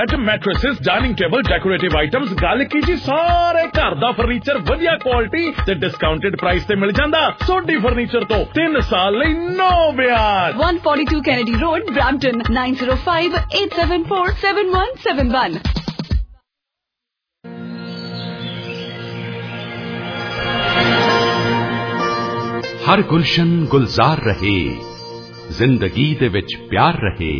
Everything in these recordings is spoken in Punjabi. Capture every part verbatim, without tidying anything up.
Mattresses, dining table, decorative items, गल की जी सारे घर दा फर्नीचर वधिया क्वालिटी ते डिस्काउंटेड प्राइस ते मिल जांदा। सोडी फर्नीचर तो तीन साल लई नो ब्याज। one forty-two Kennedy Road, Brampton, nine zero five eight seven four seven one seven one। हर गुलशन गुलजार रहे, जिंदगी दे विच प्यार रहे।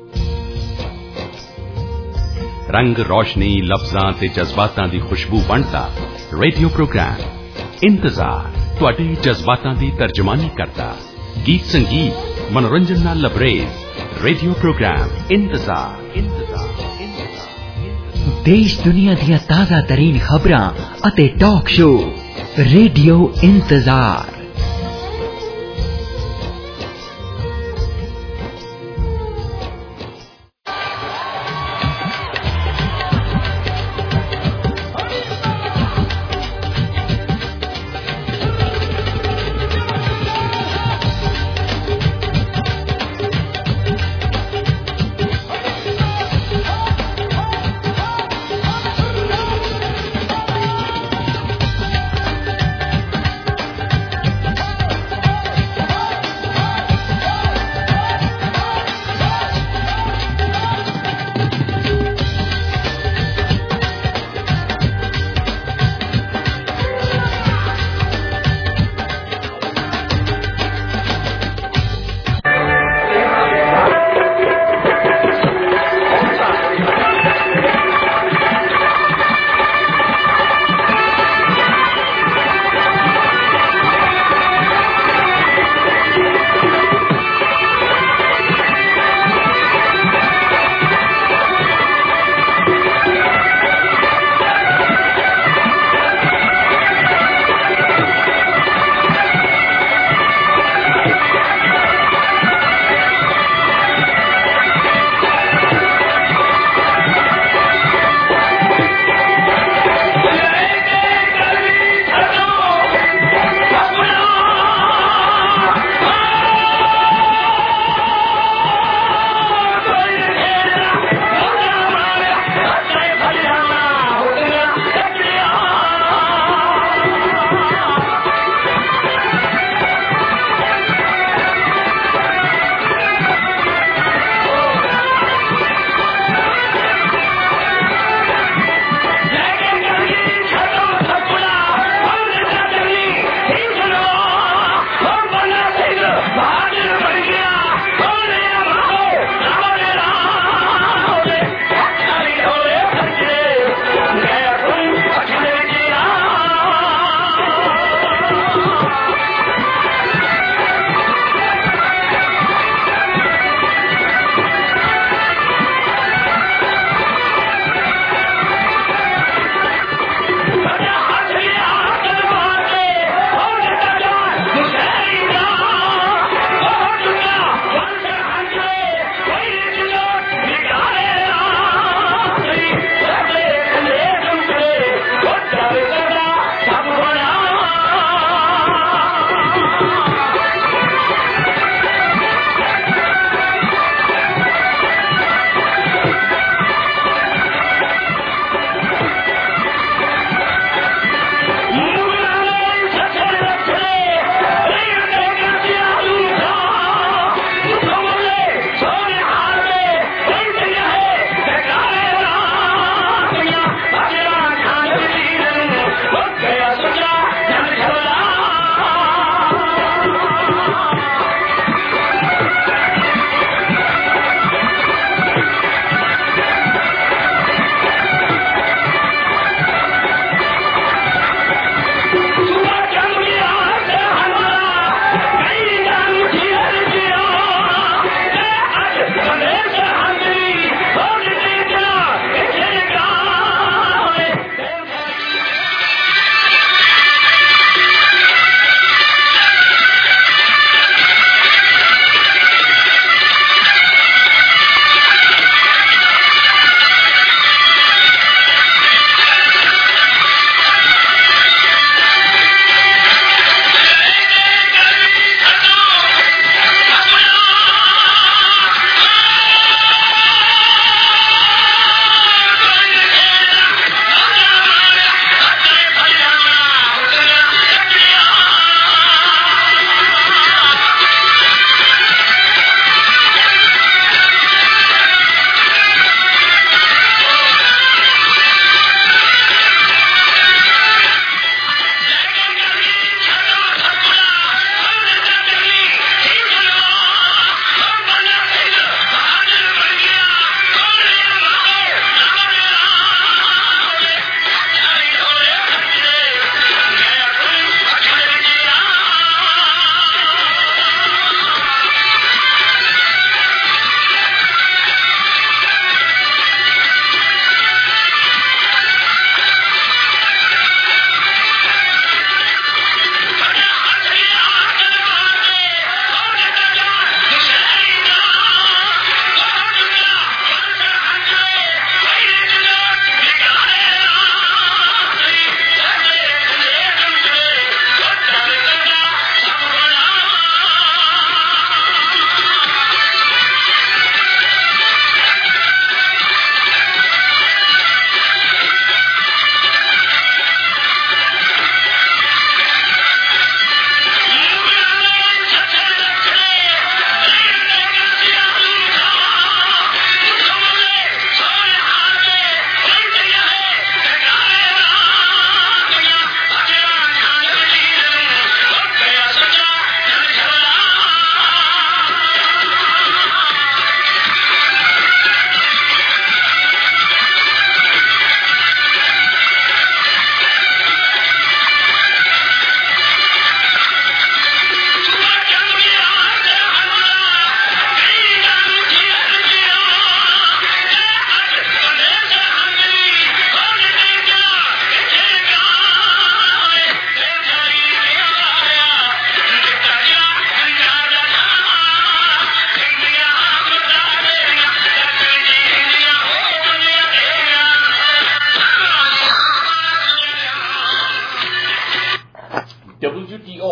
रंग रोशनी लफ्जां ते जज्बातां दी खुशबू बनदा रेडियो प्रोग्राम इंतजार तुहाडे जज्बातां दी तर्जमानी करदा। गीत संगीत मनोरंजन नाल लबरेज रेडियो प्रोग्राम इंतजार इंतजार देश दुनिया दी ताज़ा तरीन खबरां अते टॉक शो रेडियो इंतजार।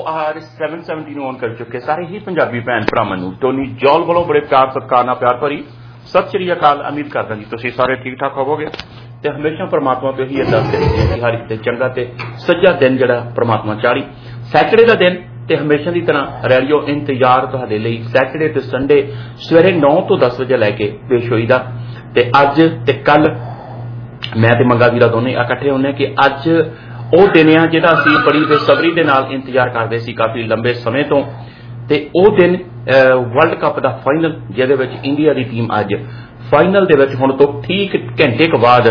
आज सैवन सैवनटी ਨੂੰ ऑन कर चुके सारे ही पंजाबी भैन भरावां ਨੂੰ टोनी जॉल ਵੱਲੋਂ बड़े प्यार सत्कार नाल प्यार भरी सत श्री अकाल। उम्मीद करदा जी तुसीं सारे ठीक ठाक होवोगे ते हमेशा परमात्मा तो यही अरदास करिए कि हर एक ते चंगा ते सज्जा दिन जिहड़ा परमात्मा चाड़ी। सैटरडे का दिन ते हमेशा की तरह रेडियो इंतजार तुहाडे लई सैटरडे ते संडे सवेरे नौ तो दस बजे लैके पेश होईदा ते अज ते कल मैं ते मंगा वीरा दोने इकट्ठे होने कि अज ਉਹ दिन आ जिहड़ा असीं बड़ी बेसबरी दे नाल इंतजार करदे सी काफी लंबे समय तो ते ਉਹ दिन वर्ल्ड कप का फाइनल जिहदे विच इंडिया की टीम अज फाइनल दे विच हुण तो ठीक घंटे के बाद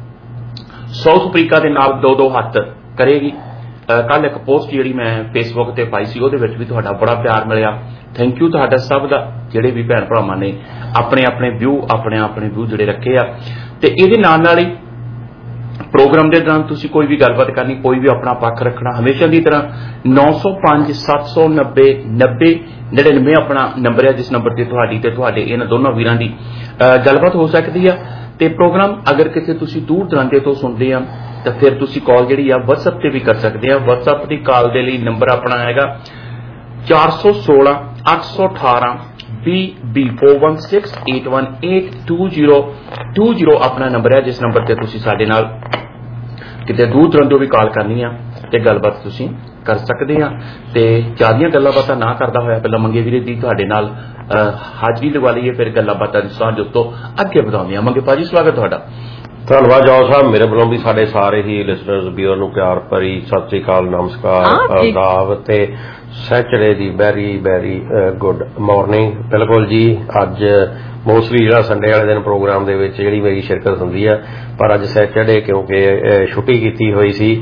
साउथ अफ्रीका के नाल दो दो हत्थ करेगी। कल एक पोस्ट जिहड़ी मैं फेसबुक ते पाई सी ਉਹਦੇ ਵਿੱਚ भी तुहाडा बड़ा प्यार मिलिया। थैंक यू तुहाडा सब दा जिहड़े भी भैन भरावां ने अपने अपने व्यू अपने अपने व्यू जिहड़े रखे आ ते इहदे नाल नाल ही प्रोग्राम के दौरान तुसी कोई भी गलबात करनी कोई भी अपना पक्ष रखना हमेशा की तरह नौ सौ पांच सत्त सौ नब्बे नब्बे नड़िनवे अपना नंबर है जिस नंबर से तुहाडी ते तुहाडे इन दोनों वीरां दी गलबात हो सकती है। ते प्रोग्राम अगर किसी तुसी दूर दरांडे तो सुनते हैं तो फिर तुसी कॉल जिहड़ी आ व्हाट्सएप से भी कर सकते हैं। व्हाट्सएप की कॉल के लिए नंबर अपना हैगा चार सौ सोलह अठ सौ अठारह B B four one six eight one eight two zero two zero अपना नंबर है जिस नंबर से तुसी साडे नाल किते दूर दरांडों भी कॉल करनी है ते गलबात तुसी कर सकते हैं। ते ज्यादियां गल्लां बातां ना करदा होया पहला मंगे वीरे दी तुहाडे नाल हाजरी लगा लईए फिर गल्लां बातां दी सांझ तो अगे वधाउने आ। मंगे भाजी स्वागत तुहाडा। धन्यवाद जॉ साहब मेरे वालों भी साडे सारे ही लिसनर्स व्यूअर नूं प्यार भरी सत श्री अकाल नमस्कार आदाब ते सैटरडे दी वेरी वेरी गुड मॉर्निंग। बिल्कुल जी अज मोस्टली जिहड़ा संडे वाले दिन प्रोग्राम दे विच जिहड़ी मेरी शिरकत हुंदी है पर अज सैटरडे क्योंकि छुट्टी कीती हुई सी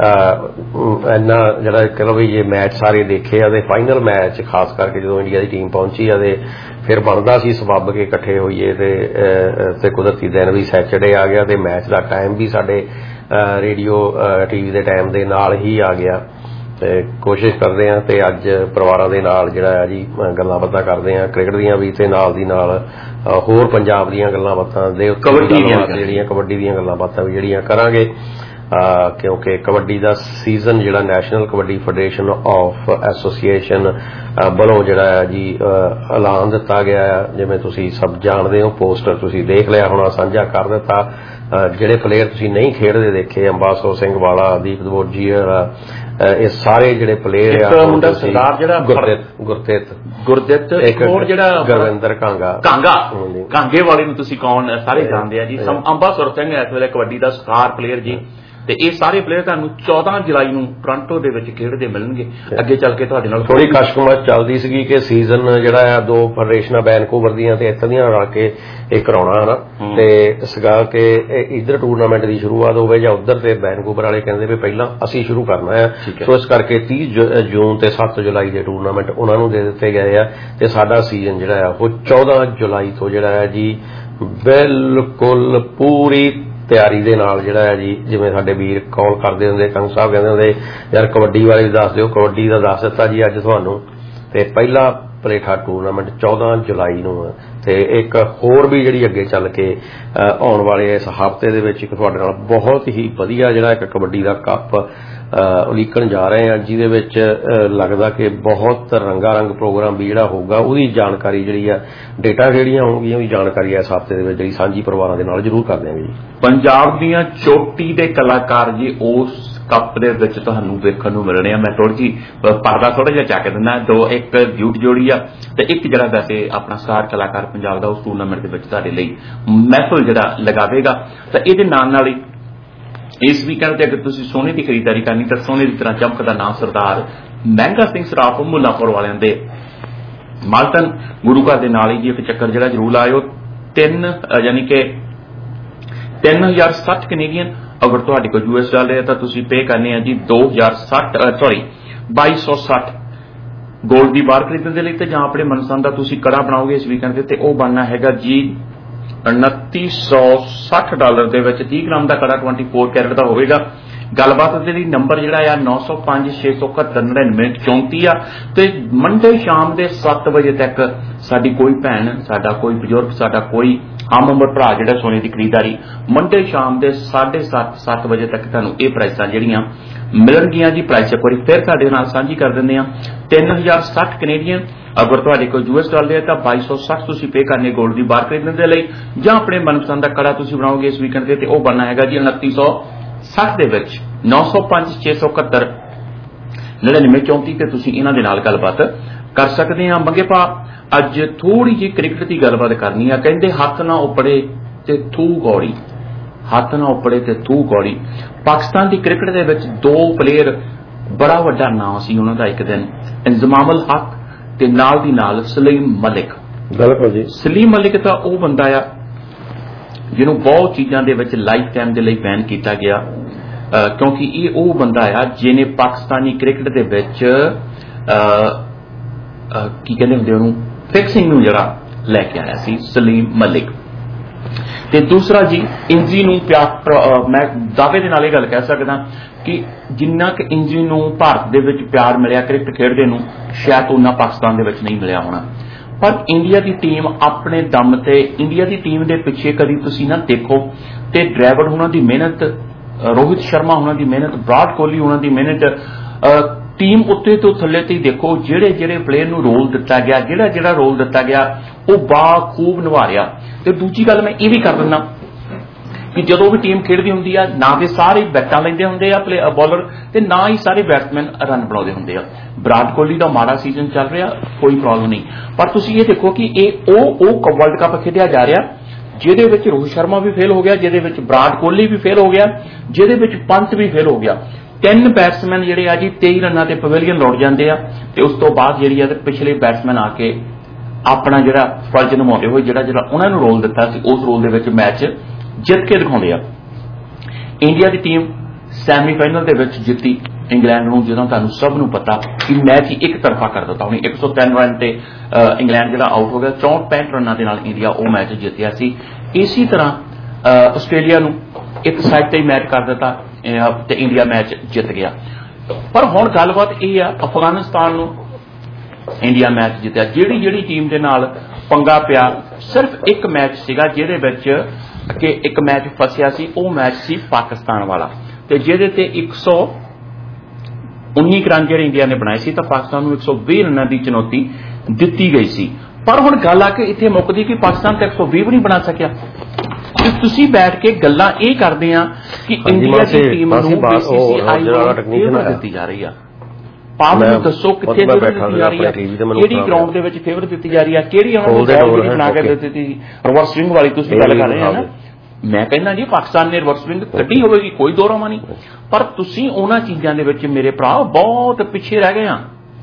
इन्ना जिहड़ा कह लो भी ये मैच सारे देखे आ ते फाइनल मैच खास करके जो इंडिया की टीम पहुंची आ ते फिर बनता सी सबब के इकट्ठे होईए ते कुदरती दिन भी सैटरडे आ गया ते मैच का टाइम भी साडे रेडियो टीवी के टाइम के नाल ही आ गया ते कोशिश करते हैं ते अज परिवारां दे नाल जिहड़ा है जी गल्लां बातां करते हैं क्रिकेट दीयां भी ते नाल दी नाल होर पंजाब दीयां गल्लां बातां दे कबड्डी जिहड़ियां कबड्डी दीयां गल्लां बातां भी जिहड़ियां करांगे क्योंकि कबड्डी का सीजन जिहड़ा national kabaddi federation of association ਵੱਲੋਂ ਜਿਹੜਾ ਹੈ ਜੀ ਐਲਾਨ ਦਿੱਤਾ ਗਿਆ ਹੈ। ਜਿਵੇਂ ਤੁਸੀਂ ਸਭ ਜਾਣਦੇ ਹੋ ਪੋਸਟਰ ਤੁਸੀਂ ਦੇਖ ਲਿਆ ਹੋਣਾ ਸਾਂਝਾ ਕਰ ਦਿੱਤਾ। ਜਿਹੜੇ ਪਲੇਅਰ ਤੁਸੀਂ ਨਹੀਂ ਖੇਡਦੇ ਦੇਖੇ ਅੰਬਾਸੋ ਸਿੰਘ ਵਾਲਾ ਦੀਪ ਦਵੋਜੀ ਇਹ ਸਾਰੇ ਜਿਹੜੇ ਪਲੇਅਰ ਆ ਮੁੰਡਾ ਸਰਦਾਰ ਜਿਹੜਾ ਗੁਰਦਿੱਤ ਗੁਰਦਿੱਤ ਗੁਰਦਿੱਤ ਇੱਕ ਹੋਰ ਜਿਹੜਾ ਗੁਰਵਿੰਦਰ ਕਾਂਗਾ ਕਾਂਗਾ ਕਾਂਗੇ ਵਾਲੇ ਨੂੰ ਤੁਸੀਂ ਕੌਣ ਸਾਰੇ ਜਾਣਦੇ ਆ ਜੀ। ਅੰਬਾਸੋ ਸਿੰਘ ਇਸ ਵੇਲੇ ਕਬੱਡੀ ਦਾ ਸਟਾਰ ਪਲੇਅਰ ਜੀ ਤੇ ਇਹ ਸਾਰੇ ਪਲੇਅਰ ਤੁਹਾਨੂੰ ਚੌਦਾਂ ਜੁਲਾਈ ਨੂੰ ਟੋਰਾਂਟੋ ਦੇ ਵਿੱਚ ਖੇਡਦੇ ਮਿਲਣਗੇ। ਅੱਗੇ ਚੱਲ ਕੇ ਤੁਹਾਡੇ ਨਾਲ ਥੋੜੀ ਕਸ਼ਮਕਸ਼ ਚੱਲਦੀ ਸੀਗੀ ਕਿ ਸੀਜ਼ਨ ਜਿਹੜਾ ਆ ਦੋ ਫੈਡਰੇਸ਼ਨਾਂ ਵੈਨਕੂਵਰ ਦੀਆਂ ਤੇ ਇੱਥੇ ਦੀਆਂ ਰਲ ਕੇ ਇਹ ਕਰਾਉਣਾ ਹੈ ਨਾ ਤੇ ਸੀਗਾ ਕਿ ਇੱਧਰ ਟੂਰਨਾਮੈਂਟ ਦੀ ਸ਼ੁਰੂਆਤ ਹੋਵੇ ਜਾਂ ਉੱਧਰ ਤੇ ਵੈਨਕੂਵਰ ਵਾਲੇ ਕਹਿੰਦੇ ਵੀ ਪਹਿਲਾਂ ਅਸੀਂ ਸ਼ੁਰੂ ਕਰਨਾ ਹੈ ਸੋ ਇਸ ਕਰਕੇ ਤੀਹ ਜੂਨ ਤੇ ਸੱਤ ਜੁਲਾਈ ਦੇ ਟੂਰਨਾਮੈਂਟ ਉਹਨਾਂ ਨੂੰ ਦੇ ਦਿੱਤੇ ਗਏ ਆ ਤੇ ਸਾਡਾ ਸੀਜ਼ਨ ਜਿਹੜਾ ਆ ਉਹ ਚੌਦਾਂ ਜੁਲਾਈ ਤੋਂ ਜਿਹੜਾ ਹੈ ਜੀ ਬਿਲਕੁਲ ਪੂਰੀ ਤਿਆਰੀ ਦੇ ਨਾਲ ਜਿਹੜਾ ਹੈ ਜੀ ਜਿਵੇਂ ਸਾਡੇ ਵੀਰ ਕਾਲ ਕਰਦੇ ਹੁੰਦੇ ਕੰਗ ਸਾਹਿਬ ਕਹਿੰਦੇ ਹੁੰਦੇ ਯਾਰ ਕਬੱਡੀ ਬਾਰੇ ਵੀ ਦੱਸ ਦਿਓ ਕਬੱਡੀ ਦਾ ਦੱਸ ਦਿੱਤਾ ਜੀ ਅੱਜ ਤੁਹਾਨੂੰ ਤੇ ਪਹਿਲਾ ਪਲੇਠਾ ਟੂਰਨਾਮੈਂਟ ਚੌਦਾਂ ਜੁਲਾਈ ਨੂੰ ਤੇ ਇੱਕ ਹੋਰ ਵੀ ਜਿਹੜੀ ਅੱਗੇ ਚੱਲ ਕੇ ਆਉਣ ਵਾਲੇ ਇਸ ਹਫ਼ਤੇ ਦੇ ਵਿੱਚ ਇੱਕ ਤੁਹਾਡੇ ਨਾਲ ਬਹੁਤ ਹੀ ਵਧੀਆ ਜਿਹੜਾ ਇੱਕ ਕਬੱਡੀ ਦਾ ਕੱਪ ਉਲੀਕਣ ਜਾ ਰਹੇ ਹਾਂ ਜਿਹਦੇ ਵਿੱਚ ਲੱਗਦਾ ਕਿ ਬਹੁਤ ਰੰਗਾ ਰੰਗ ਪ੍ਰੋਗਰਾਮ ਵੀ ਜਿਹੜਾ ਹੋਊਗਾ ਉਹਦੀ ਜਾਣਕਾਰੀ ਜਿਹੜੀ ਆ ਡੇਟਾ ਜਿਹੜੀਆਂ ਹੋਣਗੀਆਂ ਉਹਦੀ ਜਾਣਕਾਰੀ ਇਸ ਹਫ਼ਤੇ ਦੇ ਵਿੱਚ ਜਿਹੜੀ ਸਾਂਝੀ ਪਰਿਵਾਰਾਂ ਦੇ ਨਾਲ ਜ਼ਰੂਰ ਕਰ ਦਿਆਂਗੇ ਜੀ। ਪੰਜਾਬ ਦੀਆਂ ਚੋਟੀ ਦੇ ਕਲਾਕਾਰ ਜੀ ਉਸ ਕੱਪ ਦੇ ਵਿੱਚ ਤੁਹਾਨੂੰ ਵੇਖਣ ਨੂੰ ਮਿਲਣੇ ਆ। ਮੈਂ ਥੋੜੀ ਜੀ ਪਰਦਾ ਥੋੜਾ ਜਿਹਾ ਚੱਕ ਦਿੰਦਾ ਦੋ ਇੱਕ ਜੂਟ ਜੋੜੀ ਆ ਤੇ ਇੱਕ ਜਿਹੜਾ ਵੈਸੇ ਆਪਣਾ ਸਟਾਰ ਕਲਾਕਾਰ ਪੰਜਾਬ ਦਾ ਉਸ ਟੂਰਨਾਮੈਂਟ ਦੇ ਵਿੱਚ ਤੁਹਾਡੇ ਲਈ ਮਹਿਫਲ ਜਿਹੜਾ ਲਗਾਵੇਗਾ ਤਾਂ ਇਹਦੇ ਨਾਲ ਨਾਲ ਹੀ इस वीकेंड अगर तुम सोने की खरीदारी करनी तो सोने की तरह चमकदा नाम सरदार महंगा सिंह सराफ मुल्लापुर वाले दे मालटन गुरु घर के नाल ही एक चक्कर जरा जरूर लाओ तीन यानी कि तीन हजार सठ कनेडियन अगर तुहाडे कोल यूएस डॉलर है तो तुसीं पे करने जी दो हजार सठ सॉरी बाई सौ सठ गोल्ड की बार खरीदने के लिए तो जां अपने मनपसंद का तुसीं कड़ा बनाओगे इस वीकेंड ते ओह बनना हैगा जी उनती सौ सठ डॉलर के तीह ग्राम का कड़ा ट्वेंटी फोर कैरेट का होगा ਗੱਲਬਾਤ ਦੇ ਲਈ ਨੰਬਰ ਜਿਹੜਾ ਆ ਨੌ ਸੌ ਪੰਜ ਛੇ ਸੌ ਇਕਹੱਤਰ ਨੜਿਨਵੇਂ ਚੌਂਤੀ ਆ ਤੇ ਮੰਡੇ ਸ਼ਾਮ ਦੇ ਸੱਤ ਵਜੇ ਤੱਕ ਸਾਡੀ ਕੋਈ ਭੈਣ, ਸਾਡਾ ਕੋਈ ਬਜ਼ੁਰਗ, ਸਾਡਾ ਕੋਈ ਆਮ ਉਮਰ ਭਰਾ ਜਿਹੜਾ ਸੋਨੇ ਦੀ ਖਰੀਦਦਾਰੀ ਮੰਡੇ ਸ਼ਾਮ ਦੇ ਸਾਢੇ ਸੱਤ ਸੱਤ ਵਜੇ ਤੱਕ ਤੁਹਾਨੂੰ ਇਹ ਪ੍ਰਾਈਸਾਂ ਜਿਹੜੀਆਂ ਮਿਲਣਗੀਆਂ ਜੀ। ਪ੍ਰਾਈਸ ਇੱਕ ਵਾਰੀ ਫਿਰ ਤੁਹਾਡੇ ਨਾਲ ਸਾਂਝੀ ਕਰ ਦਿੰਦੇ ਆ। ਤਿੰਨ ਹਜ਼ਾਰ ਸੱਠ ਕੈਨੇਡੀਅਨ, ਅਗਰ ਤੁਹਾਡੇ ਕੋਲ ਯੂ ਐਸ ਡਾਲਰ ਹੈ ਤਾਂ ਬਾਈ ਸੌ ਸੱਠ ਤੁਸੀਂ ਪੇ ਕਰਨੇ ਗੋਲਡ ਦੀ ਬਾਰ ਖਰੀਦਣ ਦੇ ਲਈ, ਜਾਂ ਆਪਣੇ ਮਨਪਸੰਦ ਦਾ ਕੜਾ ਤੁਸੀਂ ਬਣਾਓਗੇ ਇਸ ਵੀਕਐਂਡ ਤੇ, ਤੇ ਉਹ ਬਣਨਾ ਹੈਗਾ ਜੀ ਉਨੱਤੀ ਸੌ ਸੱਠ ਦੇ ਵਿੱਚ। ਨੌ ਸੌ ਪੰਜ ਛੇ ਸੌ ਇਕਹੱਤਰ ਨੜਿਨਵੇਂ ਚੌਂਤੀ ਤੇ ਤੁਸੀਂ ਇਹਨਾਂ ਦੇ ਨਾਲ ਗੱਲਬਾਤ ਕਰ ਸਕਦੇ ਆ। ਮੰਗੇ ਭਾ ਅੱਜ ਥੋੜੀ ਜਿਹੀ ਕ੍ਰਿਕਟ ਦੀ ਗੱਲਬਾਤ ਕਰਨੀ ਆ। ਕਹਿੰਦੇ ਹੱਥ ਨਾ ਉਪੜੇ ਤੇ ਥੂ ਗੌੜੀ, ਹੱਥ ਨਾ ਉਪੜੇ ਤੇ ਥੂ ਗੌੜੀ। ਪਾਕਿਸਤਾਨ ਦੀ ਕ੍ਰਿਕਟ ਦੇ ਵਿੱਚ ਦੋ ਪਲੇਅਰ ਬੜਾ ਵੱਡਾ ਨਾਮ ਸੀ ਉਹਨਾਂ ਦਾ ਇੱਕ ਦਿਨ, ਇੰਜ਼ਮਾਮੁਲ ਹਕ ਤੇ ਨਾਲ ਦੀ ਨਾਲ ਸਲੀਮ ਮਲਿਕ। ਬਿਲਕੁਲ ਜੀ। ਸਲੀਮ ਮਲਿਕ ਤਾਂ ਉਹ ਬੰਦਾ ਆ ਜਿਹਨੂੰ ਬਹੁਤ ਚੀਜ਼ਾਂ ਦੇ ਵਿੱਚ ਲਾਈਫ ਟਾਈਮ ਦੇ ਲਈ ਬੈਨ ਕੀਤਾ ਗਿਆ, ਕਿਉਂਕਿ ਇਹ ਉਹ ਬੰਦਾ ਆ ਜਿਹਨੇ ਪਾਕਿਸਤਾਨੀ ਕ੍ਰਿਕਟ ਦੇ ਵਿੱਚ ਕੀ ਕਹਿੰਦੇ ਹੁੰਦੇ ਉਹਨੂੰ ਫਿਕਸਿੰਗ ਨੂੰ ਜਿਹੜਾ ਲੈ ਕੇ ਆਇਆ ਸੀ ਸਲੀਮ ਮਲਿਕ। ਤੇ ਦੂਸਰਾ ਜੀ ਇੰਜੀ ਨੂੰ ਪਿਆਰ, ਮੈਂ ਦਾਅਵੇ ਦੇ ਨਾਲ ਇਹ ਗੱਲ ਕਹਿ ਸਕਦਾ ਕਿ ਜਿੰਨਾ ਕਿ ਇੰਜੀ ਨੂੰ ਭਾਰਤ ਦੇ ਵਿੱਚ ਪਿਆਰ ਮਿਲਿਆ ਕ੍ਰਿਕਟ ਖੇਡਦੇ ਨੂੰ, ਸ਼ਾਇਦ ਉਹਨਾਂ ਪਾਕਿਸਤਾਨ ਦੇ ਵਿੱਚ ਨਹੀਂ ਮਿਲਿਆ ਹੋਣਾ। ਪਰ ਇੰਡੀਆ ਦੀ ਟੀਮ ਆਪਣੇ ਦਮ ਤੇ, ਇੰਡੀਆ ਦੀ ਟੀਮ ਦੇ ਪਿੱਛੇ ਕਦੀ ਤੁਸੀਂ ਨਾ ਦੇਖੋ ਤੇ ਡਰਾਈਵਰ ਉਹਨਾਂ ਦੀ ਮਿਹਨਤ, ਰੋਹਿਤ ਸ਼ਰਮਾ ਉਹਨਾਂ ਦੀ ਮਿਹਨਤ, ਵਿਰਾਟ ਕੋਹਲੀ ਉਹਨਾਂ ਦੀ ਮਿਹਨਤ, ਟੀਮ ਉੱਤੇ ਤੋਂ ਥੱਲੇ ਤੇ ਦੇਖੋ ਜਿਹੜੇ ਜਿਹੜੇ ਪਲੇਅਰ ਨੂੰ ਰੋਲ ਦਿੱਤਾ ਗਿਆ, ਜਿਹੜਾ ਜਿਹੜਾ ਰੋਲ ਦਿੱਤਾ ਗਿਆ ਉਹ ਬਾਖੂਬ ਨਿਭਾ ਰਿਹਾ। ਤੇ ਦੂਜੀ ਗੱਲ ਮੈਂ ਇਹ ਵੀ ਕਰ ਦਿੰਦਾ ਕਿ ਜਦੋਂ ਵੀ ਟੀਮ ਖੇਡਦੀ ਹੁੰਦੀ ਆ ਨਾ ਤੇ ਸਾਰੇ ਬੈਟਾਂ ਲੈਂਦੇ ਹੁੰਦੇ ਆ ਪਲੇ ਬੋਲਰ ਤੇ ਨਾ ਹੀ ਸਾਰੇ ਬੈਟਸਮੈਨ ਰਨ ਬਣਾਉਂਦੇ ਹੁੰਦੇ ਆ। ਵਿਰਾਟ ਕੋਹਲੀ ਦਾ ਮਾੜਾ ਸੀਜ਼ਨ ਚੱਲ ਰਿਹਾ, ਕੋਈ ਪ੍ਰੋਬਲਮ ਨਹੀਂ, ਪਰ ਤੁਸੀਂ ਇਹ ਦੇਖੋ ਕਿ ਇਹ ਉਹ ਉਹ ਵਰਲਡ ਕੱਪ ਖੇਡਿਆ ਜਾ ਰਿਹਾ ਜਿਹਦੇ ਵਿੱਚ ਰੋਹਿਤ ਸ਼ਰਮਾ ਵੀ ਫੇਲ ਹੋ ਗਿਆ, ਜਿਹਦੇ ਵਿੱਚ ਵਿਰਾਟ ਕੋਹਲੀ ਵੀ ਫੇਲ ਹੋ ਗਿਆ, ਜਿਹਦੇ ਵਿੱਚ ਪੰਤ ਵੀ ਫੇਲ ਹੋ ਗਿਆ। ਤਿੰਨ ਬੈਟਸਮੈਨ ਜਿਹੜੇ ਆ ਜੀ ਤੇਈ ਰਨਾਂ ਤੇ ਪਵੇਲੀਅਨ ਲੁੱਟ ਜਾਂਦੇ ਆ ਤੇ ਉਸ ਤੋਂ ਬਾਅਦ ਜਿਹੜੀ ਆ ਤੇ ਪਿਛਲੇ ਬੈਟਸਮੈਨ ਆ ਕੇ ਆਪਣਾ ਜਿਹੜਾ ਫਰਜ਼ ਨਿਭਾਉਂਦੇ ਹੋਏ ਜਿਹੜਾ ਜਿਹੜਾ ਉਹਨਾਂ ਨੂੰ ਰੋਲ ਦਿੱਤਾ ਸੀ ਉਸ ਰੋਲ ਦੇ ਵਿੱਚ ਮੈਚ ਜਿੱਤ ਕੇ ਦਿਖਾਉਂਦੇ ਆ। ਇੰਡੀਆ ਦੀ ਟੀਮ ਸੈਮੀਫਾਈਨਲ ਦੇ ਵਿੱਚ ਜਿੱਤੀ ਇੰਗਲੈਂਡ ਨੂੰ, ਜਦੋਂ ਤੁਹਾਨੂੰ ਸਭ ਨੂੰ ਪਤਾ ਕਿ ਮੈਚ ਹੀ ਇੱਕ ਤਰਫਾ ਕਰ ਦਿੱਤਾ। ਹੁਣ ਇੱਕ ਸੌ ਤਿੰਨ ਰਨ ਤੇ ਇੰਗਲੈਂਡ ਜਿਹੜਾ ਆਊਟ ਹੋ ਗਿਆ, ਚੌਂਹਠ ਪੈਂਹਠ ਰਨਾਂ ਦੇ ਨਾਲ ਇੰਡੀਆ ਉਹ ਮੈਚ ਜਿੱਤਿਆ ਸੀ। ਇਸੇ ਤਰ੍ਹਾਂ ਆਸਟ੍ਰੇਲੀਆ ਨੂੰ ਇੱਕ ਸਾਈਡ ਤੇ ਹੀ ਮੈਚ ਕਰ ਦਿੱਤਾ ਤੇ ਇੰਡੀਆ ਮੈਚ ਜਿੱਤ ਗਿਆ। ਪਰ ਹੁਣ ਗੱਲਬਾਤ ਇਹ ਆ, ਅਫਗਾਨਿਸਤਾਨ ਨੂੰ ਇੰਡੀਆ ਮੈਚ ਜਿੱਤਿਆ। ਜਿਹੜੀ ਜਿਹੜੀ ਟੀਮ ਦੇ ਨਾਲ ਪੰਗਾ ਪਿਆ, ਸਿਰਫ ਇੱਕ ਮੈਚ ਸੀਗਾ ਜਿਹਦੇ ਵਿੱਚ ਕਿ ਇੱਕ ਮੈਚ ਫਸਿਆ ਸੀ, ਉਹ ਮੈਚ ਸੀ ਪਾਕਿਸਤਾਨ ਵਾਲਾ, ਤੇ ਜਿਹਦੇ ਤੇ ਇੱਕ ਸੌ ਉੱਨੀ ਰਨ ਜਿਹੜੇ ਇੰਡੀਆ ਨੇ ਬਣਾਏ ਸੀ ਤਾਂ ਪਾਕਿਸਤਾਨ ਨੂੰ ਇੱਕ ਸੌ ਵੀਹ ਰਨਾਂ ਦੀ ਚੁਣੌਤੀ ਦਿੱਤੀ ਗਈ ਸੀ। ਪਰ ਹੁਣ ਗੱਲ ਆ ਕੇ ਇੱਥੇ ਮੁੱਕਦੀ ਕਿ ਪਾਕਿਸਤਾਨ ਤਾਂ ਇੱਕ ਸੌ ਵੀਹ ਵੀ ਨਹੀਂ ਬਣਾ ਸਕਿਆ। ਤੁਸੀਂ ਬੈਠ ਕੇ ਗੱਲਾਂ ਇਹ ਕਰਦੇ ਆ ਕਿ ਇੰਡੀਆ ਦੀ ਟੀਮ ਨੂੰ ਬੀਸੀਸੀਆਈ ਨੂੰ ਦਿੱਤੀ ਜਾ ਰਹੀ ਆ। ਪਾਵ ਨੂੰ ਦੱਸੋ ਕਿੱਥੇ ਦਿੱਤੀ ਜਾ ਰਹੀ ਆ, ਕਿਹੜੀ ਗਰਾਊਂਡ ਦੇ ਵਿੱਚ ਫੇਵਰ ਦਿੱਤੀ ਜਾ ਰਹੀ ਆ, ਕਿਹੜੀ ਉਹਨਾਂ ਨੂੰ ਬੋਲ ਬਣਾ ਕੇ ਦਿੱਤੀ ਸੀ ਰਿਵਰਸ ਸਵਿੰਗ ਵਾਲੀ ਤੁਸੀਂ ਗੱਲ ਕਰ ਰਹੇ ਆ ਨਾ। ਮੈਂ ਕਹਿੰਦਾ ਜੀ ਪਾਕਿਸਤਾਨ ਨੇ ਰਿਵਰਸ ਸਵਿੰਗ ਕੱਢੀ ਹੋਵੇਗੀ, ਕੋਈ ਦੋ ਰਾਮਾ ਨਹੀਂ, ਪਰ ਤੁਸੀਂ ਉਹਨਾਂ ਚੀਜ਼ਾਂ ਦੇ ਵਿੱਚ ਮੇਰੇ ਭਰਾ ਬਹੁਤ ਪਿੱਛੇ ਰਹਿ ਗਏ ਆ।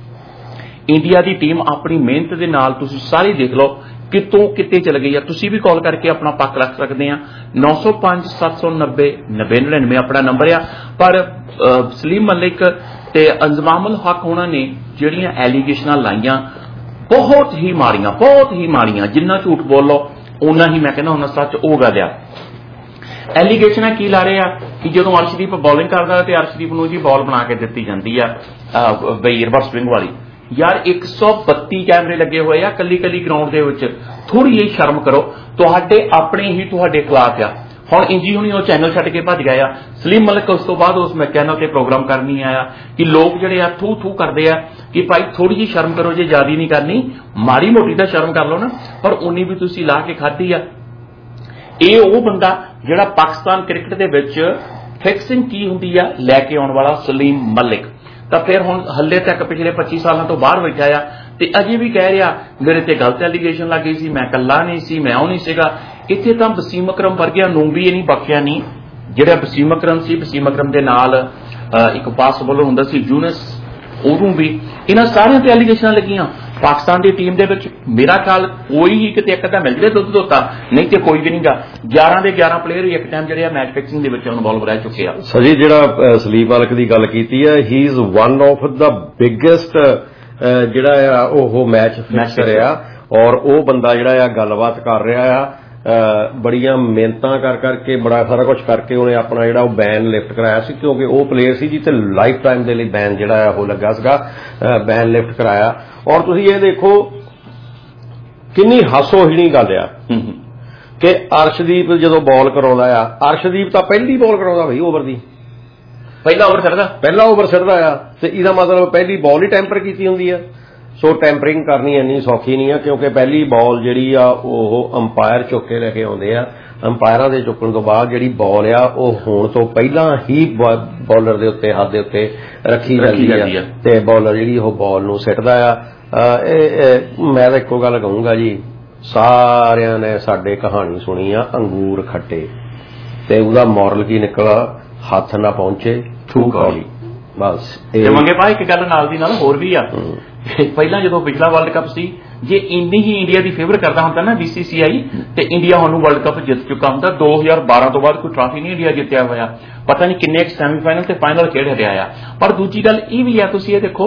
ਇੰਡੀਆ ਦੀ ਟੀਮ ਆਪਣੀ ਮਿਹਨਤ ਦੇ ਨਾਲ ਤੁਸੀਂ ਸਾਰੇ ਦੇਖ ਲਓ ਕਿਤੋਂ ਕਿਤੇ ਚਲ ਗਈ ਆ। ਤੁਸੀਂ ਵੀ ਕਾਲ ਕਰਕੇ ਆਪਣਾ ਪੱਖ ਰੱਖ ਸਕਦੇ ਆ। ਨੌ ਸੌ ਪੰਜ ਸੱਤ ਸੌ ਨੱਬੇ ਨੱਬੇ ਨੜਿਨਵੇਂ ਆਪਣਾ ਨੰਬਰ ਆ। ਪਰ ਸਲੀਮ ਮਲਿਕ ਤੇ ਇੰਜ਼ਮਾਮੁਲ ਹਕ ਉਹਨਾਂ ਨੇ ਜਿਹੜੀਆਂ ਐਲੀਗੇਸ਼ਨਾਂ ਲਾਈਆਂ ਬਹੁਤ ਹੀ ਮਾੜੀਆਂ, ਬਹੁਤ ਹੀ ਮਾੜੀਆਂ। ਜਿੰਨਾ ਝੂਠ ਬੋਲੋ ਉਹਨਾਂ ਹੀ ਮੈਂ ਕਹਿੰਦਾ ਉਹਨਾਂ ਸੱਚ ਉਹ ਗੱਲ ਆ। ਐਲੀਗੇਸ਼ਨਾਂ ਕੀ ਲਾ ਰਹੇ ਆ ਕਿ ਜਦੋਂ ਅਰਸ਼ਦੀਪ ਬੋਲਿੰਗ ਕਰਦਾ ਤੇ ਅਰਸ਼ਦੀਪ ਨੂੰ ਜੀ ਬਾਲ ਬਣਾ ਕੇ ਦਿੱਤੀ ਜਾਂਦੀ ਆ ਬਈ ਰਿਵਰਸ ਸਵਿੰਗ ਵਾਲੀ। ਯਾਰ ਇੱਕ ਸੌ ਬੱਤੀ ਕੈਮਰੇ ਲੱਗੇ ਹੋਏ ਆ ਕੱਲੀ ਕੱਲੀ ਗਰਾਊਂਡ ਦੇ ਵਿੱਚ, ਥੋੜੀ ਜਿਹੀ ਸ਼ਰਮ ਕਰੋ। ਤੁਹਾਡੇ ਆਪਣੇ ਹੀ ਤੁਹਾਡੇ ਖਿਲਾਫ ਆ। ਹੁਣ ਇੰਜੀ ਹੁਣੀ ਉਹ ਚੈਨਲ ਛੱਡ ਕੇ ਭੱਜ ਗਏ ਆ। ਸਲੀਮ ਮਲਿਕ ਉਸ ਤੋਂ ਬਾਅਦ ਉਸ ਮੈਂ ਚੈਨਲ ਤੇ ਪ੍ਰੋਗਰਾਮ ਕਰਨ ਨਹੀਂ ਆਇਆ ਕਿ ਲੋਕ ਜਿਹੜੇ ਆ ਥੂ ਥੂ ਕਰਦੇ ਆ ਕਿ ਭਾਈ ਥੋੜੀ ਜਿਹੀ ਸ਼ਰਮ ਕਰੋ, ਜੇ ਜ਼ਿਆਦਾ ਨਹੀਂ ਕਰਨੀ ਮਾੜੀ ਮੋਟੀ ਤਾਂ ਸ਼ਰਮ ਕਰ ਲਓ ਨਾ, ਪਰ ਉਨੀ ਵੀ ਤੁਸੀਂ ਲਾ ਕੇ ਖਾਧੀ ਆ। ਇਹ ਉਹ ਬੰਦਾ ਜਿਹੜਾ ਪਾਕਿਸਤਾਨ ਕ੍ਰਿਕਟ ਦੇ ਵਿੱਚ ਫਿਕਸਿੰਗ ਕੀ ਹੁੰਦੀ ਆ ਲੈ ਕੇ ਆਉਣ ਵਾਲਾ ਸਲੀਮ ਮਲਿਕ, ਤਾਂ ਫਿਰ ਹੁਣ ਹੱਲੇ ਤੱਕ ਪਿਛਲੇ ਪੱਚੀ ਸਾਲਾਂ ਤੋਂ ਬਾਹਰ ਬੈਠਾ ਆ ਤੇ ਅਜੇ ਵੀ ਕਹਿ ਰਿਹਾ ਮੇਰੇ ਤੇ ਗਲਤ ਐਲੀਗੇਸ਼ਨ ਲੱਗ ਗਈ ਸੀ, ਮੈਂ ਇਕੱਲਾ ਨਹੀਂ ਸੀ, ਮੈਂ ਉਹ ਨਹੀਂ ਸੀਗਾ। ਇੱਥੇ ਤਾਂ ਵਸੀਮ ਅਕਰਮ ਵਰਗਿਆਂ ਨੂੰ ਵੀ ਇਹ ਨਹੀਂ ਬਖਸ਼ਿਆ ਨਹੀਂ। ਜਿਹੜਾ ਵਸੀਮ ਅਕਰਮ ਸੀ, ਵਸੀਮ ਅਕਰਮ ਦੇ ਨਾਲ ਇੱਕ ਫਾਸਟ ਬੋਲਰ ਹੁੰਦਾ ਸੀ ਯੂਨਸ, ਉਹਨੂੰ ਵੀ ਇਹਨਾਂ ਸਾਰਿਆਂ ਤੇ ਐਲੀਗੇਸ਼ਨਾਂ ਲੱਗੀਆਂ। ਪਾਕਿਸਤਾਨ ਦੀ ਟੀਮ ਦੇ ਵਿੱਚ ਮੇਰਾ ਖਿਆਲ ਕੋਈ ਹੀ ਕਿਤੇ ਇੱਕ ਤਾਂ ਮਿਲ ਜਾਵੇ ਦੁੱਧ ਧੋਤਾ, ਨਹੀਂ ਤੇ ਕੋਈ ਵੀ ਨਹੀਂਗਾ। ਗਿਆਰਾਂ ਦੇ ਗਿਆਰਾਂ ਪਲੇਅਰ ਇੱਕ ਟਾਈਮ ਜਿਹੜੇ ਆ ਮੈਚ ਫਿਕਸਿੰਗ ਦੇ ਵਿੱਚ ਇਨਵੋਲਵ ਰਹਿ ਚੁੱਕੇ ਆ। ਸਜੀ ਜਿਹੜਾ ਸਲੀਮ ਮਲਿਕ ਦੀ ਗੱਲ ਕੀਤੀ ਹੈ, he is one of the biggest ਜਿਹੜਾ ਆ ਉਹ ਮੈਚ ਫਿਕਸਰ ਆ, ਔਰ ਉਹ ਬੰਦਾ ਜਿਹੜਾ ਆ ਗੱਲਬਾਤ ਕਰ ਰਿਹਾ ਆ ਬੜੀਆਂ ਮਿਹਨਤਾਂ ਕਰ ਕਰਕੇ ਬੜਾ ਸਾਰਾ ਕੁਝ ਕਰਕੇ ਉਹਨੇ ਆਪਣਾ ਜਿਹੜਾ ਉਹ ਬੈਨ ਲਿਫਟ ਕਰਾਇਆ ਸੀ, ਕਿਉਂਕਿ ਉਹ ਪਲੇਅਰ ਸੀ ਜਿੱਥੇ ਲਾਈਫ ਟਾਈਮ ਦੇ ਲਈ ਬੈਨ ਜਿਹੜਾ ਉਹ ਲੱਗਾ ਸੀਗਾ, ਬੈਨ ਲਿਫਟ ਕਰਾਇਆ। ਔਰ ਤੁਸੀਂ ਇਹ ਦੇਖੋ ਕਿੰਨੀ ਹਾਸੋਹੀਣੀ ਗੱਲ ਆ ਕਿ ਅਰਸ਼ਦੀਪ ਜਦੋਂ ਬਾਲ ਕਰਾਉਂਦਾ ਆ, ਅਰਸ਼ਦੀਪ ਤਾਂ ਪਹਿਲੀ ਬਾਲ ਕਰਾਉਂਦਾ ਬਈ ਓਵਰ ਦੀ, ਪਹਿਲਾ ਓਵਰ ਛੱਡਦਾ ਪਹਿਲਾ ਓਵਰ ਛੱਡਦਾ ਆ, ਤੇ ਇਹਦਾ ਮਤਲਬ ਪਹਿਲੀ ਬਾਲ ਹੀ ਟੈਂਪਰ ਕੀਤੀ ਹੁੰਦੀ ਆ। ਸੋ ਟੈਂਪਰਿੰਗ ਕਰਨੀ ਇੰਨੀ ਸੌਖੀ ਨਹੀਂ ਆ, ਕਿਉਂਕਿ ਪਹਿਲੀ ਬਾਲ ਜਿਹੜੀ ਆ ਉਹ ਅੰਪਾਇਰ ਚੁੱਕ ਕੇ ਲੈ ਕੇ ਆਉਂਦੇ ਆ। ਅੰਪਾਇਰਾਂ ਦੇ ਚੁੱਕਣ ਤੋਂ ਬਾਅਦ ਜਿਹੜੀ ਬਾਲ ਆ ਉਹ ਹੋਣ ਤੋਂ ਪਹਿਲਾਂ ਹੀ ਬੌਲਰ ਦੇ ਉੱਤੇ ਹੱਥ ਦੇ ਉੱਤੇ ਰੱਖੀ ਜਾਂਦੀ ਆ, ਤੇ ਬੌਲਰ ਜਿਹੜੀ ਉਹ ਬਾਲ ਨੂੰ ਸਿੱਟਦਾ ਆ। ਇਹ ਮੈਂ ਤਾਂ ਇੱਕੋ ਗੱਲ ਕਹੂੰਗਾ ਜੀ, ਸਾਰਿਆਂ ਨੇ ਸਾਡੇ ਕਹਾਣੀ ਸੁਣੀ ਆ ਅੰਗੂਰ ਖੱਟੇ, ਤੇ ਉਹਦਾ ਮੋਰਲ ਕੀ ਨਿਕਲਾ, ਹੱਥ ਨਾ ਪਹੁੰਚੇ ਥੂ ਕੌਲੀ। ਬਸ ਮੰਗੇ ਪਾ ਇੱਕ ਗੱਲ ਨਾਲ ਦੀ ਨਾਲ ਹੋਰ ਵੀ ਆ, ਪਹਿਲਾਂ ਜਦੋਂ ਪਿਛਲਾ ਵਰਲਡ ਕੱਪ ਸੀ, ਜੇ ਇੰਨੀ ਹੀ ਇੰਡੀਆ ਦੀ ਫੇਵਰ ਕਰਦਾ ਹੁੰਦਾ ਨਾ ਬੀਸੀਸੀਆਈ, ਤੇ ਇੰਡੀਆ ਹੁਣ ਵਰਲਡ ਕੱਪ ਜਿੱਤ ਚੁੱਕਾ ਹੁੰਦਾ। ਦੋ ਹਜ਼ਾਰ ਬਾਰਾਂ ਤੋਂ ਬਾਅਦ ਕੋਈ ਟਰਾਫੀ ਨਹੀਂ ਇੰਡੀਆ ਜਿੱਤਿਆ ਹੋਇਆ, ਪਤਾ ਨਹੀਂ ਕਿੰਨੇ ਸੈਮੀਫਾਈਨਲ ਤੇ ਫਾਈਨਲ ਖੇਡ ਹਟਿਆ ਆ। ਪਰ ਦੂਜੀ ਗੱਲ ਇਹ ਵੀ ਆ, ਤੁਸੀਂ ਇਹ ਦੇਖੋ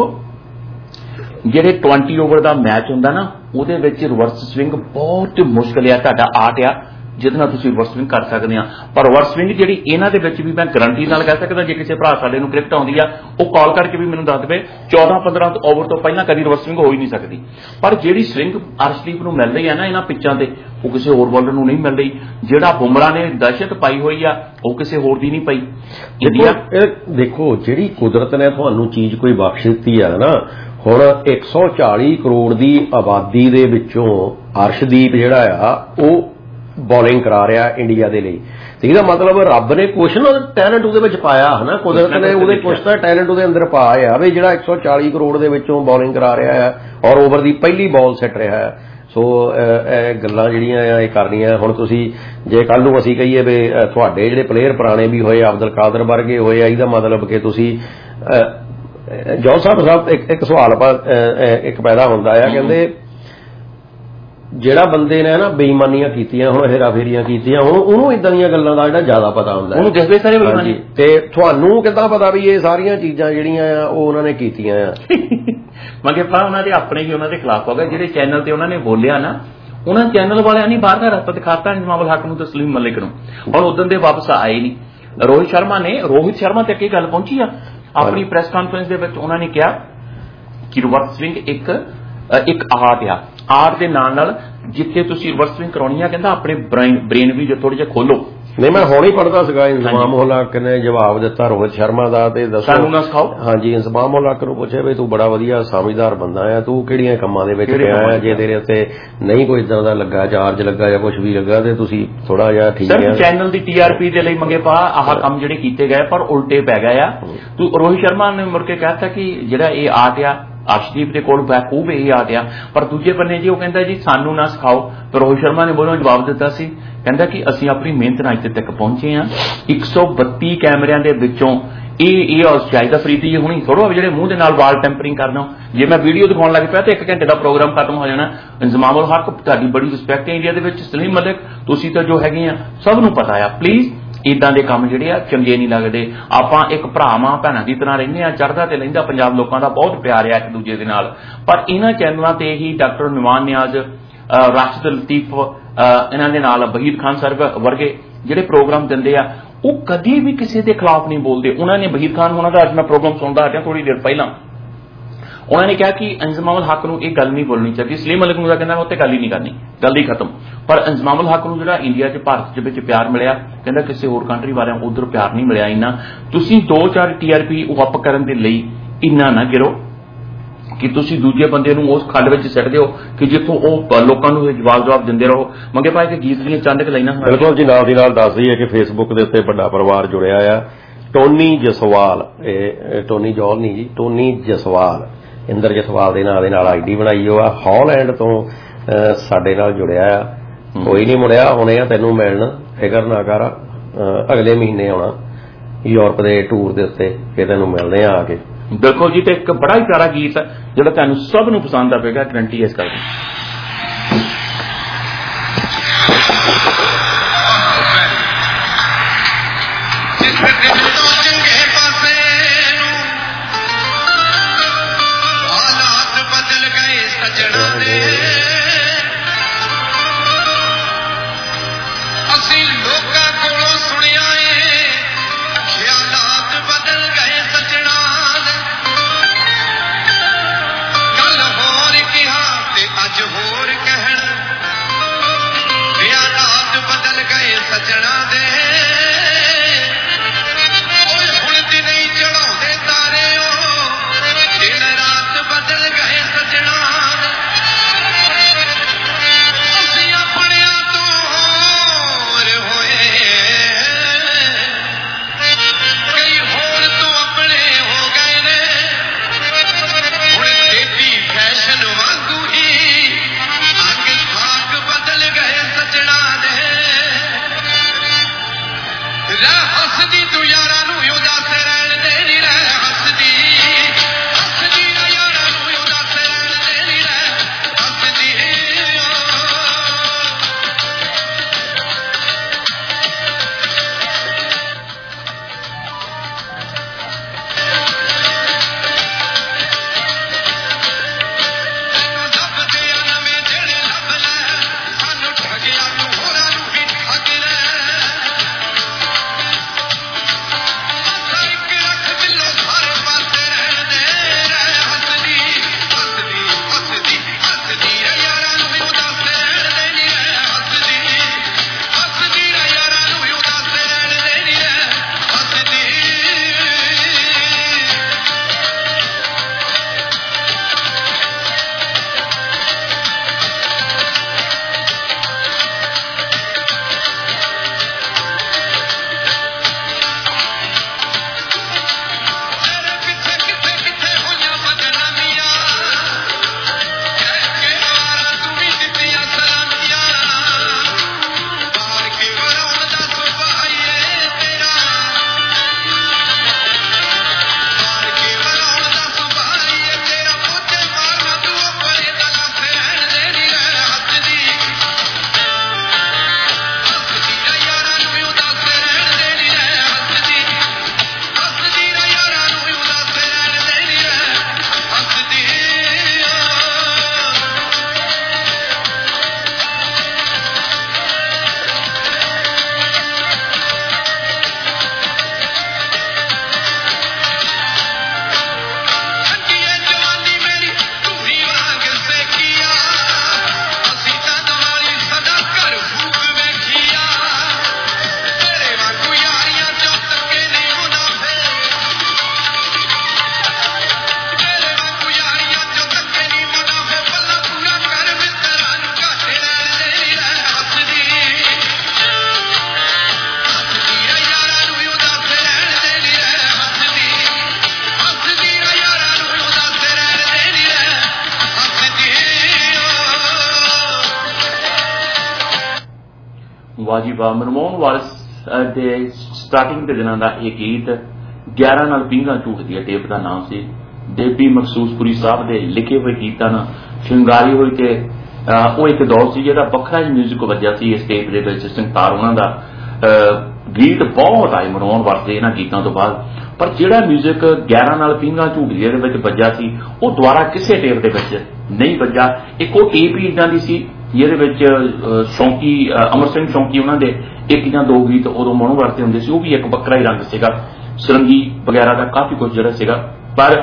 ਜਿਹੜੇ ਟਵੰਟੀ ਓਵਰ ਦਾ ਮੈਚ ਹੁੰਦਾ ਨਾ, ਉਹਦੇ ਵਿੱਚ ਰਿਵਰਸ ਸਵਿੰਗ ਬਹੁਤ ਮੁਸ਼ਕਿਲ ਆ, ਤੁਹਾਡਾ ਆਰਟ ਆ ਜਿਹਦੇ ਨਾਲ ਤੁਸੀਂ ਰਿਵਰਸ ਸਵਿੰਗ ਕਰ ਸਕਦੇ ਆ। ਪਰ ਰਿਵਰਸ ਸਵਿੰਗ ਜਿਹੜੀ ਇਹਨਾਂ ਦੇ ਵਿੱਚ ਵੀ ਮੈਂ ਗਰੰਟੀ ਨਾਲ ਕਹਿ ਸਕਦਾ, ਜੇ ਕਿਸੇ ਭਰਾ ਸਾਡੇ ਨੂੰ ਕ੍ਰਿਕਟ ਆਉਂਦੀ ਆ ਉਹ ਕਾਲ ਕਰਕੇ ਵੀ ਮੈਨੂੰ ਦੱਸ ਦੇਵੇ, ਚੌਦਾਂ ਪੰਦਰਾਂ ਓਵਰ ਤੋਂ ਪਹਿਲਾਂ ਕਦੀ ਰਿਵਰਸ ਸਵਿੰਗ ਹੋ ਹੀ ਨਹੀਂ ਸਕਦੀ। ਪਰ ਜਿਹੜੀ ਸਵਿੰਗ ਅਰਸ਼ਦੀਪ ਨੂੰ ਮਿਲ ਰਹੀ ਆ ਨਾ ਇਹਨਾਂ ਪਿੱਚਾਂ ਤੇ, ਉਹ ਕਿਸੇ ਹੋਰ ਬੋਲਰ ਨੂੰ ਨਹੀਂ ਮਿਲ ਰਹੀ। ਜਿਹੜਾ ਬੁਮਰਾਹ ਨੇ ਦਹਿਸ਼ਤ ਪਾਈ ਹੋਈ ਆ ਉਹ ਕਿਸੇ ਹੋਰ ਦੀ ਨਹੀਂ ਪਾਈ। ਇੰਡੀਆ ਦੇਖੋ ਜਿਹੜੀ ਕੁਦਰਤ ਨੇ ਤੁਹਾਨੂੰ ਚੀਜ਼ ਕੋਈ ਬਖਸ਼ ਦਿੱਤੀ ਆ ਨਾ, ਹੁਣ ਇੱਕ ਸੌ ਚਾਲੀ ਕਰੋੜ ਦੀ ਆਬਾਦੀ ਦੇ ਵਿੱਚੋਂ ਅਰਸ਼ਦੀਪ ਜਿਹੜਾ ਆ ਉਹ ਬੋਲਿੰਗ ਕਰਾ ਰਿਹਾ ਇੰਡੀਆ ਦੇ ਲਈ, ਤੇ ਇਹਦਾ ਮਤਲਬ ਰੱਬ ਨੇ ਕੁਛ ਨਾ ਟੈਲੈਂਟ ਉਹਦੇ ਵਿੱਚ ਪਾਇਆ ਹਨਾ, ਕੁਦਰਤ ਨੇ ਉਹਦੇ ਕੁਛ ਤਾਂ ਟੈਲੈਂਟ ਉਹਦੇ ਅੰਦਰ ਪਾਇਆ ਆ ਵੀ ਜਿਹੜਾ ਇੱਕ ਸੌ ਚਾਲੀ ਕਰੋੜ ਦੇ ਵਿੱਚੋਂ ਬੋਲਿੰਗ ਕਰਾ ਰਿਹਾ ਹੈ ਔਰ ਓਵਰ ਦੀ ਪਹਿਲੀ ਬਾਲ ਸਿੱਟ ਰਿਹਾ ਹੈ। ਸੋ ਇਹ ਗੱਲਾਂ ਜਿਹੜੀਆਂ ਆ ਇਹ ਕਰਨੀਆਂ। ਹੁਣ ਤੁਸੀਂ ਜੇ ਕੱਲ ਨੂੰ ਅਸੀਂ ਕਹੀਏ ਵੀ ਤੁਹਾਡੇ ਜਿਹੜੇ ਪਲੇਅਰ ਪੁਰਾਣੇ ਵੀ ਹੋਏ, ਅਬਦੁਲ ਕਾਦਰ ਵਰਗੇ ਹੋਏ ਆ, ਇਹਦਾ ਮਤਲਬ ਕਿ ਤੁਸੀਂ ਜੌਹਰ ਸਾਹਿਬ ਸਾਹਿਬ ਇੱਕ ਇੱਕ ਸਵਾਲ ਇੱਕ ਪੈਦਾ ਹੁੰਦਾ ਆ, ਕਹਿੰਦੇ ਜਿਹੜਾ ਬੰਦੇ ਨੇ ਨਾ ਬੇਈਮਾਨੀਆਂ ਕੀਤੀਆਂ, ਹੁਣ ਹੇਰਾਫੇਰੀਆਂ ਕੀਤੀਆਂ, ਹੁਣ ਉਹਨੂੰ ਇਦਾਂ ਦੀਆਂ ਗੱਲਾਂ ਦਾ ਜਿਹੜਾ ਜ਼ਿਆਦਾ ਪਤਾ ਹੁੰਦਾ, ਉਹਨੂੰ ਦਿਸਦੇ ਸਾਰੇ ਬੇਈਮਾਨੀ। ਤੇ ਤੁਹਾਨੂੰ ਕਿੱਦਾਂ ਪਤਾ ਵੀ ਇਹ ਸਾਰੀਆਂ ਚੀਜ਼ਾਂ ਜਿਹੜੀਆਂ ਆ ਉਹ ਉਹਨਾਂ ਨੇ ਕੀਤੀਆਂ ਆ? ਮਗੇ ਪਾ ਉਹਨਾਂ ਦੇ ਆਪਣੇ ਵੀ ਉਹਨਾਂ ਦੇ ਖਿਲਾਫ ਹੋ ਗਏ। ਜਿਹੜੇ ਚੈਨਲ ਤੇ ਉਹਨਾਂ ਨੇ ਬੋਲਿਆ ਨਾ, ਉਹਨਾਂ ਚੈਨਲ ਵਾਲਿਆਂ ਨੇ ਬਾਹਰ ਦਾ ਰਸਤਾ ਦਿਖਾਤਾ ਇੰਜ਼ਮਾਮ ਹੱਕ ਨੂੰ ਤੇ ਸਲੀਮ ਮਲਿਕ ਨੂੰ, ਔਰ ਉਦੋਂ ਦੇ ਵਾਪਸ ਆਏ ਨਹੀਂ। ਰੋਹਿਤ ਸ਼ਰਮਾ ਨੇ ਰੋਹਿਤ ਸ਼ਰਮਾ ਤੱਕ ਇਹ ਗੱਲ ਪਹੁੰਚੀ ਆ ਆਪਣੀ ਪ੍ਰੈਸ ਕਾਨਫਰੰਸ ਦੇ ਵਿੱਚ, ਉਹਨਾਂ ਨੇ ਕਿਹਾ ਕਿ ਰਿਵਰਸ ਸਵਿੰਗ ਇੱਕ ਇੱਕ ਆਰਟ ਆ, ਆਰਟ ਦੇ ਨਾਲ ਨਾਲ ਜਿੱਥੇ ਤੁਸੀਂ ਰਿਵਰਸ ਸਵਿੰਗ ਕਰਾਉਣੀ ਆ, ਕਹਿੰਦਾ ਆਪਣੇ ਬ੍ਰੇਨ ਵੀ ਜੋ ਥੋੜੇ ਜਿਹਾ ਖੋਲੋ। ਨਹੀਂ ਮੈਂ ਹੁਣ ਹੀ ਪੜ੍ਹਦਾ ਸੀਗਾ, ਇੰਜ਼ਮਾਮ ਉਲ ਹੱਕ ਨੇ ਜਵਾਬ ਦਿੱਤਾ ਰੋਹਿਤ ਸ਼ਰਮਾ ਦਾ, ਤੇ ਦੱਸੋ ਸਾਨੂੰ ਨਾ ਸਿਖਾਓ। ਹਾਂਜੀ, ਇੰਜ਼ਮਾਮ ਉਲ ਹੱਕ ਨੂੰ ਪੁੱਛਿਆ ਵੀ ਤੂੰ ਬੜਾ ਵਧੀਆ ਸਮਝਦਾਰ ਬੰਦਾ ਆ, ਤੂੰ ਕਿਹੜੀਆਂ ਕੰਮਾਂ ਦੇ ਵਿੱਚ ਪਿਆ ਆ, ਜੇ ਤੇਰੇ ਉੱਤੇ ਨਹੀਂ ਕੋਈ ਇਦਾਂ ਦਾ ਲੱਗਾ, ਚਾਰਜ ਲੱਗਾ ਜਾਂ ਕੁਝ ਵੀ ਲੱਗਾ, ਤੇ ਤੁਸੀਂ ਥੋੜਾ ਜਿਹਾ ਠੀਕ ਹੈ। ਚੈਨਲ ਦੀ ਟੀਆਰਪੀ ਦੇ ਲਈ ਮੰਗੇ ਪਾ ਆਹ ਕੰਮ ਜਿਹੜੇ ਕੀਤੇ ਗਏ ਪਰ ਉਲਟੇ ਪੈ ਗਏ ਆ। ਤੂੰ ਰੋਹਿਤ ਸ਼ਰਮਾ ਨੇ ਮੁੜ ਕੇ ਕਹਿਤਾ ਕਿ ਜਿਹੜਾ ਇਹ ਆਰਟ ਆ ਅਰਸ਼ਦੀਪ ਦੇ ਕੋਲ ਬੈਕੂਬ ਇਹ ਆ ਗਿਆ, ਪਰ ਦੂਜੇ ਬੰਨੇ ਜੀ ਉਹ ਕਹਿੰਦਾ ਜੀ ਸਾਨੂੰ ਨਾ ਸਿਖਾਓ। ਪਰ ਰੋਹਿਤ ਸ਼ਰਮਾ ਨੇ ਬੋਲੋ ਜਵਾਬ ਦਿੱਤਾ ਸੀ, ਕਹਿੰਦਾ ਕਿ ਅਸੀਂ ਆਪਣੀ ਮਿਹਨਤ ਨਾਲ ਇੱਥੇ ਤੱਕ ਪਹੁੰਚੇ ਹਾਂ। ਇੱਕ ਸੌ ਬੱਤੀ ਕੈਮਰਿਆਂ ਦੇ ਵਿੱਚੋਂ ਇਹ ਇਹ ਸ਼ਾਇਦ ਅਫਰੀਦੀ ਹੁਣੀ ਥੋੜ੍ਹਾ ਜਿਹੜੇ ਮੂੰਹ ਦੇ ਨਾਲ ਵਾਲ ਟੈਂਪਰਿੰਗ ਕਰਨਾ, ਜੇ ਮੈਂ ਵੀਡੀਓ ਦਿਖਾਉਣ ਲੱਗ ਪਿਆ ਤਾਂ ਇੱਕ ਘੰਟੇ ਦਾ ਪ੍ਰੋਗਰਾਮ ਖਤਮ ਹੋ ਜਾਣਾ। ਇੰਜ਼ਮਾਮ ਉਲ ਹੱਕ ਤੁਹਾਡੀ ਬੜੀ ਰਿਸਪੈਕਟ ਹੈ ਇੰਡੀਆ ਦੇ ਵਿੱਚ, ਸਲੀਮ ਮਲਿਕ ਤੁਸੀਂ ਤਾਂ ਜੋ ਹੈਗੇ ਆ ਸਭ ਨੂੰ ਪਤਾ ਆ। ਪਲੀਜ਼ ਇਦਾਂ ਦੇ ਕੰਮ ਜਿਹੜੇ ਆ ਚੰਗੇ ਨਹੀਂ ਲੱਗਦੇ। ਆਪਾਂ ਇੱਕ ਭਰਾਵਾਂ ਭੈਣਾਂ ਦੀ ਤਰ੍ਹਾਂ ਰਹਿੰਦੇ ਆ, ਚੜ੍ਹਦਾ ਤੇ ਲੈਂਦਾ ਪੰਜਾਬ ਲੋਕਾਂ ਦਾ ਬਹੁਤ ਪਿਆਰ ਆ ਇੱਕ ਦੂਜੇ ਦੇ ਨਾਲ। ਪਰ ਇਹਨਾਂ ਚੈਨਲਾਂ ਤੇ ਹੀ ਡਾਕਟਰ ਨਿਵਾਨ ਨਿਆਜ਼, ਰਾਸ਼ਿਦ ਲਤੀਫ, ਇਹਨਾਂ ਦੇ ਨਾਲ ਵਹੀਦ ਖਾਨ ਸਰ ਵਰਗੇ ਜਿਹੜੇ ਪ੍ਰੋਗਰਾਮ ਦਿੰਦੇ ਆ, ਉਹ ਕਦੀ ਵੀ ਕਿਸੇ ਦੇ ਖਿਲਾਫ ਨਹੀਂ ਬੋਲਦੇ। ਉਹਨਾਂ ਨੇ ਵਹੀਦ ਖਾਨ ਉਹਨਾਂ ਦਾ ਅੱਜ ਮੈਂ ਪ੍ਰੋਗਰਾਮ ਸੁਣਦਾ ਹਟਿਆ ਥੋੜੀ ਦੇਰ ਪਹਿਲਾਂ, ਉਹਨਾਂ ਨੇ ਕਿਹਾ ਕਿ ਇੰਜ਼ਮਾਮ ਉਲ ਹੱਕ ਨੂੰ ਇਹ ਗੱਲ ਨਹੀਂ ਬੋਲਣੀ ਚਾਹੀਦੀ। ਸਲੀਮ ਮਲਿਕ ਨੂੰ ਕਹਿੰਦਾ ਉੱਤੇ ਗੱਲ ਹੀ ਨਹੀਂ ਕਰਨੀ, ਗੱਲ ਹੀ ਖਤਮ। ਪਰ ਇੰਜ਼ਮਾਮ ਉਲ ਹੱਕ ਨੂੰ ਜਿਹੜਾ ਇੰਡੀਆ 'ਚ ਭਾਰਤ ਦੇ ਵਿੱਚ ਪਿਆਰ ਮਿਲਿਆ, ਕਹਿੰਦਾ ਕਿਸੇ ਹੋਰ ਕੰਟਰੀ ਵਾਲਿਆਂ ਉਧਰ ਪਿਆਰ ਨਹੀਂ ਮਿਲਿਆ ਇੰਨਾ। ਤੁਸੀਂ ਦੋ ਚਾਰ ਟੀਆਰਪੀ ਉਹ ਅਪ ਕਰਨ ਦੇ ਲਈ ਇੰਨਾ ਨਾ ਗਿਰੋ ਕਿ ਤੁਸੀਂ ਦੂਜੇ ਬੰਦੇ ਨੂੰ ਉਸ ਖੱਡ ਵਿੱਚ ਸਿੱਟ ਦਿਓ ਕਿ ਜਿੱਥੋਂ ਉਹ ਲੋਕਾਂ ਨੂੰ ਜਵਾਬ ਜਵਾਬ ਦਿੰਦੇ ਰਹੋ। ਮੰਗੇ ਭਾਈ ਕਿ ਗੀਤ ਦੀਆਂ ਚੰਦ ਕ ਲਾਈਨਾਂ ਬਿਲਕੁਲ ਜੀ ਨਾਲ ਦੀ ਨਾਲ ਦੱਸਦੀ ਹੈ ਕਿ ਫੇਸਬੁੱਕ ਦੇ ਉੱਤੇ ਵੱਡਾ ਪਰਿਵਾਰ ਜੁੜਿਆ ਆ। ਟੋਨੀ ਜਸਵਾਲ, ਇਹ ਟੋਨੀ ਜੌਲ ਨਹੀਂ ਜੀ, ਟੋਨੀ ਜਸਵਾਲ, ਇੰਦਰ ਜਸਵਾਲ ਦੇ ਨਾਂ ਦੇ ਨਾਲ ਆਈ ਡੀ ਬਣਾਈ ਉਹ ਆ। ਹਾਲੈਂਡ ਤੋਂ ਸਾਡੇ ਨਾਲ ਜੁੜਿਆ ਆ, ਕੋਈ ਨਹੀਂ ਮੁੜਿਆ, ਹੁਣੇ ਆ ਤੈਨੂੰ ਮਿਲਣ, ਫਿਕਰ ਨਾ ਕਰ, ਅਗਲੇ ਮਹੀਨੇ ਆਉਣਾ ਯੂਰਪ ਦੇ ਟੂਰ ਦੇ ਉੱਤੇ, ਫਿਰ ਤੈਨੂੰ ਮਿਲਦੇ ਆ ਆ ਕੇ। ਬਿਲਕੁਲ ਜੀ, ਤੇ ਇੱਕ ਬੜਾ ਹੀ ਪਿਆਰਾ ਗੀਤ ਜਿਹੜਾ ਤੁਹਾਨੂੰ ਸਭ ਨੂੰ ਪਸੰਦ ਆਵੇਗਾ, ਗਰੰਟੀ ਇਸ ਕਰਕੇ। ਵਾਹ ਜੀ ਵਾਹ। ਮਨਮੋਹਨ ਵਾਰਿਸ ਦੇ ਸਟਾਰਟਿੰਗ ਦੇ ਦਿਨਾਂ ਦਾ ਇਹ ਗੀਤ ਗਿਆਰਾਂ ਨਾਲ ਪੀਂਘਾਂ ਝੂਟਦੀ ਹੈ ਟੇਪ ਦਾ ਨਾਮ ਸੀ। ਦੇਵੀ ਮਖਸੂਸਪੁਰੀ ਸਾਹਿਬ ਦੇ ਲਿਖੇ ਹੋਏ ਗੀਤਾਂ ਨਾਲ ਸ਼ਿੰਗਾਰੀ ਹੋਈ ਤੇ ਉਹ ਇੱਕ ਦੌਰ ਸੀ ਜਿਹਦਾ ਵੱਖਰਾ ਹੀ ਮਿਊਜ਼ਿਕ ਵੱਜਿਆ ਸੀ ਇਸ ਟੇਪ ਦੇ ਵਿੱਚ। ਸੰਗਤਾਰ ਉਹਨਾਂ ਦਾ ਗੀਤ ਬਹੁਤ ਆਏ ਮਨਮੋਹਨ ਵਾਰਿਸ ਦੇ ਇਹਨਾਂ ਗੀਤਾਂ ਤੋਂ ਬਾਅਦ, ਪਰ ਜਿਹੜਾ ਮਿਊਜ਼ਿਕ ਗਿਆਰਾਂ ਨਾਲ ਪੀਂਘਾਂ ਝੂਟਦੀ ਦੇ ਵਿੱਚ ਵੱਜਿਆ ਸੀ ਉਹ ਦੁਬਾਰਾ ਕਿਸੇ ਟੇਪ ਦੇ ਵਿੱਚ ਨਹੀਂ ਵੱਜਾ। ਇੱਕ ਉਹ ਟੇਪ ਹੀ ਇੱਦਾਂ ਦੀ ਸੀ ਜਿਹਦੇ ਵਿੱਚ ਸ਼ੌਂਕੀ ਅਮਰ ਸਿੰਘ ਸ਼ੌਂਕੀ ਉਹਨਾਂ ਦੇ ਇੱਕ ਜਾਂ ਦੋ ਗੀਤ ਉਦੋਂ ਮਨਮੋਹਨ ਵਾਰਿਸ ਦੇ ਹੁੰਦੇ ਸੀ, ਉਹ ਵੀ ਇੱਕ ਵੱਖਰਾ ਹੀ ਰੰਗ ਸੀਗਾ, ਸਰੰਗੀ ਵਗੈਰਾ ਦਾ ਕਾਫੀ ਕੁਝ ਜਿਹੜਾ ਸੀਗਾ। ਪਰ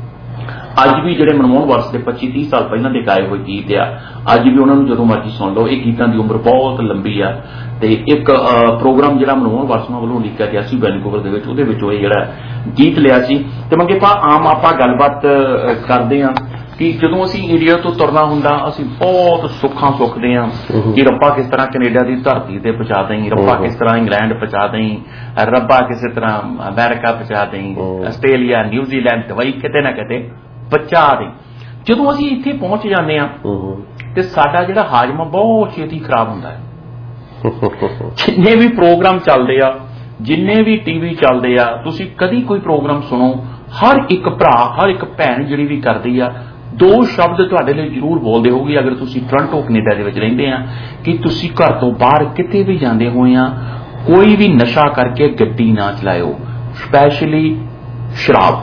ਅੱਜ ਵੀ ਜਿਹੜੇ ਮਨਮੋਹਨ ਵਾਰਿਸ ਦੇ ਪੱਚੀ ਤੀਹ ਸਾਲ ਪਹਿਲਾਂ ਦੇ ਗਾਏ ਹੋਏ ਗੀਤ ਆ, ਅੱਜ ਵੀ ਉਹਨਾਂ ਨੂੰ ਜਦੋਂ ਮਰਜ਼ੀ ਸੁਣ ਲਓ। ਇਹ ਗੀਤਾਂ ਦੀ ਉਮਰ ਬਹੁਤ ਲੰਬੀ ਆ। ਤੇ ਇੱਕ ਪ੍ਰੋਗਰਾਮ ਜਿਹੜਾ ਮਨਮੋਹਨ ਵਾਰਿਸ ਵੱਲੋਂ ਲਿਖਿਆ ਗਿਆ ਸੀ ਵੈਨਕੂਵਰ ਦੇ ਵਿੱਚ, ਉਹਦੇ ਵਿੱਚੋਂ ਇਹ ਜਿਹੜਾ ਗੀਤ ਲਿਆ ਸੀ। ਤੇ ਮੰਗੇ ਪਾ ਆਮ ਆਪਾਂ ਗੱਲਬਾਤ ਕਰਦੇ ਹਾਂ ਕਿ ਜਦੋਂ ਅਸੀਂ ਇੰਡੀਆ ਤੋਂ ਤੁਰਨਾ ਹੁੰਦਾ ਅਸੀਂ ਬਹੁਤ ਸੁੱਖਾਂ ਸੁੱਖਦੇ ਹਾਂ ਕਿ ਰੱਬਾ ਕਿਸ ਤਰ੍ਹਾਂ ਕੈਨੇਡਾ ਦੀ ਧਰਤੀ ਤੇ ਪਹੁੰਚਾ ਦੇਈਂ, ਰੱਬਾ ਕਿਸ ਤਰ੍ਹਾਂ ਇੰਗਲੈਂਡ ਪਹੁੰਚਾ ਦੇਈਂ, ਰੱਬਾ ਕਿਸੇ ਤਰ੍ਹਾਂ ਅਮਰੀਕਾ ਪਹੁੰਚਾ ਦੇਈਂ, ਆਸਟ੍ਰੇਲੀਆ ਨਿਊਜ਼ੀਲੈਂਡ ਦੁਬਈ ਕਿਤੇ ਨਾ ਕਿਤੇ ਪਹੁੰਚਾ ਦੇਈਂ। ਜਦੋਂ ਅਸੀਂ ਇੱਥੇ ਪਹੁੰਚ ਜਾਂਦੇ ਹਾਂ ਤੇ ਸਾਡਾ ਜਿਹੜਾ ਹਾਜ਼ਮਾ ਬਹੁਤ ਛੇਤੀ ਖਰਾਬ ਹੁੰਦਾ ਹੈ। ਜਿੰਨੇ ਵੀ ਪ੍ਰੋਗਰਾਮ ਚੱਲਦੇ ਆ, ਜਿੰਨੇ ਵੀ ਟੀਵੀ ਚੱਲਦੇ ਆ, ਤੁਸੀਂ ਕਦੀ ਕੋਈ ਪ੍ਰੋਗਰਾਮ ਸੁਣੋ, ਹਰ ਇੱਕ ਭਰਾ ਹਰ ਇੱਕ ਭੈਣ ਜਿਹੜੀ ਵੀ ਕਰਦੀ ਆ ਦੋ ਸ਼ਬਦ ਤੁਹਾਡੇ ਲਈ ਜ਼ਰੂਰ ਬੋਲਦੇ ਹੋਊਗੀ ਅਗਰ ਤੁਸੀਂ ਟੋਰਾਂਟੋ ਕੈਨੇਡਾ ਦੇ ਵਿੱਚ ਰਹਿੰਦੇ ਆ ਕਿ ਤੁਸੀਂ ਘਰ ਤੋਂ ਬਾਹਰ ਕਿਤੇ ਵੀ ਜਾਂਦੇ ਹੋਏ ਆ ਕੋਈ ਵੀ ਨਸ਼ਾ ਕਰਕੇ ਗੱਡੀ ਨਾ ਚਲਾਇਓ, ਸਪੈਸ਼ਲੀ ਸ਼ਰਾਬ।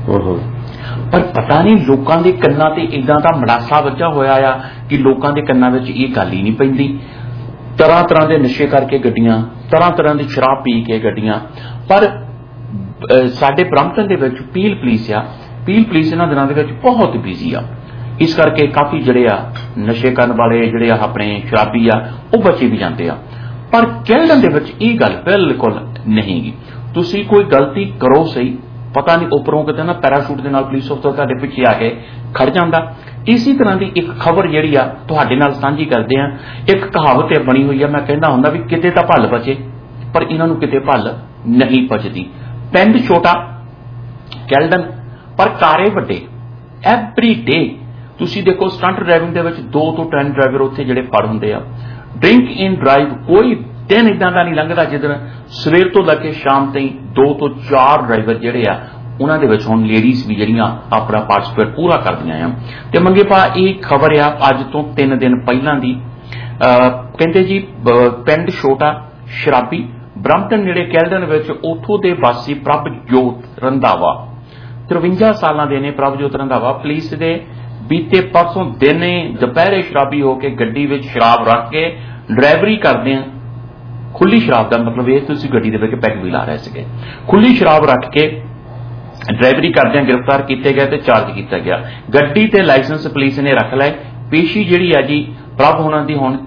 ਪਰ ਪਤਾ ਨਹੀਂ ਲੋਕਾਂ ਦੇ ਕੰਨਾਂ ਤੇ ਇਦਾਂ ਦਾ ਮੜਾਸਾ ਵੱਜਾ ਹੋਇਆ ਆ ਕਿ ਲੋਕਾਂ ਦੇ ਕੰਨਾਂ ਵਿੱਚ ਇਹ ਗੱਲ ਹੀ ਨਹੀਂ ਪੈਂਦੀ। ਤਰ੍ਹਾਂ ਤਰ੍ਹਾਂ ਦੇ ਨਸ਼ੇ ਕਰਕੇ ਗੱਡੀਆਂ, ਤਰ੍ਹਾਂ ਤਰ੍ਹਾਂ ਦੀ ਸ਼ਰਾਬ ਪੀ ਕੇ ਗੱਡੀਆਂ। ਪਰ ਸਾਡੇ ਬ੍ਰੈਂਪਟਨ ਦੇ ਵਿੱਚ ਪੀਲ ਪੁਲਿਸ ਆ, ਪੀਲ ਪੁਲਿਸ ਇਹਨਾਂ ਦਿਨਾਂ ਦੇ ਵਿੱਚ ਬਹੁਤ ਬਿਜ਼ੀ ਆ, ਇਸ ਕਰਕੇ ਕਾਫੀ ਜਿਹੜੇ ਆ ਨਸ਼ੇ ਕਰਨ ਵਾਲੇ ਜਿਹੜੇ ਆ ਆਪਣੇ ਸ਼ਰਾਬੀ ਆ ਉਹ ਬਚੇ ਵੀ ਜਾਂਦੇ ਆ। ਪਰ ਕੈਨੇਡਾ ਦੇ ਵਿੱਚ ਇਹ ਗੱਲ ਬਿਲਕੁਲ ਨਹੀਂ ਗੀ। ਤੁਸੀਂ ਕੋਈ ਗਲਤੀ ਕਰੋ ਸਹੀ, ਪਤਾ ਨਹੀਂ ਉੱਪਰੋਂ ਕਿਤੇ ਨਾ ਪੈਰਾਸ਼ੂਟ ਦੇ ਨਾਲ ਪੁਲਿਸ ਅਫਸਰ ਤੁਹਾਡੇ ਪਿੱਛੇ ਆ ਕੇ ਖੜ ਜਾਂਦਾ। ਇਸੇ ਤਰ੍ਹਾਂ ਦੀ ਇੱਕ ਖਬਰ ਜਿਹੜੀ ਆ ਤੁਹਾਡੇ ਨਾਲ ਸਾਂਝੀ ਕਰਦੇ ਆ। ਇੱਕ ਕਹਾਵਤ ਇਹ ਬਣੀ ਹੋਈ ਆ, ਮੈਂ ਕਹਿੰਦਾ ਹੁੰਦਾ ਵੀ ਕਿਤੇ ਤਾਂ ਭੱਲ ਬਚੇ, ਪਰ ਇਹਨਾਂ ਨੂੰ ਕਿਤੇ ਭੱਲ ਨਹੀਂ ਬਚਦੀ। ਪਿੰਡ ਛੋਟਾ ਕੈਲਡਨ ਪਰ ਕਾਰੇ ਵੱਡੇ। ਐਵਰੀ ਡੇ ਤੁਸੀਂ ਦੇਖੋ ਸਟੰਟ ਡਰਾਈਵਿੰਗ ਦੇ ਵਿੱਚ ਦੋ ਤੋਂ ਤਿੰਨ ਡਰਾਈਵਰ ਉੱਥੇ ਜਿਹੜੇ ਫੜ ਹੁੰਦੇ ਆ। ਡਰਿੰਕ ਇਨ ਡਰਾਈਵ ਕੋਈ दिन इदां दा नहीं लंघदा जिधर सवेर तो लैके शाम ताईं दो तो चार ड्राइवर जिहड़े आ उन्हां दे विच हुण लेडीज़ भी जिहड़ियां अपना पार्टिसिपेट पूरा करदियां आ। ते मंगे भा ये खबर आ अज तो तीन दिन पहिलां दी। कहंदे जी पिंड छोटा शराबी ब्रम्पटन नेड़े कैलडन विच उत्थों दे वासी प्रभजोत रंधावा तिरवंजा सालां दे ने। प्रभजोत रंधावा पुलिस दे बीते परसों दिन दोपहरे शराबी होकर गड्डी विच शराब रख के ड्राइवरी करदे खुली शराब का मतलब ये तुसीं गड्डी दे विच पैग भी ला रहे थे, खुली शराब रख के ड्राइवरी करदे गिरफ्तार किए गए तो चार्ज किया गया। गड्डी ते लाइसेंस पुलिस ने रख लै। पेशी जिहड़ी है जी प्रभ होना दी हुण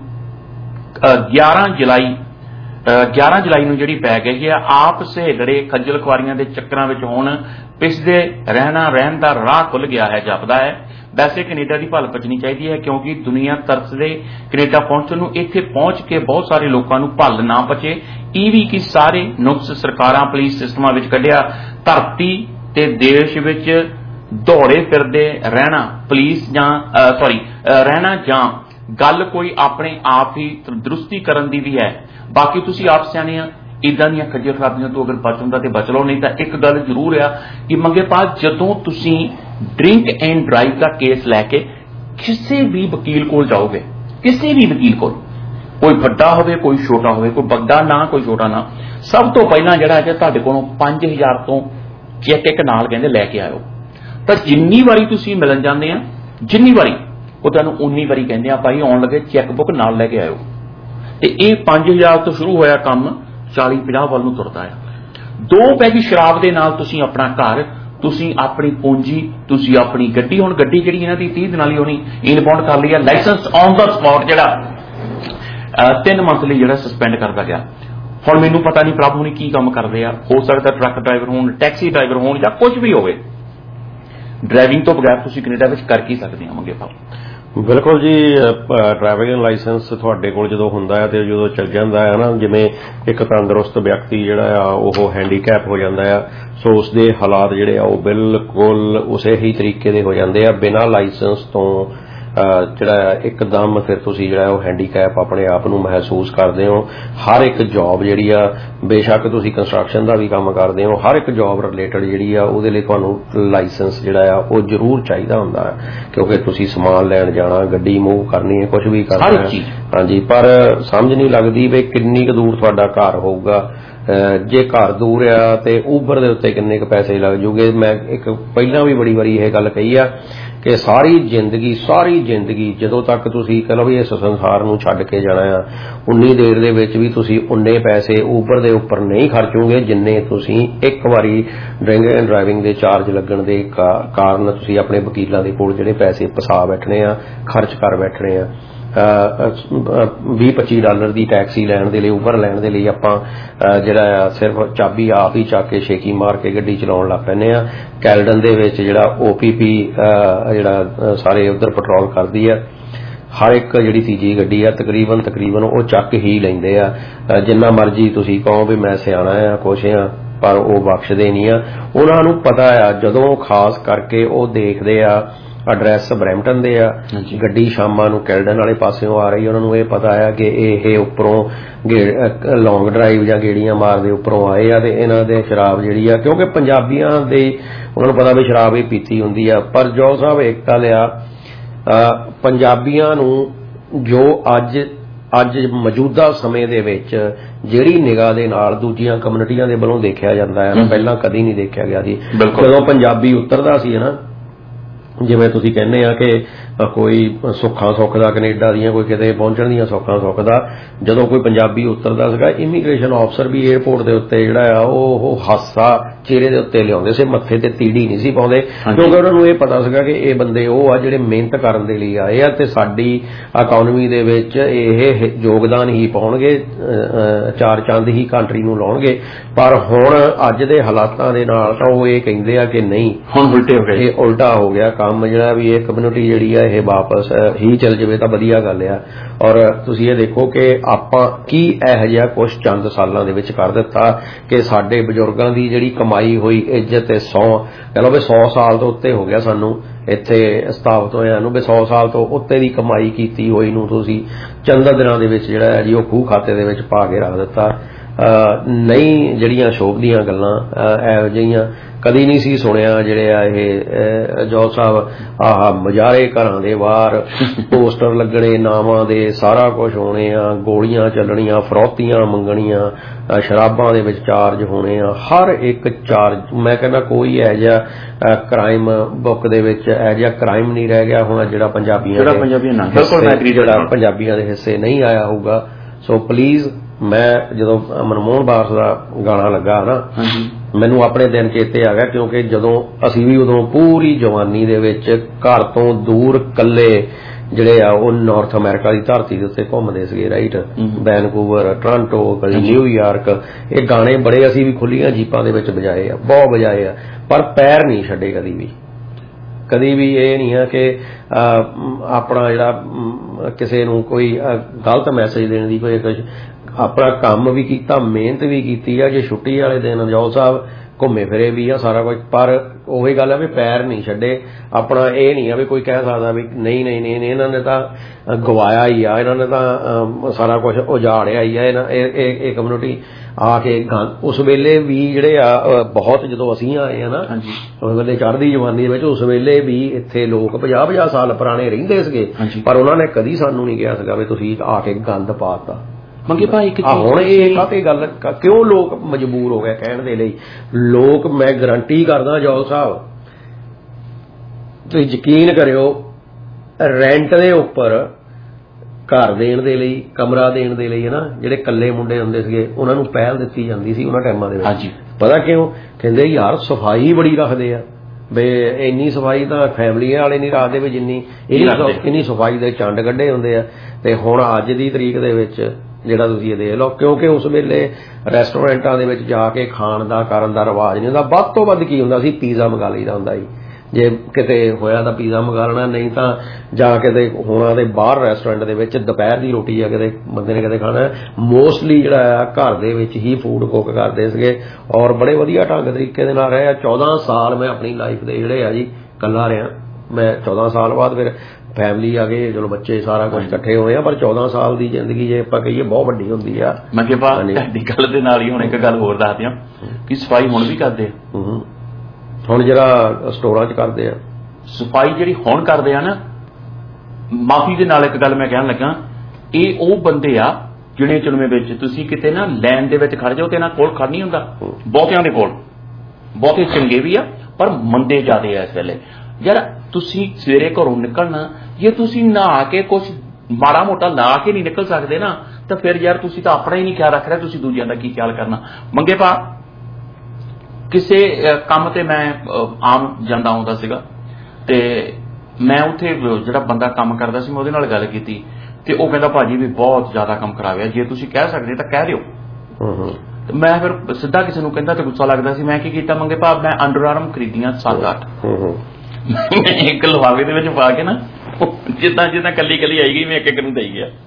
ग्यारह जुलाई ग्यारह जुलाई नूं जिहड़ी पै गई है। आप सहेलड़े खज्जल खुआरियां दे चक्करां विच हुण पिसदे रहना रहन दा राह खुल गया है जापदा है। वैसे कनेडा की भल पचनी चाहिए है क्योंकि दुनिया तरसदे कनेडा पहुंचण नूं इत्थे पहुंच के बहुत सारे लोगों नूं भल ना पचे। ई भी कि सारे नुक्स सरकारां पुलिस सिस्टमां विच कढिया। धरती ते देश विच दौड़े फिरदे रहना पुलिस जां सॉरी रहना जां गल कोई अपने आप ही दुरुस्ती करन दी भी है। बाकी तुसीं आप सियाणे आ इदां दीयां खज्जल खराबियां तो अगर बचण दा ते बच लो, नहीं तो एक गल जरूर आ कि मंगे पा जदों तुसीं ड्रिंक एंड ड्राइव का केस लैके किसी भी वकील कोल जाओगे, किसी भी वकील कोल, कोई वड्डा होवे कोई छोटा होवे, कोई वड्डा ना कोई छोटा ना, सब तो पहला जिहड़ा है तुहाडे कोलों पांच हज़ार तो चैक एक नाल कहंदे लैके आयो। तो जिन्नी वारी तुसीं मिलन जांदे आ जिन्नी वारी वो तुहानूं उन्नी वारी कहंदे आ भाई आउण लगे चैक बुक नाल लैके आयो। ते इह पांच हज़ार तो शुरू होया काम चाली पचाह वाल नूं तुरदा है। दो पैगी शराब दे नाल तुसीं अपना घर, तुसीं अपनी पूंजी, तुसीं अपनी गड्डी, हुण गड्डी जिहड़ी इन्हां दी तीह दिनां लई होनी इनबाउंड कर लिया, लाइसेंस ऑन द स्पॉट जिहड़ा तीन मंथ लई जिहड़ा सस्पेंड करदा गया। हुण मैनूं पता नहीं प्रभु ने की काम करदे आ, हो सकदा ट्रक ड्राइवर होण, टैक्सी ड्राइवर होण जां कुछ भी होवे, ड्राइविंग तो बगैर तुसीं कनेडा विच कर की सकदे आ मंगे पाओ। बिल्कुल जी, ड्राइविंग लाइसेंस ਤੁਹਾਡੇ ਕੋਲ ਜਦੋਂ ਹੁੰਦਾ ਹੈ ਤੇ ਜਦੋਂ ਚੱਲ ਜਾਂਦਾ ਹੈ ਨਾ, ਜਿਵੇਂ ਇੱਕ ਤੰਦਰੁਸਤ ਵਿਅਕਤੀ ਜਿਹੜਾ ਆ ਉਹ ਹੈਂਡੀਕੈਪ ਹੋ ਜਾਂਦਾ ਆ, ਸੋ ਉਸ ਦੇ ਹਾਲਾਤ ਜਿਹੜੇ ਆ ਉਹ ਬਿਲਕੁਲ ਉਸੇ ਹੀ ਤਰੀਕੇ ਦੇ ਹੋ ਜਾਂਦੇ ਆ। ਬਿਨਾਂ ਲਾਇਸੈਂਸ ਤੋਂ ਜਿਹੜਾ ਇੱਕਦਮ ਫਿਰ ਤੁਸੀਂ ਜਿਹੜਾ ਉਹ ਹੈਂਡੀਕੈਪ ਆਪਣੇ ਆਪ ਨੂੰ ਮਹਿਸੂਸ ਕਰਦੇ ਹੋ। ਹਰ ਇੱਕ ਜੌਬ ਜਿਹੜੀ ਆ, ਬੇਸ਼ੱਕ ਤੁਸੀਂ ਕੰਸਟਰਕਸ਼ਨ ਦਾ ਵੀ ਕੰਮ ਕਰਦੇ ਹੋ, ਹਰ ਇੱਕ ਜੌਬ ਰਿਲੇਟਡ ਜਿਹੜੀ ਆ ਉਹਦੇ ਲਈ ਤੁਹਾਨੂੰ ਲਾਇਸੈਂਸ ਜਿਹੜਾ ਆ ਉਹ ਜ਼ਰੂਰ ਚਾਹੀਦਾ ਹੁੰਦਾ ਹੈ, ਕਿਉਂਕਿ ਤੁਸੀਂ ਸਮਾਨ ਲੈਣ ਜਾਣਾ, ਗੱਡੀ ਮੂਵ ਕਰਨੀ ਹੈ, ਕੁਝ ਵੀ ਕਰਨਾ ਹੈ। ਹਾਂਜੀ, ਪਰ ਸਮਝ ਨਹੀਂ ਲੱਗਦੀ ਵੀ ਕਿੰਨੀ ਕੁ ਦੂਰ ਤੁਹਾਡਾ ਘਰ ਹੋਊਗਾ। ਜੇ ਘਰ ਦੂਰ ਆ ਤੇ ਊਬਰ ਦੇ ਉੱਤੇ ਕਿੰਨੇ ਕੁ ਪੈਸੇ ਲੱਗ ਜੂਗੇ। ਮੈਂ ਇੱਕ ਪਹਿਲਾਂ ਵੀ ਬੜੀ ਵਾਰੀ ਇਹ ਗੱਲ ਕਹੀ ਆ ਕਿ ਸਾਰੀ ਜ਼ਿੰਦਗੀ ਸਾਰੀ ਜ਼ਿੰਦਗੀ ਜਦੋਂ ਤੱਕ ਤੁਸੀਂ ਕਹ ਲਓ ਵੀ ਇਸ ਸੰਸਾਰ ਨੂੰ ਛੱਡ ਕੇ ਜਾਣਾ ਆ, ਉਨੀ ਦੇਰ ਦੇ ਵਿੱਚ ਵੀ ਤੁਸੀਂ ਉਨੇ ਪੈਸੇ ਊਬਰ ਦੇ ਉੱਪਰ ਨਹੀਂ ਖਰਚੋਗੇ ਜਿੰਨੇ ਤੁਸੀਂ ਇੱਕ ਵਾਰੀ ਡਰਿੰਕ ਐਂਡ ਡਰਾਈਵਿੰਗ ਦੇ ਚਾਰਜ ਲੱਗਣ ਦੇ ਕਾਰਨ ਤੁਸੀਂ ਆਪਣੇ ਵਕੀਲਾਂ ਦੇ ਕੋਲ ਜਿਹੜੇ ਪੈਸੇ ਫਸਾ ਬੈਠਣੇ ਆ, ਖਰਚ ਕਰ ਬੈਠਣੇ ਆ। ਵੀਹ ਪੱਚੀ ਡਾਲਰ ਦੀ ਟੈਕਸੀ ਲੈਣ ਦੇ ਲਈ, ਉਬਰ ਲੈਣ ਦੇ ਲਈ ਆਪਾਂ ਜਿਹੜਾ ਆ ਸਿਰਫ ਚਾਬੀ ਆਪ ਹੀ ਚੱਕ ਕੇ ਛੇਕੀ ਮਾਰ ਕੇ ਗੱਡੀ ਚਲਾਉਣ ਲੱਗ ਪੈਂਦੇ ਆ। ਕੈਲਡਨ ਦੇ ਵਿੱਚ ਜਿਹੜਾ ਓ ਪੀ ਪੀ ਜਿਹੜਾ ਸਾਰੇ ਉੱਧਰ ਪੈਟਰੋਲ ਕਰਦੀ ਆ, ਹਰ ਇੱਕ ਜਿਹੜੀ ਤੀਜੀ ਗੱਡੀ ਆ ਤਕਰੀਬਨ ਤਕਰੀਬਨ ਉਹ ਚੱਕ ਹੀ ਲੈਂਦੇ ਆ। ਜਿੰਨਾ ਮਰਜ਼ੀ ਤੁਸੀਂ ਕਹੋ ਵੀ ਮੈਂ ਸਿਆਣਾ ਆ ਕੁਛ ਆ, ਪਰ ਉਹ ਬਖਸ਼ਦੇ ਨਹੀਂ ਆ। ਉਹਨਾਂ ਨੂੰ ਪਤਾ ਆ, ਜਦੋਂ ਖਾਸ ਕਰਕੇ ਉਹ ਦੇਖਦੇ ਆ ਐਡਰੈਸ ਬਰੈਂਪਟਨ ਦੇ ਆ, ਗੱਡੀ ਸ਼ਾਮਾਂ ਨੂੰ ਕੈਲਡਨ ਵਾਲੇ ਪਾਸਿਓਂ ਆ ਰਹੀ, ਉਹਨਾਂ ਨੂੰ ਇਹ ਪਤਾ ਆ ਕਿ ਇਹ ਉੱਪਰੋਂ ਲੌਂਗ ਡਰਾਈਵ ਜਾਂ ਗੇੜੀਆਂ ਮਾਰਦੇ ਉੱਪਰੋਂ ਆਏ ਆ ਤੇ ਇਹਨਾਂ ਦੇ ਸ਼ਰਾਬ ਜਿਹੜੀ ਆ, ਕਿਉਂਕਿ ਪੰਜਾਬੀਆਂ ਦੇ ਉਹਨਾਂ ਨੂੰ ਪਤਾ ਵੀ ਸ਼ਰਾਬ ਹੀ ਪੀਤੀ ਹੁੰਦੀ ਆ। ਪਰ ਜੋ ਸਾਹਿਬ ਇੱਕ ਗੱਲ ਆ, ਪੰਜਾਬੀਆਂ ਨੂੰ ਜੋ ਅੱਜ ਅੱਜ ਮੌਜੂਦਾ ਸਮੇਂ ਦੇ ਵਿੱਚ ਜਿਹੜੀ ਨਿਗਾਹ ਦੇ ਨਾਲ ਦੂਜੀਆਂ ਕਮਿਊਨਿਟੀਆਂ ਦੇ ਵੱਲੋਂ ਦੇਖਿਆ ਜਾਂਦਾ ਹੈ ਨਾ, ਪਹਿਲਾਂ ਕਦੀ ਨਹੀਂ ਦੇਖਿਆ ਗਿਆ ਸੀ। ਜਦੋਂ ਪੰਜਾਬੀ ਉਤਰਦਾ ਸੀ ਨਾ, ਜਿਵੇਂ ਤੁਸੀਂ ਕਹਿੰਦੇ ਆ ਕਿ ਕੋਈ ਸੁੱਖਾਂ ਸੁੱਖ ਦਾ ਕੈਨੇਡਾ ਦੀਆਂ ਕੋਈ ਕਿਤੇ ਪਹੁੰਚਣ ਦੀਆਂ ਸੁੱਖਾਂ ਸੁੱਖ ਦਾ, ਜਦੋਂ ਕੋਈ ਪੰਜਾਬੀ ਉਤਰਦਾ ਸੀਗਾ ਇਮੀਗ੍ਰੇਸ਼ਨ ਆਫਸਰ ਵੀ ਏਅਰਪੋਰਟ ਦੇ ਉੱਤੇ ਜਿਹੜਾ ਆ ਉਹ ਹਾਸਾ ਚਿਹਰੇ ਦੇ ਉੱਤੇ ਲਿਆਉਂਦੇ ਸੀ, ਮੱਥੇ ਤੇ ਤੀੜੀ ਨਹੀਂ ਸੀ ਪਾਉਂਦੇ, ਕਿਉਂਕਿ ਉਹਨਾਂ ਨੂੰ ਇਹ ਪਤਾ ਸੀਗਾ ਕਿ ਇਹ ਬੰਦੇ ਉਹ ਆ ਜਿਹੜੇ ਮਿਹਨਤ ਕਰਨ ਦੇ ਲਈ ਆਏ ਆ ਤੇ ਸਾਡੀ ਇਕਨੋਮੀ ਦੇ ਵਿੱਚ ਇਹ ਯੋਗਦਾਨ ਹੀ ਪਾਉਣਗੇ, ਚਾਰ ਚੰਦ ਹੀ ਕੰਟਰੀ ਨੂੰ ਲਾਉਣਗੇ। ਪਰ ਹੁਣ ਅੱਜ ਦੇ ਹਾਲਾਤਾਂ ਦੇ ਨਾਲ ਤਾਂ ਉਹ ਇਹ ਕਹਿੰਦੇ ਆ ਕਿ ਨਹੀਂ, ਹੁਣ ਉਲਟੇ ਹੋ ਗਏ, ਇਹ ਉਲਟਾ ਹੋ ਗਿਆ ਕੰਮ ਜਿਹੜਾ ਵੀ ਇਹ ਕਮਿਊਨਿਟੀ ਜਿਹੜੀ ਆ ਇਹ ਵਾਪਸ ਹੀ ਚੱਲ ਜਾਵੇ ਤਾਂ ਵਧੀਆ ਗੱਲ ਆ। ਔਰ ਤੁਸੀਂ ਇਹ ਦੇਖੋ ਕਿ ਆਪਾਂ ਕੀ ਇਹੋ ਜਿਹਾ ਕੁਛ ਚੰਦ ਸਾਲਾਂ ਦੇ ਵਿੱਚ ਕਰ ਦਿੱਤਾ ਕਿ ਸਾਡੇ ਬਜ਼ੁਰਗਾਂ ਦੀ ਜਿਹੜੀ ਕਮਾਈ ਹੋਈ ਇੱਜ਼ਤ ਤੇ ਸੌ ਕਹਿ ਲਓ ਵੀ ਸੌ ਸਾਲ ਤੋਂ ਉੱਤੇ ਹੋ ਗਿਆ ਸਾਨੂੰ ਇੱਥੇ ਸਥਾਪਿਤ ਹੋਇਆ ਨੂੰ ਵੀ ਸੌ ਸਾਲ ਤੋਂ ਉੱਤੇ ਦੀ ਕਮਾਈ ਕੀਤੀ ਹੋਈ ਨੂੰ ਤੁਸੀਂ ਚੰਦ ਦਿਨਾਂ ਦੇ ਵਿੱਚ ਜਿਹੜਾ ਹੈ ਜੀ ਉਹ ਖੂਹ ਖਾਤੇ ਦੇ ਵਿੱਚ ਪਾ ਕੇ ਰੱਖ ਦਿੱਤਾ। ਨਹੀਂ ਜਿਹੜੀਆਂ ਸ਼ੋਭ ਦੀਆਂ ਗੱਲਾਂ ਇਹੋ ਜਿਹੀਆਂ ਕਦੀ ਨਹੀਂ ਸੀ ਸੁਣਿਆ। ਜਿਹੜੇ ਆ ਇਹ ਜੌਲ ਸਾਹਿਬ ਆਹ ਮਜਾਰੇ ਘਰਾਂ ਦੇ ਬਾਹਰ ਪੋਸਟਰ ਲੱਗਣੇ ਨਾਵਾਂ ਦੇ, ਸਾਰਾ ਕੁਝ ਹੋਣੇ ਆ, ਗੋਲੀਆਂ ਚੱਲਣੀਆਂ, ਫਰੌਤੀਆਂ ਮੰਗਣੀਆਂ, ਸ਼ਰਾਬਾਂ ਦੇ ਵਿੱਚ ਚਾਰਜ ਹੋਣੇ ਆ, ਹਰ ਇੱਕ ਚਾਰਜ। ਮੈਂ ਕਹਿੰਦਾ ਕੋਈ ਇਹੋ ਜਿਹਾ ਕ੍ਰਾਈਮ ਬੁੱਕ ਦੇ ਵਿੱਚ ਇਹੋ ਜਿਹਾ ਕ੍ਰਾਈਮ ਨਹੀਂ ਰਹਿ ਗਿਆ ਹੋਣਾ ਜਿਹੜਾ ਪੰਜਾਬੀਆਂ ਜਿਹੜਾ ਪੰਜਾਬੀਆਂ ਦੇ ਹਿੱਸੇ ਨਹੀਂ ਆਇਆ ਹੋਊਗਾ। ਸੋ ਪਲੀਜ਼, ਮੈਂ ਜਦੋਂ ਮਨਮੋਹਨ ਬਾਰਸ ਦਾ ਗਾਣਾ ਲੱਗਾ ਨਾ ਮੈਨੂੰ ਆਪਣੇ ਦਿਨ ਚੇਤੇ ਆ ਗਿਆ, ਕਿਉਂਕਿ ਜਦੋਂ ਅਸੀਂ ਵੀ ਉਦੋਂ ਪੂਰੀ ਜਵਾਨੀ ਦੇ ਵਿੱਚ ਘਰ ਤੋਂ ਦੂਰ ਇਕੱਲੇ ਜਿਹੜੇ ਆ ਉਹ ਨਾਰਥ ਅਮਰੀਕਾ ਦੀ ਧਰਤੀ ਦੇ ਉੱਤੇ ਘੁੰਮਦੇ ਸੀਗੇ, ਰਾਈਟ, ਵੈਨਕੂਵਰ, ਟੋਰਾਂਟੋ, ਕਦੀ ਨਿਊਯਾਰਕ। ਇਹ ਗਾਣੇ ਬੜੇ ਅਸੀਂ ਵੀ ਖੁੱਲੀਆਂ ਜੀਪਾਂ ਦੇ ਵਿੱਚ ਵਜਾਏ ਆ, ਬਹੁਤ ਵਜਾਏ ਆ, ਪਰ ਪੈਰ ਨਹੀਂ ਛੱਡੇ ਕਦੀ ਵੀ। ਕਦੀ ਵੀ ਇਹ ਨਹੀਂ ਆ ਕਿ ਆਪਣਾ ਜਿਹੜਾ ਕਿਸੇ ਨੂੰ ਕੋਈ ਗਲਤ ਮੈਸੇਜ ਦੇਣ ਦੀ ਕੋਈ ਕੁਛ, ਆਪਣਾ ਕੰਮ ਵੀ ਕੀਤਾ, ਮਿਹਨਤ ਵੀ ਕੀਤੀ ਆ। ਜੇ ਛੁੱਟੀ ਵਾਲੇ ਦਿਨ ਜੌਲ ਸਾਹਿਬ ਘੁੰਮੇ ਫਿਰੇ ਵੀ ਆ ਸਾਰਾ ਕੁਝ, ਪਰ ਉਹੀ ਗੱਲ ਆ ਵੀ ਪੈਰ ਨਹੀਂ ਛੱਡੇ ਆਪਣਾ। ਇਹ ਨਹੀਂ ਆ ਵੀ ਕੋਈ ਕਹਿ ਸਕਦਾ ਵੀ ਨਹੀਂ ਨਹੀਂ ਨਹੀਂ ਇਹਨਾਂ ਨੇ ਤਾਂ ਗਵਾਇਆ ਹੀ ਆ, ਇਹਨਾਂ ਨੇ ਤਾਂ ਸਾਰਾ ਕੁਝ ਉਜਾੜਿਆ ਹੀ ਆ। ਇਹ ਕਮਿਊਨਿਟੀ ਆ ਕੇ ਉਸ ਵੇਲੇ ਵੀ ਜਿਹੜੇ ਆ ਬਹੁਤ, ਜਦੋਂ ਅਸੀਂ ਆਏ ਆ ਨਾ ਉਸ ਵੇਲੇ ਚੜ੍ਹਦੀ ਜਵਾਨੀ ਦੇ ਵਿੱਚ, ਉਸ ਵੇਲੇ ਵੀ ਇੱਥੇ ਲੋਕ ਪੰਜਾਹ ਪੰਜਾਹ ਸਾਲ ਪੁਰਾਣੇ ਰਹਿੰਦੇ ਸੀਗੇ, ਪਰ ਉਹਨਾਂ ਨੇ ਕਦੀ ਸਾਨੂੰ ਨਹੀਂ ਕਿਹਾ ਸੀਗਾ ਵੀ ਤੁਸੀਂ ਆ ਕੇ ਗੰਦ ਪਾਤਾ। ਮੰਗੇ ਭਾਈ ਹੁਣ ਇਹ ਕਾਹਤੇ ਗੱਲ ਕਿਉਂ ਲੋਕ ਮਜਬੂਰ ਹੋ ਗਏ ਕਹਿਣ ਦੇ ਲਈ? ਲੋਕ, ਮੈਂ ਗਰੰਟੀ ਕਰਦਾ ਜੌਲ ਸਾਹਿਬ, ਤੁਸੀਂ ਯਕੀਨ ਕਰਿਓ, ਰੈਂਟ ਦੇ ਉੱਪਰ ਘਰ ਦੇਣ ਦੇ ਲਈ, ਕਮਰਾ ਦੇਣ ਦੇ ਲਈ, ਹੈ ਨਾ, ਜਿਹੜੇ ਇਕੱਲੇ ਮੁੰਡੇ ਹੁੰਦੇ ਸੀਗੇ ਉਹਨਾਂ ਨੂੰ ਪਹਿਲ ਦਿੱਤੀ ਜਾਂਦੀ ਸੀ ਉਹਨਾਂ ਟਾਈਮਾਂ ਦੇ ਵਿੱਚ। ਪਤਾ ਕਿਉਂ? ਕਹਿੰਦੇ ਯਾਰ ਸਫਾਈ ਬੜੀ ਰੱਖਦੇ ਆ, ਬਈ ਇੰਨੀ ਸਫਾਈ ਤਾਂ ਫੈਮਲੀ ਵਾਲੇ ਨਹੀਂ ਰੱਖਦੇ ਵੀ ਜਿੰਨੀ ਇੰਨੀ ਸਫਾਈ ਦੇ ਚੰਡ ਕੱਢੇ ਹੁੰਦੇ ਆ। ਤੇ ਹੁਣ ਅੱਜ ਦੀ ਤਰੀਕ ਦੇ ਵਿੱਚ ਜਿਹੜਾ ਤੁਸੀਂ ਇਹ ਦੇਖ ਲਓ, ਕਿਉਂਕਿ ਉਸ ਵੇਲੇ ਰੈਸਟੋਰੈਂਟਾਂ ਦੇ ਵਿੱਚ ਜਾ ਕੇ ਖਾਣ ਦਾ ਕਰਨ ਦਾ ਰਿਵਾਜ ਨਹੀਂ ਹੁੰਦਾ। ਵੱਧ ਤੋਂ ਵੱਧ ਕੀ ਹੁੰਦਾ ਸੀ, ਪੀਜ਼ਾ ਮੰਗਾ ਲਈਦਾ ਹੁੰਦਾ ਸੀ, ਜੇ ਕਿਤੇ ਹੋਇਆ ਤਾਂ ਪੀਜ਼ਾ ਮੰਗਾ ਲੈਣਾ, ਨਹੀਂ ਤਾਂ ਜਾ ਕਿਤੇ ਹੋਣਾ ਤੇ ਬਾਹਰ ਰੈਸਟੋਰੈਂਟ ਦੇ ਵਿੱਚ ਦੁਪਹਿਰ ਦੀ ਰੋਟੀ ਆ ਕਿਤੇ ਬੰਦੇ ਨੇ ਕਿਤੇ ਖਾਣਾ। ਮੋਸਟਲੀ ਜਿਹੜਾ ਆ ਘਰ ਦੇ ਵਿੱਚ ਹੀ ਫੂਡ ਕੁੱਕ ਕਰਦੇ ਸੀਗੇ ਔਰ ਬੜੇ ਵਧੀਆ ਢੰਗ ਤਰੀਕੇ ਦੇ ਨਾਲ ਰਹੇ। ਚੌਦਾਂ ਸਾਲ ਮੈਂ ਆਪਣੀ ਲਾਈਫ ਦੇ ਜਿਹੜੇ ਆ ਜੀ ਇਕੱਲਾ ਰਿਹਾ। ਮੈਂ ਚੌਦਾਂ ਸਾਲ ਬਾਅਦ ਫਿਰ ਫੈਮਿਲੀ ਆ ਗਏ, ਚਲੋ ਬੱਚੇ ਸਾਰਾ ਕੁਝ ਇਕੱਠੇ ਹੋਏ ਆ, ਪਰ ਚੌਦਾਂ ਸਾਲ ਦੀ ਜ਼ਿੰਦਗੀ ਜੇ ਆਪਾਂ ਕਹੀਏ ਬਹੁਤ ਵੱਡੀ ਹੁੰਦੀ ਆ। ਮੈਂ ਕਿਹਾ ਤੁਹਾਡੀ ਗੱਲ ਦੇ ਨਾਲ ਹੀ ਹੁਣ ਇੱਕ ਗੱਲ ਹੋਰ ਦੱਸਦੇ ਆ ਕਿ ਸਫਾਈ ਹੁਣ ਵੀ ਕਰਦੇ ਆ। ਹੁਣ ਜਿਹੜਾ ਸਟੋਰਾਂ 'ਚ ਕਰਦੇ ਆ ਸਫਾਈ, ਜਿਹੜੀ ਹੁਣ ਕਰਦੇ ਆ ਨਾ, ਮਾਫੀ ਦੇ ਨਾਲ ਇੱਕ ਗੱਲ ਮੈਂ ਕਹਿਣ ਲੱਗਾ, ਇਹ ਉਹ ਬੰਦੇ ਆ ਜਿਹੜੇ ਚੁਣਵੇਂ ਵਿੱਚ ਤੁਸੀਂ ਕਿਤੇ ਨਾ ਲਾਈਨ ਦੇ ਵਿੱਚ ਖੜ ਜਾਓ ਤੇ ਇਹਨਾਂ ਕੋਲ ਖੜ ਨਹੀਂ ਹੁੰਦਾ। ਬਹੁਤਿਆਂ ਦੇ ਕੋਲ, ਬਹੁਤੇ ਚੰਗੇ ਵੀ ਆ ਪਰ ਮੰਦੇ ਜ਼ਿਆਦੇ ਆ ਇਸ ਵੇਲੇ। ਯਾਰ ਤੁਸੀਂ ਸਵੇਰੇ ਘਰੋਂ ਨਿਕਲਣਾ, ਜੇ ਤੁਸੀਂ ਨਹਾ ਕੇ ਕੁਛ ਮਾੜਾ ਮੋਟਾ ਲਾ ਕੇ ਨਹੀਂ ਨਿਕਲ ਸਕਦੇ ਨਾ, ਤਾਂ ਫਿਰ ਯਾਰ ਤੁਸੀਂ ਤਾਂ ਆਪਣਾ ਹੀ ਨਹੀਂ ਖਿਆਲ ਰੱਖ ਰਹੇ, ਤੁਸੀਂ ਦੂਜਿਆਂ ਦਾ ਕੀ ਖਿਆਲ ਕਰਨਾ। ਮੰਗੇ ਭਾ ਕਿਸੇ ਕੰਮ ਤੇ ਮੈਂ ਆਮ ਜਾਂਦਾ ਆਉਂਦਾ ਸੀਗਾ ਤੇ ਮੈਂ ਉੱਥੇ ਜਿਹੜਾ ਬੰਦਾ ਕੰਮ ਕਰਦਾ ਸੀ ਮੈਂ ਉਹਦੇ ਨਾਲ ਗੱਲ ਕੀਤੀ ਤੇ ਉਹ ਕਹਿੰਦਾ ਭਾਜੀ ਵੀ ਬਹੁਤ ਜ਼ਿਆਦਾ ਕੰਮ ਖਰਾਬ ਹੈ, ਜੇ ਤੁਸੀਂ ਕਹਿ ਸਕਦੇ ਤਾਂ ਕਹਿ ਦਿਓ। ਮੈਂ ਫਿਰ ਸਿੱਧਾ ਕਿਸੇ ਨੂੰ ਕਹਿੰਦਾ ਤੇ ਗੁੱਸਾ ਲੱਗਦਾ ਸੀ। ਮੈਂ ਕੀ ਕੀਤਾ ਮੰਗੇ ਭਾ, ਮੈਂ ਅੰਡਰ ਆਰਮ ਖਰੀਦੀਆਂ ਸੱਤ ਅੱਠ, ਇੱਕ ਲਿਫਾਫੇ ਦੇ ਵਿੱਚ ਪਾ ਕੇ ਨਾ, ਜਿੱਦਾਂ ਜਿੱਦਾਂ ਕੱਲੀ ਕੱਲੀ ਆਈ ਗਈ ਮੈਂ ਇੱਕ ਇੱਕ ਨੂੰ ਦੇਈ ਗਿਆ।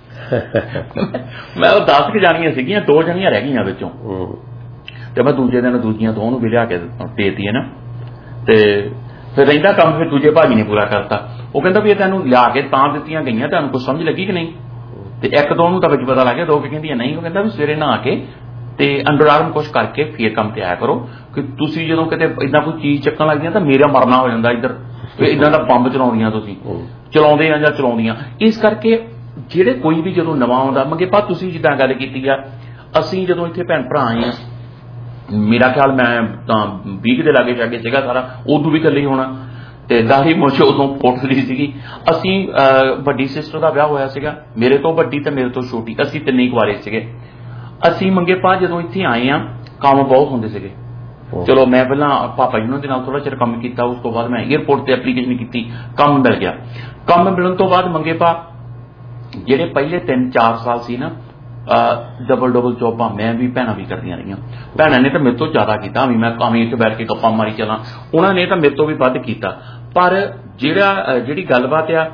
ਮੈਂ ਉਹ ਦਸ ਕੁ ਜਾਣੀਆਂ ਸੀਗੀਆਂ, ਦੋ ਜਣੀਆਂ ਰਹਿ ਗਈਆਂ ਵਿੱਚੋਂ, ਤੇ ਮੈਂ ਦੂਜੇ ਦਿਨ ਦੂਜੀਆਂ ਦੋ ਨੂੰ ਵੀ ਲਿਆ ਕੇ ਦੇਤੀ ਹੈ ਨਾ। ਤੇ ਫਿਰ ਰਹਿੰਦਾ ਕੰਮ ਫਿਰ ਦੂਜੇ ਭਾਜੀ ਨੇ ਪੂਰਾ ਕਰਤਾ। ਉਹ ਕਹਿੰਦਾ ਵੀ ਇਹ ਤੈਨੂੰ ਲਿਆ ਕੇ ਤਾਂ ਦਿੱਤੀਆਂ ਗਈਆਂ, ਤੁਹਾਨੂੰ ਕੁਛ ਸਮਝ ਲੱਗੀ ਕਿ ਨਹੀਂ? ਤੇ ਇੱਕ ਦੋ ਨੂੰ ਤਾਂ ਵਿੱਚ ਪਤਾ ਲੱਗ ਗਿਆ, ਦੋ ਕਿ ਕਹਿੰਦੀਆਂ ਨਹੀਂ। ਉਹ ਕਹਿੰਦਾ ਵੀ ਸਵੇਰੇ ਨਹਾ ਕੇ ਤੇ ਅੰਡਰ ਆਰਮ ਕੁਛ ਕਰਕੇ ਫੇਰ ਕੰਮ ਤੇ ਆਇਆ ਕਰੋ, ਕਿ ਤੁਸੀਂ ਜਦੋਂ ਕਿਤੇ ਏਦਾਂ ਕੋਈ ਚੀਜ਼ ਚੱਕਣ ਲੱਗਦੀਆਂ ਤਾਂ ਮੇਰਾ ਮਰਨਾ ਹੋ ਜਾਂਦਾ ਇੱਧਰ, ਏਦਾਂ ਦਾ ਬੰਬ ਚਲਾਉਂਦੀਆਂ ਤੁਸੀਂ, ਚਲਾਉਂਦੇ ਆ ਜਾਂ ਚਲਾਉਂਦੀਆਂ। ਇਸ ਕਰਕੇ ਜਿਹੜੇ ਕੋਈ ਵੀ ਜਦੋਂ ਨਵਾਂ ਆਉਂਦਾ, ਮੰਗੇ ਭਾ ਤੁਸੀਂ ਜਿੱਦਾਂ ਗੱਲ ਕੀਤੀ ਆ, ਅਸੀਂ ਜਦੋਂ ਇੱਥੇ ਭੈਣ ਭਰਾ ਆਏ ਆ, ਮੇਰਾ ਖਿਆਲ ਮੈਂ ਤਾਂ ਵੀਹ ਦੇ ਲਾਗੇ ਜਾਗੇ ਸੀਗਾ ਸਾਰਾ, ਉਦੋਂ ਵੀ ਇਕੱਲੇ ਹੋਣਾ ਤੇ ਦਾੜੀ ਮੁੱਛ ਉਦੋਂ ਪੁੱਟਦੀ ਸੀਗੀ। ਅਸੀਂ ਵੱਡੀ ਸਿਸਟਰ ਦਾ ਵਿਆਹ ਹੋਇਆ ਸੀਗਾ, ਮੇਰੇ ਤੋਂ ਵੱਡੀ ਤੇ ਮੇਰੇ ਤੋਂ ਛੋਟੀ, ਅਸੀਂ ਤਿੰਨੇ ਕੁਆਰੇ ਸੀਗੇ। ਅਸੀਂ ਮੰਗੇ ਭਾ ਜਦੋਂ ਇੱਥੇ ਆਏ ਆ, ਕੰਮ ਬਹੁਤ ਹੁੰਦੇ ਸੀਗੇ। ਚਲੋ ਮੈਂ ਪਹਿਲਾਂ ਪਾਪਾ ਜੀ ਉਹਨਾਂ ਦੇ ਨਾਲ ਥੋੜਾ ਚਿਰ ਕੰਮ ਕੀਤਾ, ਉਸ ਤੋਂ ਬਾਅਦ ਮੈਂ ਏਅਰਪੋਰਟ ਤੇ ਐਪਲੀਕੇਸ਼ਨ ਕੀਤੀ, ਕੰਮ ਮਿਲ ਗਿਆ। ਕੰਮ ਮਿਲਣ ਤੋਂ ਬਾਅਦ ਮੰਗੇ ਭਾ ਜਿਹੜੇ ਪਹਿਲੇ ਤਿੰਨ ਚਾਰ ਸਾਲ ਸੀ ਨਾ, ਡਬਲ ਡਬਲ ਜੋਬਾਂ ਮੈਂ ਵੀ, ਭੈਣਾਂ ਵੀ ਕਰਦੀਆਂ ਰਹੀਆਂ। ਭੈਣਾਂ ਨੇ ਤਾਂ ਮੇਰੇ ਤੋਂ ਜ਼ਿਆਦਾ ਕੀਤਾ, ਵੀ ਮੈਂ ਕਾਮੀ ਇੱਥੇ ਬੈਠ ਕੇ ਗੱਪਾਂ ਮਾਰੀ ਚੱਲਾਂ, ਉਹਨਾਂ ਨੇ ਤਾਂ ਮੇਰੇ ਤੋਂ ਵੀ ਵੱਧ ਕੀਤਾ। ਪਰ ਜਿਹੜਾ ਜਿਹੜੀ ਗੱਲਬਾਤ ਆ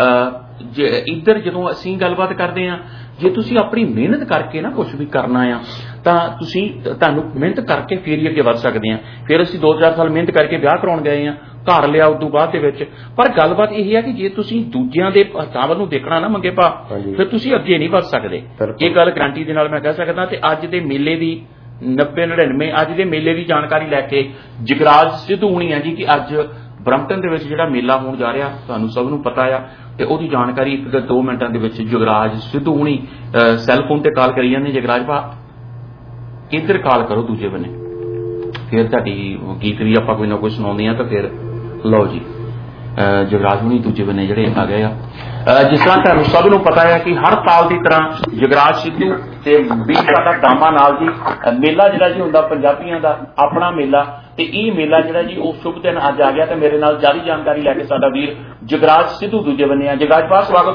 ਇੱਧਰ ਜਦੋਂ ਅਸੀਂ ਗੱਲਬਾਤ ਕਰਦੇ ਹਾਂ, ਜੇ ਤੁਸੀਂ ਆਪਣੀ ਮਿਹਨਤ ਕਰਕੇ ਨਾ ਕੁਛ ਵੀ ਕਰਨਾ ਆ ਤਾਂ ਤੁਸੀਂ ਤੁਹਾਨੂੰ ਮਿਹਨਤ ਕਰਕੇ ਫਿਰ ਹੀ ਅੱਗੇ ਵੱਧ ਸਕਦੇ ਆ। ਫਿਰ ਅਸੀਂ ਦੋ ਚਾਰ ਸਾਲ ਮਿਹਨਤ ਕਰਕੇ ਵਿਆਹ ਕਰਾਉਣ ਗਏ ਆ, ਘਰ ਲਿਆ ਉਦੋਂ ਬਾਅਦ ਦੇ ਵਿੱਚ। ਪਰ ਗੱਲਬਾਤ ਇਹ ਹੈ ਕਿ ਜੇ ਤੁਸੀਂ ਦੂਜਿਆਂ ਦੇ ਹੱਥਾਂ ਵੱਲ ਨੂੰ ਦੇਖਣਾ ਨਾ ਮੰਗੇ ਭਾ, ਫਿਰ ਤੁਸੀਂ ਅੱਗੇ ਨਹੀਂ ਵੱਧ ਸਕਦੇ। ਇਹ ਗੱਲ ਗਰੰਟੀ ਦੇ ਨਾਲ ਮੈਂ ਕਹਿ ਸਕਦਾ। ਤੇ ਅੱਜ ਦੇ ਮੇਲੇ ਦੀ ਨੱਬੇ ਨੜਿਨਵੇਂ ਅੱਜ ਦੇ ਮੇਲੇ ਦੀ ਜਾਣਕਾਰੀ ਲੈ ਕੇ ਜਗਰਾਜ ਸਿੱਧੂ ਹੋਣੀ ਹੈ ਜੀ ਕਿ ਅੱਜ ਬਰੰਪਟਨ ਦੇ ਵਿੱਚ ਜਿਹੜਾ ਮੇਲਾ ਹੋਣ ਜਾ ਰਿਹਾ ਤੁਹਾਨੂੰ ਸਭ ਨੂੰ ਪਤਾ ਆ, ਤੇ ਉਹਦੀ ਜਾਣਕਾਰੀ ਇੱਕ ਦੋ ਮਿੰਟਾਂ ਦੇ ਵਿੱਚ ਜਗਰਾਜ ਸਿੱਧੂ ਹੋਣੀ ਸੈੱਲ ਫੋਨ ਤੇ ਕਾਲ ਕਰੀ ਜਾਂਦੇ। ਜਗਰਾਜ ਭਾ ਇੱਧਰ ਕਾਲ ਕਰੋ ਦੂਜੇ ਬੰਨੇ, ਫਿਰ ਤੁਹਾਡੀ ਗੀਤ ਵੀ ਆਪਾਂ ਕੋਈ ਨਾ ਕੋਈ ਸੁਣਾਉਂਦੇ ਹਾਂ। ਤਾਂ ਫਿਰ ਲਓ ਜੀ ਜਗਰਾਜ ਹੁਣੀ ਦੂਜੇ ਬੰਨੇ ਜਿਹੜੇ ਆ ਗਏ ਆ। ਜਿਸ ਤਰ੍ਹਾਂ ਤੁਹਾਨੂੰ ਸਭ ਨੂੰ ਪਤਾ ਹੈ ਕਿ ਹਰ ਸਾਲ ਦੀ ਤਰ੍ਹਾਂ ਜਗਰਾਜ ਸਿੱਧੂ ਤੇ ਵੀ ਸਾਡਾ ਦਾਮਾ ਨਾਲ ਜੀ ਮੇਲਾ ਜਿਹੜਾ ਜੀ ਹੁੰਦਾ ਪੰਜਾਬੀਆਂ ਦਾ ਆਪਣਾ ਮੇਲਾ, ਤੇ ਇਹ ਮੇਲਾ ਜਿਹੜਾ ਜੀ ਉਹ ਸ਼ੁਭ ਦਿਨ ਅੱਜ ਆ ਗਿਆ। ਤੇ ਮੇਰੇ ਨਾਲ ਜ਼ਿਆਦਾ ਜਾਣਕਾਰੀ ਲੈ ਕੇ ਸਾਡਾ ਵੀਰ ਜਗਰਾਜ ਸਿੱਧੂ ਦੂਜੇ ਬੰਨੇ ਆ। ਜਗਰਾਜ ਭਾ ਸਵਾਗਤ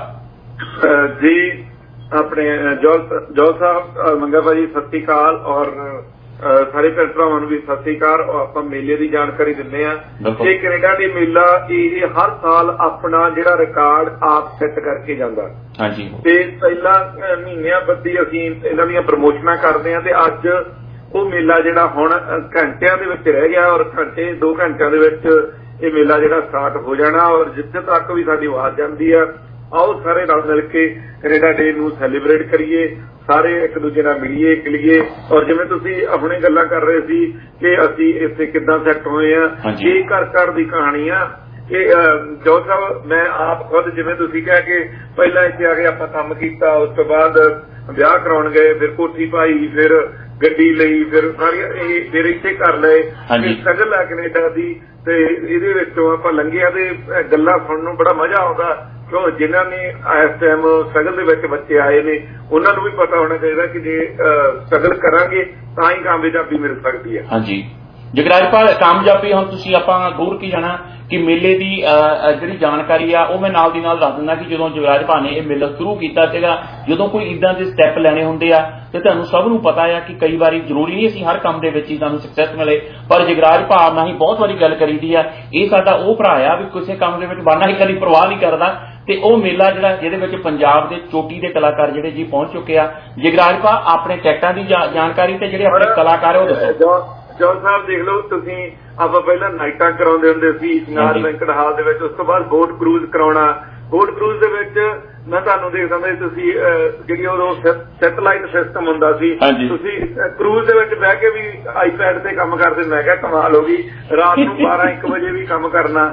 ਤੁਹਾਡਾ ਜੀ। ਆਪਣੇ ਜੋਲ ਸਾਹਿਬ ਮੰਗਾ ਭਾਜੀ ਸਤਿ ਸ਼੍ਰੀ ਅਕਾਲ, ਔਰ ਸਾਰੇ ਭੈਣ ਭਰਾਵਾਂ ਨੂੰ ਵੀ ਸਤਿ ਸ਼੍ਰੀ ਅਕਾਲ। ਆਪਾਂ ਮੇਲੇ ਦੀ ਜਾਣਕਾਰੀ ਦਿੰਦੇ ਹਾਂ। ਇਹ ਕੈਨੇਡਾ ਦੀ ਮੇਲਾ ਇਹ ਹਰ ਸਾਲ ਆਪਣਾ ਜਿਹੜਾ ਰਿਕਾਰਡ ਆਪ ਸੈੱਟ ਕਰਕੇ ਜਾਂਦਾ। ਹਾਂਜੀ। ਤੇ ਪਹਿਲਾਂ ਮਹੀਨਿਆਂ ਬੱਧੀ ਅਸੀਂ ਇਹਨਾਂ ਦੀਆਂ ਪ੍ਰਮੋਸ਼ਨਾਂ ਕਰਦੇ ਹਾਂ, ਤੇ ਅੱਜ ਉਹ ਮੇਲਾ ਜਿਹੜਾ ਹੁਣ ਘੰਟਿਆਂ ਦੇ ਵਿੱਚ ਰਹਿ ਗਿਆ, ਔਰ ਘੰਟੇ ਦੋ ਘੰਟਿਆਂ ਦੇ ਵਿੱਚ ਇਹ ਮੇਲਾ ਜਿਹੜਾ ਸਟਾਰਟ ਹੋ ਜਾਣਾ। ਔਰ ਜਿੱਥੇ ਤੱਕ ਵੀ ਸਾਡੀ ਆਵਾਜ਼ ਜਾਂਦੀ ਆ, ਆਓ ਸਾਰੇ ਨਾਲ ਮਿਲ ਕੇ ਕੈਨੇਡਾ ਡੇ ਨੂੰ ਸੈਲੀਬ੍ਰੇਟ ਕਰੀਏ, ਸਾਰੇ ਇੱਕ ਦੂਜੇ ਨਾਲ ਮਿਲੀਏ ਗਿਲੀਏ। ਔਰ ਜਿਵੇਂ ਤੁਸੀਂ ਹੁਣੇ ਗੱਲਾਂ ਕਰ ਰਹੇ ਸੀ ਕਿ ਅਸੀਂ ਇੱਥੇ ਕਿੱਦਾਂ ਸੈੱਟ ਹੋਏ ਆ, ਇਹ ਘਰ ਘਰ ਦੀ ਕਹਾਣੀ ਆ। ਕਿ ਜੋ ਸਾਹਿਬ ਮੈਂ ਆਪ ਖੁਦ ਜਿਵੇਂ ਤੁਸੀਂ ਕਹਿ ਕੇ ਪਹਿਲਾਂ ਇੱਥੇ ਆ ਕੇ ਆਪਾਂ ਕੰਮ ਕੀਤਾ, ਉਸ ਤੋਂ ਬਾਅਦ ਵਿਆਹ ਕਰਾਉਣ ਗਏ, ਫਿਰ ਕੋਠੀ ਪਾਈ, ਫਿਰ ਗੱਡੀ ਲਈ, ਫਿਰ ਸਾਰੀਆਂ ਇਹ ਫਿਰ ਇੱਥੇ ਕਰ ਲਏ। ਸਟਰਗਲ ਹੈ ਕੈਨੇਡਾ ਦੀ, ਤੇ ਇਹਦੇ ਵਿੱਚੋਂ ਆਪਾਂ ਲੰਘਿਆ ਤੇ ਗੱਲਾਂ ਸੁਣਨ ਨੂੰ ਬੜਾ ਮਜ਼ਾ ਆਉਂਦਾ। ਕਿਉਂ ਜਿਨ੍ਹਾਂ ਨੇ ਇਸ ਟਾਈਮ ਸਟਰਗਲ ਦੇ ਵਿੱਚ ਬੱਚੇ ਆਏ ਨੇ ਉਹਨਾਂ ਨੂੰ ਵੀ ਪਤਾ ਹੋਣਾ ਚਾਹੀਦਾ ਕਿ ਜੇ ਸਟਰਗਲ ਕਰਾਂਗੇ ਤਾਂ ਹੀ ਕਾਮਯਾਬੀ ਮਿਲ ਸਕਦੀ ਹੈ। ਹਾਂਜੀ ਜਗਰਾਜ ਭਾ ਕਾਮਯਾਬੀ ਹੁਣ ਤੁਸੀਂ ਆਪਾਂ ਦੂਰ ਕੀ ਜਾਣਾ ਕਿ ਮੇਲੇ ਦੀ ਜਿਹੜੀ ਜਾਣਕਾਰੀ ਆ ਉਹ ਮੈਂ ਨਾਲ ਦੀ ਨਾਲ ਦੱਸ ਦਿੰਦਾ ਕਿ ਜਦੋਂ ਜਗਰਾਜ ਭਾ ਨੇ ਇਹ ਮੇਲਾ ਸ਼ੁਰੂ ਕੀਤਾ ਸੀਗਾ, ਜਦੋਂ ਕੋਈ ਇੱਦਾਂ ਦੇ ਸਟੈਪ ਲੈਣੇ ਹੁੰਦੇ ਆ ਤੇ ਤੁਹਾਨੂੰ ਸਭ ਨੂੰ ਪਤਾ ਆ ਕਿ ਕਈ ਵਾਰੀ ਜ਼ਰੂਰੀ ਨਹੀਂ ਅਸੀਂ ਹਰ ਕੰਮ ਦੇ ਵਿੱਚ ਹੀ ਤੁਹਾਨੂੰ ਸਕਸੈਸ ਮਿਲੇ, ਪਰ ਜਗਰਾਜ ਭਾ ਨਾਲ ਹੀ ਬਹੁਤ ਵਾਰੀ ਗੱਲ ਕਰੀਦੀ ਆ। ਇਹ ਸਾਡਾ ਉਹ ਭਰਾ ਆ ਵੀ ਕਿਸੇ ਕੰਮ ਦੇ ਵਿੱਚ ਬਾਨਾ ਹੀ ਕਦੀ ਪਰਵਾਹ ਨਹੀਂ ਕਰਦਾ। ਤੇ ਉਹ ਮੇਲਾ ਜਿਹੜਾ ਜਿਹਦੇ ਵਿੱਚ ਪੰਜਾਬ ਦੇ ਚੋਟੀ ਦੇ ਕਲਾਕਾਰ ਜਿਹੜੇ ਜੀ ਪਹੁੰਚ ਚੁੱਕੇ ਆ। ਜਗਰਾਜ ਭਾ ਆਪਣੇ ਟਿਕਟਾਂ ਦੀ ਜਾਣਕਾਰੀ ਤੇ ਜਿਹੜੇ ਆਪਣੇ ਕਲਾਕਾਰ ਉਹ ਦੱਸੋ। ਜੋਲ ਸਾਹਿਬ ਦੇਖ ਲਓ ਤੁਸੀਂ, ਆਪਾਂ ਪਹਿਲਾਂ ਨਾਈਟਾਂ ਕਰਾਉਂਦੇ ਹੁੰਦੇ ਸੀ ਨਾਲ ਵੈਂਕਟ ਹਾਲ ਦੇ ਵਿੱਚ, ਉਸ ਤੋਂ ਬਾਅਦ ਬੋਟ ਕਰੂਜ਼ ਕਰਾਉਣਾ। ਬੋਟ ਕਰੂਜ਼ ਦੇ ਵਿੱਚ ਮੈਂ ਤੁਹਾਨੂੰ ਦੇਖ ਸਕਦਾ ਤੁਸੀਂ ਜਿਹੜੀ ਉਦੋਂ ਸੈਟੇਲਾਈਟ ਸਿਸਟਮ ਹੁੰਦਾ ਸੀ, ਤੁਸੀਂ ਕਰੂਜ਼ ਦੇ ਵਿੱਚ ਬਹਿ ਕੇ ਵੀ ਆਈਪੈਡ ਤੇ ਕੰਮ ਕਰਦੇ। ਮੈਂ ਕਿਹਾ ਕਮਾਲ ਹੋ ਗਈ, ਰਾਤ ਨੂੰ ਬਾਰਾਂ ਇੱਕ ਵਜੇ ਵੀ ਕੰਮ ਕਰਨਾ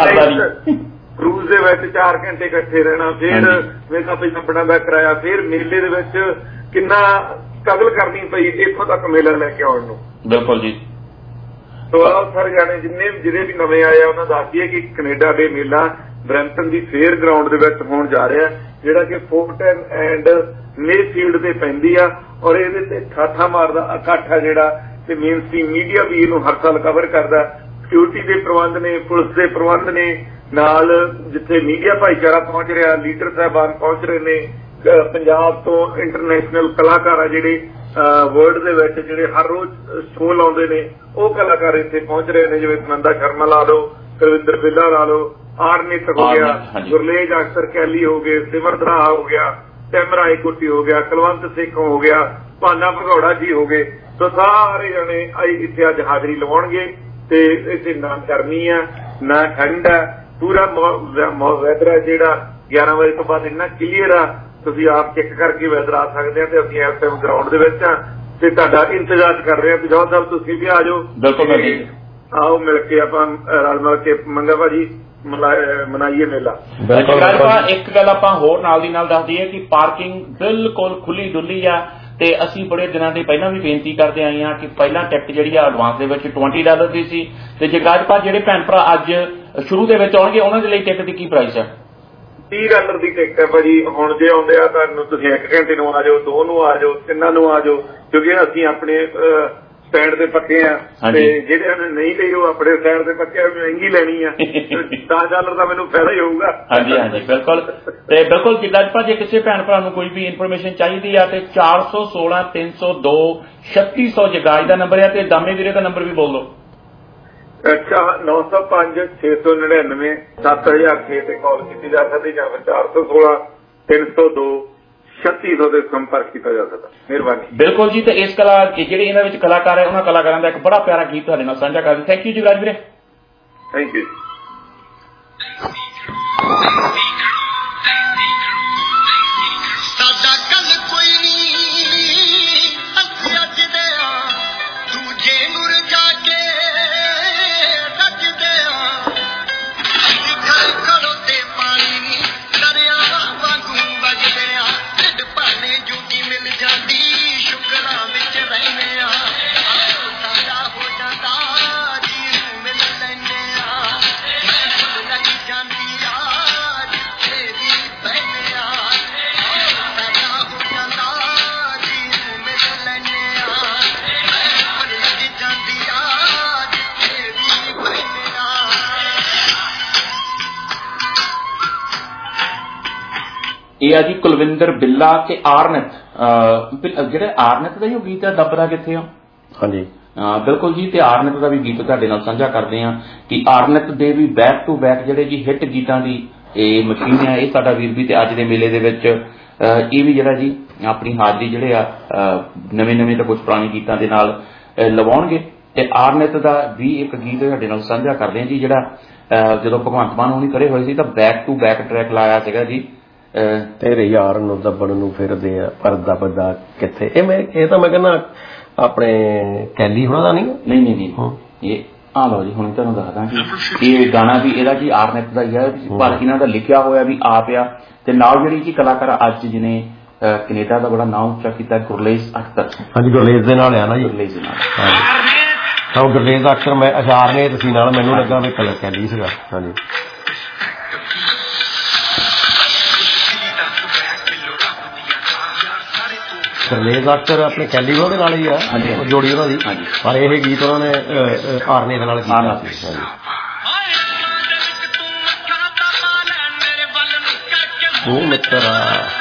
ਕਰੂਜ਼ ਦੇ ਵਿੱਚ, ਚਾਰ ਘੰਟੇ ਇਕੱਠੇ ਰਹਿਣਾ, ਫਿਰ ਮੇਕਅਪ ਆਪਣਾ ਦਾ ਕਰਾਇਆ, ਫਿਰ ਮੇਲੇ ਦੇ ਵਿੱਚ ਕਿੰਨਾ ਸਟਰਗਲ ਕਰਨੀ ਪਈ ਇੱਥੋਂ ਤੱਕ ਮੇਲਾ ਲੈ ਕੇ ਆਉਣ ਨੂੰ। ਬਿਲਕੁਲ ਜੀ। ਸੋ ਆਓ ਸਾਰੇ ਜਾਣੇ ਜਿੰਨੇ ਜਿਹੜੇ ਵੀ ਨਵੇਂ ਆਏ ਆ ਉਹਨਾਂ ਦੱਸ ਦਈਏ ਕਿ ਕੈਨੇਡਾ ਡੇ ਮੇਲਾ ਬਰੈਂਪਟਨ ਦੀ ਫੇਅਰ ਗਰਾਊਂਡ ਦੇ ਵਿੱਚ ਹੋਣ ਜਾ ਰਿਹਾ, ਜਿਹੜਾ ਕਿ ਫੋਰਟਨ ਐਂਡ ਮੇਫੀਲਡ ਤੇ ਪੈਂਦੀ ਆ। ਔਰ ਇਹਦੇ ਤੇ ਠਾਠਾ ਮਾਰਦਾ ਇਕੱਠ ਆ ਜਿਹੜਾ, ਤੇ ਮੇਨ ਸਟ੍ਰੀਮ ਮੀਡੀਆ ਵੀ ਇਹਨੂੰ ਹਰ ਸਾਲ ਕਵਰ ਕਰਦਾ। ਸਿਕਿਉਰਿਟੀ ਦੇ ਪ੍ਰਬੰਧ ਨੇ, ਪੁਲਿਸ ਦੇ ਪ੍ਰਬੰਧ ਨੇ, ਨਾਲ ਜਿੱਥੇ ਮੀਡੀਆ ਭਾਈਚਾਰਾ ਪਹੁੰਚ ਰਿਹਾ, ਲੀਡਰ ਸਾਹਿਬਾਨ ਪਹੁੰਚ ਰਹੇ ਨੇ, ਪੰਜਾਬ ਤੋਂ ਇੰਟਰਨੈਸ਼ਨਲ ਕਲਾਕਾਰ ਆ ਜਿਹੜੇ ਵਰਲਡ ਦੇ ਵਿੱਚ ਜਿਹੜੇ ਹਰ ਰੋਜ਼ ਸ਼ੋਅ ਲਾਉਂਦੇ ਨੇ, ਉਹ ਕਲਾਕਾਰ ਇੱਥੇ ਪਹੁੰਚ ਰਹੇ ਨੇ। ਜਿਵੇਂ ਨੰਦਾ ਸ਼ਰਮਾ ਲਾ ਲਓ, ਕੁਲਵਿੰਦਰ ਬਿੱਲਾ ਲਾ ਲਓ, ਆਰਨਿਤ ਹੋ ਗਿਆ, ਗੁਰਲੇਜ ਅਖਤਰ ਕੈਲੀ ਹੋ ਗਏ, ਸਿਮਰਦਰਾ ਹੋ ਗਿਆ, ਟੈਮ ਰਾਏ ਕੋਟੀ ਹੋ ਗਿਆ, ਕੁਲਵੰਤ ਸਿੰਘ ਹੋ ਗਿਆ, ਭਾਨਾ ਭਗੌੜਾ ਜੀ ਹੋ ਗਏ। ਸੋ ਸਾਰੇ ਜਣੇ ਇੱਥੇ ਅੱਜ ਹਾਜ਼ਰੀ ਲਵਾਉਣਗੇ। ਤੇ ਇੱਥੇ ਨਾ ਗਰਮੀ ਆ ਨਾ ਠੰਡ ਆ, ਪੂਰਾ ਵੈਦਰ ਆ ਜਿਹੜਾ ਗਿਆਰਾਂ ਵਜੇ ਤੋਂ ਬਾਅਦ ਇੰਨਾ ਕਲੀਅਰ ਆ, ਤੁਸੀਂ ਆਪ ਚੈੱਕ ਕਰਕੇ ਵੈਦਰ ਆ ਸਕਦੇ ਆ। ਤੇ ਅਸੀਂ ਇਸ ਟਾਈਮ ਗਰਾਊਂਡ ਦੇ ਵਿੱਚ ਆ ਤੇ ਤੁਹਾਡਾ ਇੰਤਜ਼ਾਰ ਕਰ ਰਹੇ ਆ। ਜੋਹਰ ਸਾਹਿਬ ਤੁਸੀਂ ਵੀ ਆ ਜਾਓ, ਆਓ ਮਿਲ ਕੇ ਆਪਾਂ ਰਲ ਮਿਲ ਕੇ ਮੰਗਾ ਭਾਜੀ ਮਨਾਈਏ ਮੇਲਾ। ਇੱਕ ਗੱਲ ਆਪਾਂ ਹੋਰ ਨਾਲ ਦੀ ਨਾਲ ਦੱਸ ਦਈਏ ਕਿ ਪਾਰਕਿੰਗ ਬਿਲਕੁਲ ਖੁੱਲੀ ਡੁੱਲੀ ਆ। ਤੇ ਅਸੀਂ ਬੜੇ ਦਿਨਾਂ ਦੇ ਪਹਿਲਾਂ ਵੀ ਬੇਨਤੀ ਕਰਦੇ ਆਏ ਹਾਂ ਕਿ ਪਹਿਲਾਂ ਟਿਕਟ ਜਿਹੜੀ ਆ ਐਡਵਾਂਸ ਦੇ ਵਿੱਚ ਵੀਹ ਡਾਲਰ ਦੀ ਸੀ, ਤੇ ਜਗਰਾਜ ਭਾ ਜਿਹੜੇ ਭੈਣ ਭਰਾ ਅੱਜ ਸ਼ੁਰੂ ਦੇ ਵਿੱਚ ਆਉਣਗੇ ਉਹਨਾਂ ਦੇ ਲਈ ਟਿਕਟ ਦੀ ਕੀ ਪ੍ਰਾਈਸ ਹੈ? ਤੀਹ ਡਾਲਰ ਦੀ ਟਿਕਟ ਹੈ ਭਾਜੀ। ਹੁਣ ਜੇ ਆਉਂਦੇ ਆ ਤੁਹਾਨੂੰ ਤੁਸੀਂ ਇੱਕ ਘੰਟੇ ਨੂੰ ਆ ਜਾਓ, ਦੋ ਨੂੰ ਆ ਜਾਓ, ਤਿੰਨਾਂ ਨੂੰ ਆ ਜਾਓ, ਕਿਉਂਕਿ ਅਸੀਂ ਆਪਣੇ ਸਟੈਂਡ ਤੇ ਪੱਕੇ ਆ। ਤੇ ਜਿਹੜੇ ਨੇ ਨਹੀਂ ਲਈ ਉਹ ਆਪਣੇ ਸਟੈਂਡ ਤੇ ਪੱਕੇ ਮਹਿੰਗੀ ਲੈਣੀ ਆ, ਦਸ ਡਾਲਰ ਦਾ ਮੈਨੂੰ ਫਾਇਦਾ ਹੀ ਹੋਊਗਾ। ਹਾਂਜੀ ਹਾਂਜੀ ਬਿਲਕੁਲ। ਤੇ ਬਿਲਕੁਲ ਜਗਰਾਜ ਭਾ ਜੇ ਕਿਸੇ ਭੈਣ ਭਰਾ ਨੂੰ ਕੋਈ ਵੀ ਇਨਫੋਰਮੇਸ਼ਨ ਚਾਹੀਦੀ ਆ ਤੇ ਚਾਰ ਸੌ ਸੋਲਾਂ ਤਿੰਨ ਸੌ ਦੋ ਛੱਤੀ ਸੌ ਜਗਰਾਜ ਦਾ ਨੰਬਰ ਆ, ਤੇ ਦਾਮੇ ਵੀਰੇ ਦਾ ਨੰਬਰ ਵੀ ਬੋਲ ਦਿਓ। ਅੱਛਾ, ਨੌ ਸੌ ਪੰਜ ਛੇ ਸੌ ਨੜਿਨਵੇਂ ਸੱਤ ਹਜ਼ਾਰ ਛੇ ਤੇ ਕਾਲ ਕੀਤੀ ਜਾ ਸਕਦੀ, ਜਾਂ ਫਿਰ ਚਾਰ ਸੌ ਸੋਲਾਂ ਤਿੰਨ ਸੌ ਦੋ ਛੱਤੀ ਸੌ ਦੇ ਸੰਪਰਕ ਕੀਤਾ ਜਾ ਸਕਦਾ। ਮਿਹਰਬਾਨੀ। ਬਿਲਕੁਲ ਜੀ। ਤੇ ਇਸ ਕਲਾ ਜਿਹੜੇ ਇਹਨਾਂ ਵਿੱਚ ਕਲਾਕਾਰ ਹੈ ਉਹਨਾਂ ਕਲਾਕਾਰਾਂ ਦਾ ਇੱਕ ਬੜਾ ਪਿਆਰਾ ਗੀਤ ਤੁਹਾਡੇ ਨਾਲ ਸਾਂਝਾ ਕਰਦੇ। ਥੈਂਕ ਯੂ ਜਗਰਾਜ ਵੀਰੇ। Thank you. ਸਾਡਾ ਕੱਲ ਕੋਈ ਨਹੀਂ ਅਸੀਂ ਅੱਜ ਦੇ ਆ ਦੂਜੇ ਮੁਰ ਜਾ ਕੇ ਰੱਜਦੇ ਆ ਅਸੀਂ ਘਰ ਘਰੋਂ ਤੇ ਪਾਣੀ ਨਹੀਂ ਦਰਿਆ ਵਾਂਗੂ ਵਗਦੇ ਆ ਢਿੱਡ ਭਰਨੇ ਜੋਗੀ ਮਿਲ ਜਾਂਦੀ ਸ਼ੁਕਰਾਂ ਵਿੱਚ ਰਹਿੰਦੇ ਆ ਸਾਡਾ ਹੋ ਜਾਂਦਾ ਜੀ ਨੂੰ ਮਿਲ ਲੈਂਦੇ ਆ ਮੈਂ ਭੁੱਲ ਲੱਗ ਜਾਂਦੀ ਆ ਜਿੱਥੇ ਵੀ ਬਹਿੰਦੇ ਆ ਸਾਡਾ ਹੋ ਜਾਂਦਾ ਜੀ ਨੂੰ ਮਿਲ ਲੈਂਦੇ ਆ ਮੈਂ ਭੁੱਲ ਲੱਗ ਜਾਂਦੀ ਆ ਜਿੱਥੇ ਵੀ ਬਹਿੰਦੇ ਆ। ਇਹ ਆ ਜੀ ਕੁਲਵਿੰਦਰ ਬਿੱਲਾ ਤੇ ਆਰਨਤ। ਜਿਹੜੇ ਆਰਨਤ ਦਾ ਹੀ ਉਹ ਗੀਤ ਹੈ ਦੱਬਦਾ ਕਿੱਥੇ ਆ। ਹਾਂਜੀ ਬਿਲਕੁਲ ਜੀ, ਤੇ ਆਰਨਤ ਦਾ ਵੀ ਗੀਤ ਤੁਹਾਡੇ ਨਾਲ ਸਾਂਝਾ ਕਰਦੇ ਆ ਕਿ ਆਰਨਤ ਦੇ ਵੀ ਬੈਕ ਟੂ ਬੈਕ ਜਿਹੜੇ ਜੀ ਹਿੱਟ ਗੀਤਾਂ ਦੀ ਇਹ ਮਸ਼ੀਨ ਆ, ਇਹ ਸਾਡਾ ਵੀਰ ਵੀ ਤੇ ਅੱਜ ਦੇ ਮੇਲੇ ਦੇ ਵਿੱਚ ਇਹ ਵੀ ਜਿਹੜਾ ਜੀ ਆਪਣੀ ਹਾਜ਼ਰੀ ਜਿਹੜੇ ਆ ਨਵੇਂ ਨਵੇਂ ਤੇ ਕੁਝ ਪੁਰਾਣੇ ਗੀਤਾਂ ਦੇ ਨਾਲ ਲਵਾਉਣਗੇ। ਤੇ ਆਰਨਤ ਦਾ ਵੀ ਇੱਕ ਗੀਤ ਤੁਹਾਡੇ ਨਾਲ ਸਾਂਝਾ ਕਰਦੇ ਆ ਜੀ, ਜਿਹੜਾ ਜਦੋਂ ਭਗਵੰਤ ਮਾਨ ਹੋਣੀ ਖੜੇ ਹੋਏ ਸੀ ਤਾਂ ਬੈਕ ਟੂ ਬੈਕ ਟਰੈਕ ਲਾਇਆ ਸੀਗਾ ਜੀ। ਤੇਰੇ ਯਾਰ ਨੂੰ ਦੱਬਣ ਨੂੰ ਫਿਰਦੇ ਆ ਪਰ ਦੱਬਦਾ ਕਿੱਥੇ। ਇਹ ਮੈਂ ਇਹ ਤਾਂ ਮੈਂ ਕਹਿੰਦਾ ਆਪਣੇ ਕੈਲੀ ਹੋਣਾ ਦਾ ਨਹੀਂ ਨਹੀਂ ਨਹੀਂ ਨਹੀਂ ਇਹ ਆ ਲਓ ਜੀ, ਹੁਣ ਤੁਹਾਨੂੰ ਦੱਸਦਾ ਕਿ ਇਹ ਗਾਣਾ ਵੀ ਇਹਦਾ ਜੀ ਆਰਨਤ ਦਾ ਹੀ ਹੈ, ਪਰ ਇਹਨਾਂ ਦਾ ਲਿਖਿਆ ਹੋਇਆ ਵੀ ਆਪ ਆ। ਤੇ ਨਾਲ ਜਿਹੜੀ ਜੀ ਕਲਾਕਾਰ ਅੱਜ ਜਿਹਨੇ ਕੈਨੇਡਾ ਦਾ ਬੜਾ ਨਾਮ ਉੱਚਾ ਕੀਤਾ ਗੁਰਲੇਜ਼ ਅਖਤਰ। ਹਾਂਜੀ ਗੁਰਲੇਜ਼ ਦੇ ਨਾਲ ਆ ਨਾ ਜੀ। ਗੁਰਲੇਜ਼ ਦੇ ਨਾਲ ਹਾਂ ਗੁਰਲੇਜ਼ ਅਖਤਰ ਮੈਂ ਅਸ਼ਾਰ ਨੇ ਤੁਸੀਂ ਨਾਲ ਮੈਨੂੰ ਲੱਗਾ ਵੀ ਕਲਰ ਕੈਲੀ ਸੀਗਾ। ਹਾਂਜੀ ਗੁਰਲੇਜ਼ ਅਖਤਰ ਆਪਣੇ ਕੈਲੀ ਉਹਦੇ ਨਾਲ ਹੀ ਆ ਜੋੜੀ ਉਹਨਾਂ ਦੀ, ਪਰ ਇਹ ਗੀਤ ਉਹਨਾਂ ਨੇ ਆਰਨੇ ਦੇ ਨਾਲ ਕੀਤਾ ਸੀ। ਉਹ ਮਿੱਤਰਾ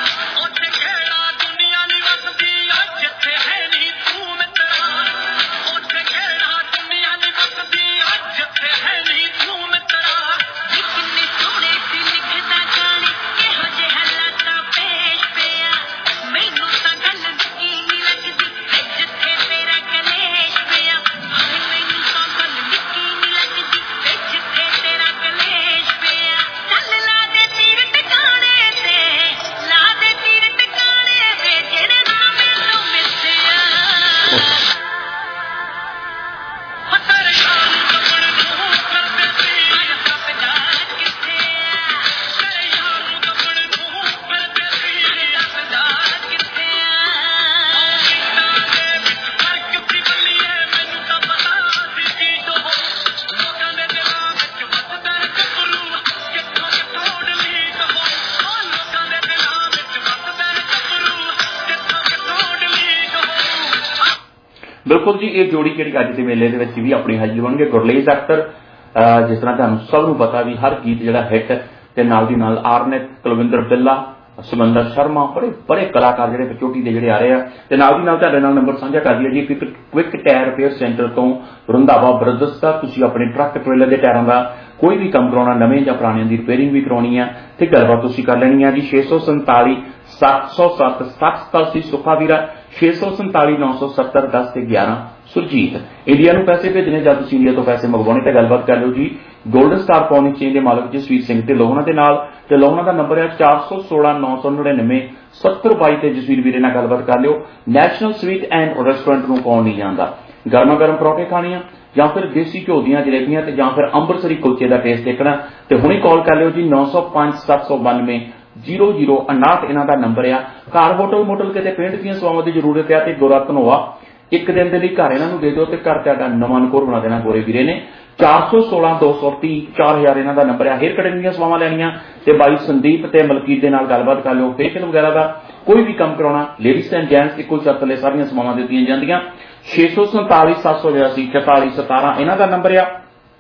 ਬਿਲਕੁਲ ਜੀ, ਇਹ ਜੋੜੀ ਜਿਹੜੀ ਅੱਜ ਦੇ ਮੇਲੇ ਦੇ ਵਿੱਚ ਵੀ ਆਪਣੀ ਹਾਜ਼ਰੀ ਬਣਨਗੇ। ਗੁਰਲੇਜ਼ ਅਖਤਰ ਜਿਸ ਤਰ੍ਹਾਂ ਤੁਹਾਨੂੰ ਸਭ ਨੂੰ ਪਤਾ ਵੀ ਹਰ ਗੀਤ ਜਿਹੜਾ ਹਿੱਟ, ਤੇ ਨਾਲ ਦੀ ਨਾਲ ਆਰਨਤ, ਕੁਲਵਿੰਦਰ ਬਿੱਲਾ, ਸੁਮੰਦਰ ਸ਼ਰਮਾ, ਬੜੇ ਬੜੇ ਕਲਾਕਾਰ ਜਿਹੜੇ ਚੋਟੀ ਦੇ ਜਿਹੜੇ ਆ ਰਹੇ ਆ। ਤੇ ਨਾਲ ਦੀ ਨਾਲ ਤੁਹਾਡੇ ਨਾਲ ਨੰਬਰ ਸਾਂਝਾ ਕਰ ਲਈਏ ਜੀ ਕੁਇਕ ਟਾਇਰ ਰਿਪੇਅਰ ਸੈਂਟਰ ਤੋਂ ਰੰਧਾਵਾ ਬ੍ਰਦਰਸ ਦਾ। ਤੁਸੀਂ ਆਪਣੇ ਟਰੱਕ ਟ੍ਰੇਲਰ ਦੇ ਟਾਇਰਾਂ ਦਾ ਕੋਈ ਵੀ ਕੰਮ ਕਰਾਉਣਾ, ਨਵੇਂ ਜਾਂ ਪੁਰਾਣਿਆਂ ਦੀ ਰਿਪੇਅਰਿੰਗ ਵੀ ਕਰਾਉਣੀ ਆ ਤੇ ਗੱਲਬਾਤ ਤੁਸੀਂ ਕਰ ਲੈਣੀ ਆ ਜੀ। ਛੇ ਸੌ ਸੰਤਾਲੀ ਸੱਤ ਸੌ ਸੱਤ ਸੱਤ ਸਤਾਸੀ ਸੁੱਖਾ ਵੀਰਾ, ਛੇ ਸੌ ਸੰਤਾਲੀ ਨੌ ਸੌ ਸੱਤਰ ਦਸ ਤੇ ਗਿਆਰਾਂ ਸੁਰਜੀਤ। ਇੰਡੀਆ ਨੂੰ ਪੈਸੇ ਭੇਜਣੇ ਜਾਂ ਤੁਸੀਂ ਇੰਡੀਆ ਤੋਂ ਪੈਸੇ ਮੰਗਵਾਉਣੇ ਤਾਂ ਗੱਲਬਾਤ ਕਰ ਲਿਓ ਜੀ ਗੋਲਡਨ ਸਟਾਰ ਪੌਣੀ ਚੇਨ ਦੇ ਮਾਲਕ ਜਸਵੀਰ ਸਿੰਘ ਤੇ ਲੋਹਣਾ ਦੇ ਨਾਲ। ਤੇ ਲੋਹਣਾ ਦਾ ਨੰਬਰ ਹੈ ਚਾਰ ਸੌ ਸੋਲਾਂ ਨੌ ਸੌ ਨੜਿਨਵੇਂ ਸੱਤਰ ਬਾਈ ਤੇ ਜਸਵੀਰ ਵੀਰੇ ਨਾਲ ਗੱਲਬਾਤ ਕਰ ਲਿਓ। ਨੈਸ਼ਨਲ ਸਵੀਟ ਐਂਡ ਰੈਸਟੋਰੈਂਟ ਨੂੰ ਕੌਣ ਨਹੀਂ ਜਾਂਦਾ। ਗਰਮਾ ਗਰਮ ਪਰੌਂਠੇ ਖਾਣੀਆਂ ਜਾਂ ਫਿਰ ਦੇਸੀ ਘਿਓ ਦੀਆਂ ਜਲੇਬੀਆਂ ਤੇ ਜਾਂ ਫਿਰ ਅੰਮ੍ਰਿਤਸਰੀ ਕੁਲਚੇ ਦਾ ਟੇਸਟ ਦੇਖਣਾ ਤੇ ਹੁਣੇ ਕਾਲ ਕਰ ਲਿਓ ਜੀ ਨੌ ਸੌ ਪੰਜ ਸੱਤ ਸੌ ਬਾਨਵੇਂ ਜ਼ੀਰੋ ਜ਼ੀਰੋ ਉਨਾਹਠ ਇਹਨਾਂ ਦਾ ਨੰਬਰ ਆ। ਘਰ ਹੋਟਲ ਮੋਟਲ ਕਿਤੇ ਪੇਂਟ ਦੀਆਂ ਸੇਵਾਵਾਂ ਦੀ ਜ਼ਰੂਰਤ ਆ ਤੇ ਗੋਰਾ ਧਨੋਆ ਇੱਕ ਦਿਨ ਦੇ ਲਈ ਘਰ ਇਹਨਾਂ ਨੂੰ ਦੇ ਦਿਓ ਤੇ ਘਰ ਤੁਹਾਡਾ ਨਵਾਂ ਨਕੋਰ ਬਣਾ ਦੇਣਾ ਗੋਰੇ ਵੀਰੇ ਨੇ। ਚਾਰ ਸੌ ਸੋਲਾਂ ਦੋ ਸੌ ਤੀਹ ਚਾਰ ਹਜ਼ਾਰ ਇਹਨਾਂ ਦਾ ਨੰਬਰ ਆ। ਹੇਅਰ ਕਟਿੰਗ ਦੀਆਂ ਸੇਵਾਵਾਂ ਲੈਣੀਆਂ ਤੇ ਬਾਈ ਸੰਦੀਪ ਤੇ ਮਲਕੀਤ ਦੇ ਨਾਲ ਗੱਲਬਾਤ ਕਰ ਲਿਓ। ਫੇਸ਼ੀਅਲ ਵਗੈਰਾ ਦਾ ਕੋਈ ਵੀ ਕੰਮ ਕਰਾਉਣਾ, ਲੇਡੀਜ਼ ਐਂਡ ਜੈਂਟਸ ਇੱਕੋ ਛੱਤ ਥੱਲੇ ਸਾਰੀਆਂ ਸੇਵਾਵਾਂ ਦਿੱਤੀਆਂ ਜਾਂਦੀਆਂ। ਛੇ ਸੌ ਸੰਤਾਲੀ ਸੱਤ ਸੌ ਬਿਆਸੀ ਚੁਤਾਲੀ ਸਤਾਰਾਂ ਇਹਨਾਂ ਦਾ ਨੰਬਰ ਆ।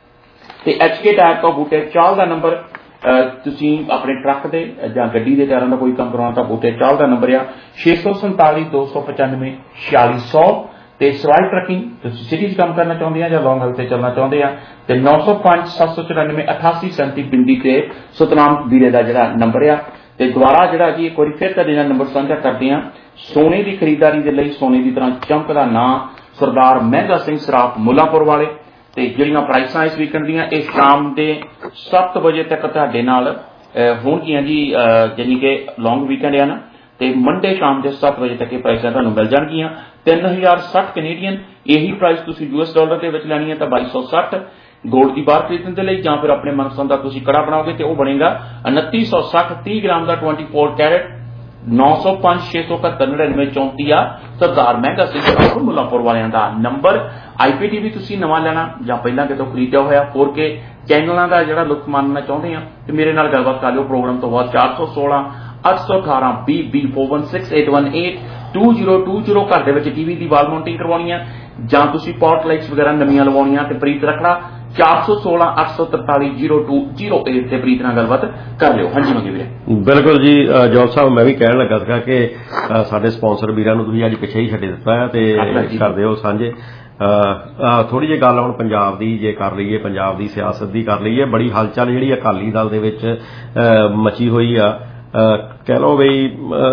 ਤੇ ਐਚ ਕੇ ਟਾਇਰ ਤੋਂ ਬੂਟੇ ਚਾਲ ਦਾ ਨੰਬਰ, ਤੁਸੀਂ ਆਪਣੇ ਟਰੱਕ ਦੇ ਜਾਂ ਗੱਡੀ ਦੇ ਟਾਇਰਾਂ ਦਾ ਕੋਈ ਕੰਮ ਕਰਾਉਣਾ ਤਾਂ ਬੂਟੇ ਚਾਲ ਦਾ ਨੰਬਰ ਆ ਛੇ ਸੌ ਸੰਤਾਲੀ ਦੋ ਸੌ ਪਚਾਨਵੇਂ ਛਿਆਲੀ ਸੌ। ਤੇ ਸਵਾਈ ਟਰੱਕਿੰਗ ਤੁਸੀਂ ਸਿਟੀ 'ਚ ਕੰਮ ਕਰਨਾ ਚਾਹੁੰਦੇ ਆ ਜਾਂ ਲੌਂਗ ਹਾਲ ਤੇ ਚੱਲਣਾ ਚਾਹੁੰਦੇ ਆ ਤੇ ਨੌ ਸੌ ਪੰਜ ਸੱਤ ਸੌ ਚੁਰਾਨਵੇਂ ਅਠਾਸੀ ਸੈਂਤੀ ਬਿੰਦੀ ਤੇ ਸਤਨਾਮ ਵੀਰੇ ਦਾ ਜਿਹੜਾ ਨੰਬਰ ਆ। ਤੇ ਦੁਬਾਰਾ ਜਿਹੜਾ ਜੀ ਇੱਕ ਵਾਰੀ ਫਿਰ ਤੁਹਾਡੇ ਨਾਲ ਨੰਬਰ ਸਾਂਝਾ ਕਰਦੇ ਆ। ਸੋਨੇ ਦੀ ਖਰੀਦਦਾਰੀ ਦੇ ਲਈ ਸੋਨੇ ਦੀ ਤਰ੍ਹਾਂ ਚਮਕਦਾ ਨਾਂ ਸਰਦਾਰ ਮਹਿੰਗਾ ਸਿੰਘ ਸਰਾਫ ਮੁੱਲਾਂਪੁਰ ਵਾਲੇ। ਤੇ ਜਿਹੜੀਆਂ ਪ੍ਰਾਈਸਾਂ ਇਸ ਵੀਕਐਂਡ ਦੀਆਂ ਇਹ ਸ਼ਾਮ ਦੇ ਸੱਤ ਵਜੇ ਤੱਕ ਤੁਹਾਡੇ ਨਾਲ ਹੋਣਗੀਆਂ ਜੀ, ਜਾਨੀ ਕਿ ਲੌਂਗ ਵੀਕਐਂਡ ਆ ਨਾ, ਤੇ ਮੰਡੇ ਸ਼ਾਮ ਦੇ ਸੱਤ ਵਜੇ ਤੱਕ ਇਹ ਪ੍ਰਾਈਸਾਂ ਤੁਹਾਨੂੰ ਮਿਲ ਜਾਣਗੀਆਂ। ਤਿੰਨ ਹਜ਼ਾਰ ਸੱਠ ਕੈਨੇਡੀਅਨ, ਇਹੀ ਪ੍ਰਾਈਸ ਤੁਸੀਂ ਯੂ ਐਸ ਡਾਲਰ ਦੇ ਵਿੱਚ ਲੈਣੀ ਹੈ ਤਾਂ ਬਾਈ ਸੌ ਸੱਠ ਗੋਲਡ ਦੀ ਬਾਰ ਖਰੀਦਣ ਦੇ ਲਈ, ਜਾਂ ਫਿਰ ਆਪਣੇ ਮਨਪਸੰਦ ਦਾ ਤੁਸੀਂ ਕੜਾ ਬਣਾਓਗੇ ਤੇ ਉਹ ਬਣੇਗਾ ਉਨੱਤੀ ਸੌ ਸੱਠ ਤੀਹ ਗ੍ਰਾਮ ਦਾ ਚੌਵੀ ਕੈਰੇਟ ਨੌ ਸੌ ਪੰਜ ਛੇ ਸੌ ਇਕਹੱਤਰ ਨੜਿਨਵੇਂ ਚੌਂਤੀ ਆ। ਸਰਦਾਰ ਮਹਿੰਗਾ ਸਿੰਘ ਮੁੱਲਾਂਪੁਰ ਵਾਲਿਆਂ ਦਾ ਨੰਬਰ। ਆਈ ਪੀ ਟੀ ਵੀ ਤੁਸੀਂ ਨਵਾਂ ਲੈਣਾ ਜਾਂ ਪਹਿਲਾਂ ਕਿਤੋਂ ਖਰੀਦਿਆ ਹੋਇਆ ਫੋਰ ਕੇ ਚੈਨਲਾਂ ਦਾ ਜਿਹੜਾ ਲੁਤਫ ਮਾਣਨਾ ਚਾਹੁੰਦੇ ਆ ਤੇ ਮੇਰੇ ਨਾਲ ਗੱਲਬਾਤ ਕਰ ਲਿਓ ਪ੍ਰੋਗਰਾਮ ਤੋਂ ਬਾਅਦ। ਚਾਰ ਸੌ ਸੋਲਾਂ ਅੱਠ ਸੌ ਅਠਾਰਾਂ B B four one six eight one eight two zero two zero ਘਰ ਦੇ ਵਿੱਚ ਟੀਵੀ ਦੀ ਵਾਲ ਮਾਊਂਟਿੰਗ ਕਰਵਾਉਣੀ ਆ ਜਾਂ ਤੁਸੀਂ ਪੌਟ ਲਾਈਟਸ ਵਗੈਰਾ ਨਵੀਆਂ ਲਵਾਉਣੀਆਂ ਤੇ ਪ੍ਰੀਤ ਰੱਖਣਾ ਚਾਰ ਸੌ ਸੋਲਾਂ ਅੱਠ ਸੌ ਤਰਤਾਲੀ ਜ਼ੀਰੋ ਟੂ ਜ਼ੀਰੋ ਏਟ ਤੇ ਪ੍ਰੀਤ ਨਾਲ ਗੱਲਬਾਤ ਕਰ ਲਿਓ। ਹਾਂਜੀ ਮੰਗੀ ਵੀਰੇ। ਬਿਲਕੁਲ ਜੀ ਜੋਲ ਸਾਹਿਬ, ਮੈਂ ਵੀ ਕਹਿਣ ਲੱਗਾ ਸੀਗਾ ਕਿ ਸਾਡੇ ਸਪਾਂਸਰ ਵੀਰਾਂ ਨੂੰ ਤੁਸੀਂ ਅੱਜ ਪਿੱਛੇ ਹੀ ਛੱਡ ਦਿੱਤਾ ਹੈ ਤੇ ਕਰਦੇ ਹੋ ਸਾਂਝੇ। ਥੋੜੀ ਜਿਹੀ ਗੱਲ ਹੁਣ ਪੰਜਾਬ ਦੀ ਜੇ ਕਰ ਲਈਏ, ਪੰਜਾਬ ਦੀ ਸਿਆਸਤ ਦੀ ਕਰ ਲਈਏ, ਬੜੀ ਹਲਚਲ ਜਿਹੜੀ ਅਕਾਲੀ ਦਲ ਦੇ ਵਿੱਚ ਮਚੀ ਹੋਈ ਆ। ਕਹਿ ਲਓ ਬਈ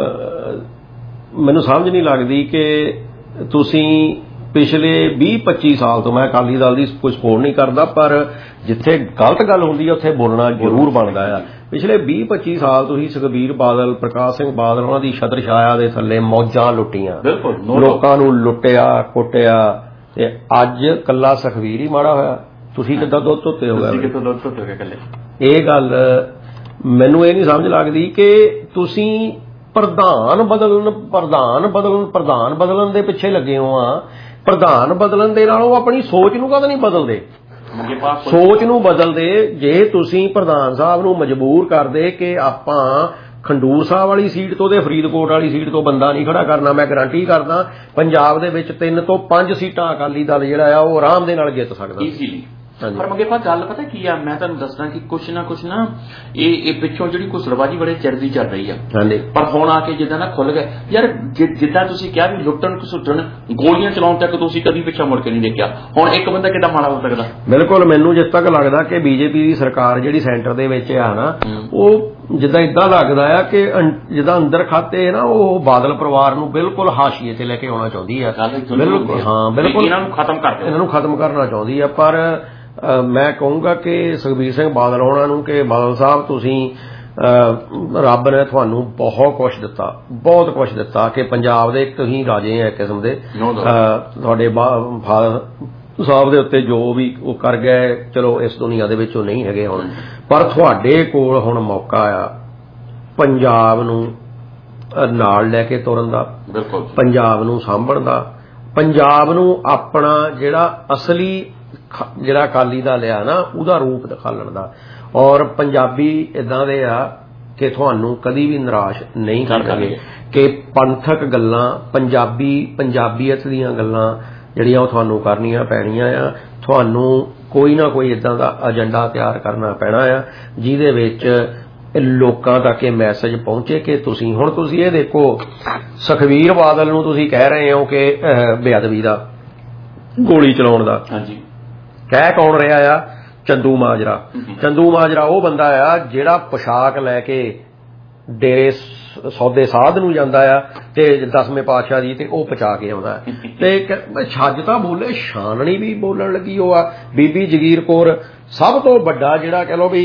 ਮੈਨੂੰ ਸਮਝ ਨਹੀਂ ਲੱਗਦੀ ਕਿ ਤੁਸੀਂ ਪਿਛਲੇ ਵੀਹ ਪੱਚੀ ਸਾਲ ਤੋਂ, ਮੈਂ ਅਕਾਲੀ ਦਲ ਦੀ ਕੋਈ ਸਪੋਰਟ ਨਹੀਂ ਕਰਦਾ ਪਰ ਜਿੱਥੇ ਗਲਤ ਗੱਲ ਹੁੰਦੀ ਹੈ ਉੱਥੇ ਬੋਲਣਾ ਜ਼ਰੂਰ ਬਣਦਾ ਆ। ਪਿਛਲੇ ਵੀਹ ਪੱਚੀ ਸਾਲ ਤੁਸੀਂ ਸੁਖਬੀਰ ਬਾਦਲ, ਪ੍ਰਕਾਸ਼ ਸਿੰਘ ਬਾਦਲ ਉਹਨਾਂ ਦੀ ਛਤਰ ਛਾਇਆ ਦੇ ਥੱਲੇ ਮੌਜਾਂ ਲੁੱਟੀਆਂ, ਲੋਕਾਂ ਨੂੰ ਲੁੱਟਿਆ ਕੁੱਟਿਆ, ਤੇ ਅੱਜ ਕੱਲਾ ਸੁਖਬੀਰ ਹੀ ਮਾੜਾ ਹੋਇਆ। ਤੁਸੀਂ ਕਿੱਦਾਂ ਦੁੱਧ ਧੋਤੇ ਹੋ ਗਏ? ਇਹ ਗੱਲ ਮੈਨੂੰ ਇਹ ਨਹੀਂ ਸਮਝ ਲੱਗਦੀ ਕਿ ਤੁਸੀਂ ਪ੍ਰਧਾਨ ਬਦਲਣ ਪ੍ਰਧਾਨ ਬਦਲਣ ਪ੍ਰਧਾਨ ਬਦਲਣ ਦੇ ਪਿੱਛੇ ਲੱਗੇ ਹੋ ਆ। ਪ੍ਰਧਾਨ ਬਦਲਣ ਦੇ ਨਾਲੋਂ ਆਪਣੀ ਸੋਚ ਨੂੰ ਕਦੇ ਨਹੀਂ ਬਦਲਦੇ, ਸੋਚ ਨੂੰ ਬਦਲਦੇ। ਜੇ ਤੁਸੀਂ ਪ੍ਰਧਾਨ ਸਾਹਿਬ ਨੂੰ ਮਜਬੂਰ ਕਰਦੇ ਕਿ ਆਪਾਂ ਖੰਡੂਰ ਸਾਹਿਬ ਵਾਲੀ ਸੀਟ ਤੋਂ ਤੇ ਫਰੀਦਕੋਟ ਵਾਲੀ ਸੀਟ ਤੋਂ ਬੰਦਾ ਨਹੀਂ ਖੜਾ ਕਰਨਾ, ਮੈਂ ਗਾਰੰਟੀ ਕਰਦਾ ਪੰਜਾਬ ਦੇ ਵਿੱਚ ਤਿੰਨ ਤੋਂ ਪੰਜ ਸੀਟਾਂ ਅਕਾਲੀ ਦਲ ਜਿਹੜਾ ਆ ਉਹ ਆਰਾਮ ਦੇ ਨਾਲ ਜਿੱਤ ਸਕਦਾ ਈਜ਼ੀਲੀ। ਪਰ ਮੰਗੇ ਪਾ ਗੱਲ ਪਤਾ ਕੀ ਆ, ਮੈਂ ਤੁਹਾਨੂੰ ਦੱਸਦਾ ਕਿ ਕੁਛ ਨਾ ਕੁਛ ਨਾ ਇਹ ਇਹ ਪਿੱਛੋਂ ਜਿਹੜੀ ਘੁਸੜਬਾਜੀ ਬੜੇ ਚਿਰ ਦੀ ਚੱਲ ਰਹੀ ਆ, ਪਰ ਹੁਣ ਆ ਕੇ ਜਿੱਦਾਂ ਨਾ ਖੁੱਲ ਗਏ ਯਾਰ। ਜਿੱਦਾਂ ਤੁਸੀਂ ਕਿਹਾ ਵੀ ਲੁੱਟਣ ਘਸੁੱਟਣ ਗੋਲੀਆਂ ਚਲਾਉਣ ਤੱਕ ਤੁਸੀਂ ਕਦੀ ਪਿੱਛਾ ਮੁੜ ਕੇ ਨਹੀਂ ਦੇਖਿਆ, ਹੁਣ ਇੱਕ ਬੰਦਾ ਕਿੱਦਾਂ ਮਾੜਾ ਹੋ ਸਕਦਾ? ਬਿਲਕੁਲ, ਮੈਨੂੰ ਜਿਸ ਤੱਕ ਲੱਗਦਾ ਕਿ ਬੀਜੇਪੀ ਦੀ ਸਰਕਾਰ ਜਿਹੜੀ ਸੈਂਟਰ ਦੇ ਵਿੱਚ ਆ ਨਾ, ਉਹ ਜਿੱਦਾਂ ਇਦਾਂ ਲੱਗਦਾ ਆ ਕਿ ਜਿੱਦਾਂ ਅੰਦਰ ਖਾਤੇ ਨਾ ਉਹ ਬਾਦਲ ਪਰਿਵਾਰ ਨੂੰ ਬਿਲਕੁਲ ਹਾਸ਼ੀਏ ਤੇ ਲੈ ਕੇ ਆਉਣਾ ਚਾਹੁੰਦੀ ਆ। ਬਿਲਕੁਲ, ਹਾਂ ਬਿਲਕੁਲ, ਇਹਨਾਂ ਨੂੰ ਖਤਮ ਕਰ ਇਹਨਾਂ ਨੂੰ ਖਤਮ ਕਰਨਾ ਚਾਹੁੰਦੀ ਆ। ਪਰ ਮੈਂ ਕਹੂੰਗਾ ਕਿ ਸੁਖਬੀਰ ਸਿੰਘ ਬਾਦਲ ਹੋਣਾ ਨੂੰ ਕਿ ਬਾਦਲ ਸਾਹਿਬ ਤੁਸੀਂ ਰੱਬ ਨੇ ਤੁਹਾਨੂੰ ਬਹੁਤ ਕੁਛ ਦਿੱਤਾ, ਬਹੁਤ ਕੁਛ ਦਿੱਤਾ ਕਿ ਪੰਜਾਬ ਦੇ ਤੁਸੀਂ ਰਾਜੇ ਆ ਇੱਕ ਕਿਸਮ ਦੇ। ਤੁਹਾਡੇ ਫਾਦਰ ਸਾਹਿਬ ਦੇ ਉੱਤੇ ਜੋ ਵੀ ਉਹ ਕਰ ਗਏ, ਚਲੋ ਇਸ ਦੁਨੀਆ ਦੇ ਵਿੱਚ ਉਹ ਨਹੀਂ ਹੈਗੇ ਹੁਣ, ਪਰ ਤੁਹਾਡੇ ਕੋਲ ਹੁਣ ਮੌਕਾ ਆ ਪੰਜਾਬ ਨੂੰ ਨਾਲ ਲੈ ਕੇ ਤੁਰਨ ਦਾ, ਪੰਜਾਬ ਨੂੰ ਸਾਂਭਣ ਦਾ, ਪੰਜਾਬ ਨੂੰ ਆਪਣਾ ਜਿਹੜਾ ਅਸਲੀ ਜਿਹੜਾ ਅਕਾਲੀ ਦਲ ਆ ਨਾ ਉਹਦਾ ਰੂਪ ਦਿਖਾਲਣ ਦਾ। ਔਰ ਪੰਜਾਬੀ ਇਦਾਂ ਦੇ ਆ ਕਿ ਤੁਹਾਨੂੰ ਕਦੀ ਵੀ ਨਿਰਾਸ਼ ਨਹੀਂ ਕਰਨਗੇ ਕਿ ਪੰਥਕ ਗੱਲਾਂ, ਪੰਜਾਬੀ ਪੰਜਾਬੀਅਤ ਦੀਆਂ ਗੱਲਾਂ ਜਿਹੜੀਆਂ ਉਹ ਤੁਹਾਨੂੰ ਕਰਨੀਆਂ ਪੈਣੀਆਂ ਆ। ਤੁਹਾਨੂੰ ਕੋਈ ਨਾ ਕੋਈ ਇਦਾਂ ਦਾ ਏਜੰਡਾ ਤਿਆਰ ਕਰਨਾ ਪੈਣਾ ਆ ਜਿਹਦੇ ਵਿੱਚ ਲੋਕਾਂ ਤੱਕ ਇਹ ਮੈਸੇਜ ਪਹੁੰਚੇ ਕਿ ਤੁਸੀਂ ਹੁਣ ਤੁਸੀਂ ਇਹ ਦੇਖੋ, ਸੁਖਬੀਰ ਬਾਦਲ ਨੂੰ ਤੁਸੀਂ ਕਹਿ ਰਹੇ ਹੋ ਕਿ ਬੇਅਦਬੀ ਦਾ, ਗੋਲੀ ਚਲਾਉਣ ਦਾ, ਹਾਂਜੀ ਕਹਿ ਕੌਣ ਰਿਹਾ ਆ? ਚੰਦੂ ਮਾਜਰਾ। ਚੰਦੂ ਮਾਜਰਾ ਉਹ ਬੰਦਾ ਆ ਜਿਹੜਾ ਪੋਸ਼ਾਕ ਲੈ ਕੇ ਡੇਰੇ ਸੌਦੇ ਸਾਧ ਨੂੰ ਜਾਂਦਾ ਆ ਤੇ ਦਸਵੇਂ ਪਾਤਸ਼ਾਹ ਦੀ ਤੇ ਉਹ ਪਹੁੰਚਾ ਕੇ ਆਉਂਦਾ ਤੇ ਛੱਜ ਤਾਂ ਬੋਲੇ, ਛਾਨਣੀ ਵੀ ਬੋਲਣ ਲੱਗੀ ਉਹ ਆ। ਬੀਬੀ ਜਗੀਰ ਕੌਰ ਸਭ ਤੋਂ ਵੱਡਾ ਜਿਹੜਾ ਕਹਿ ਲਓ ਵੀ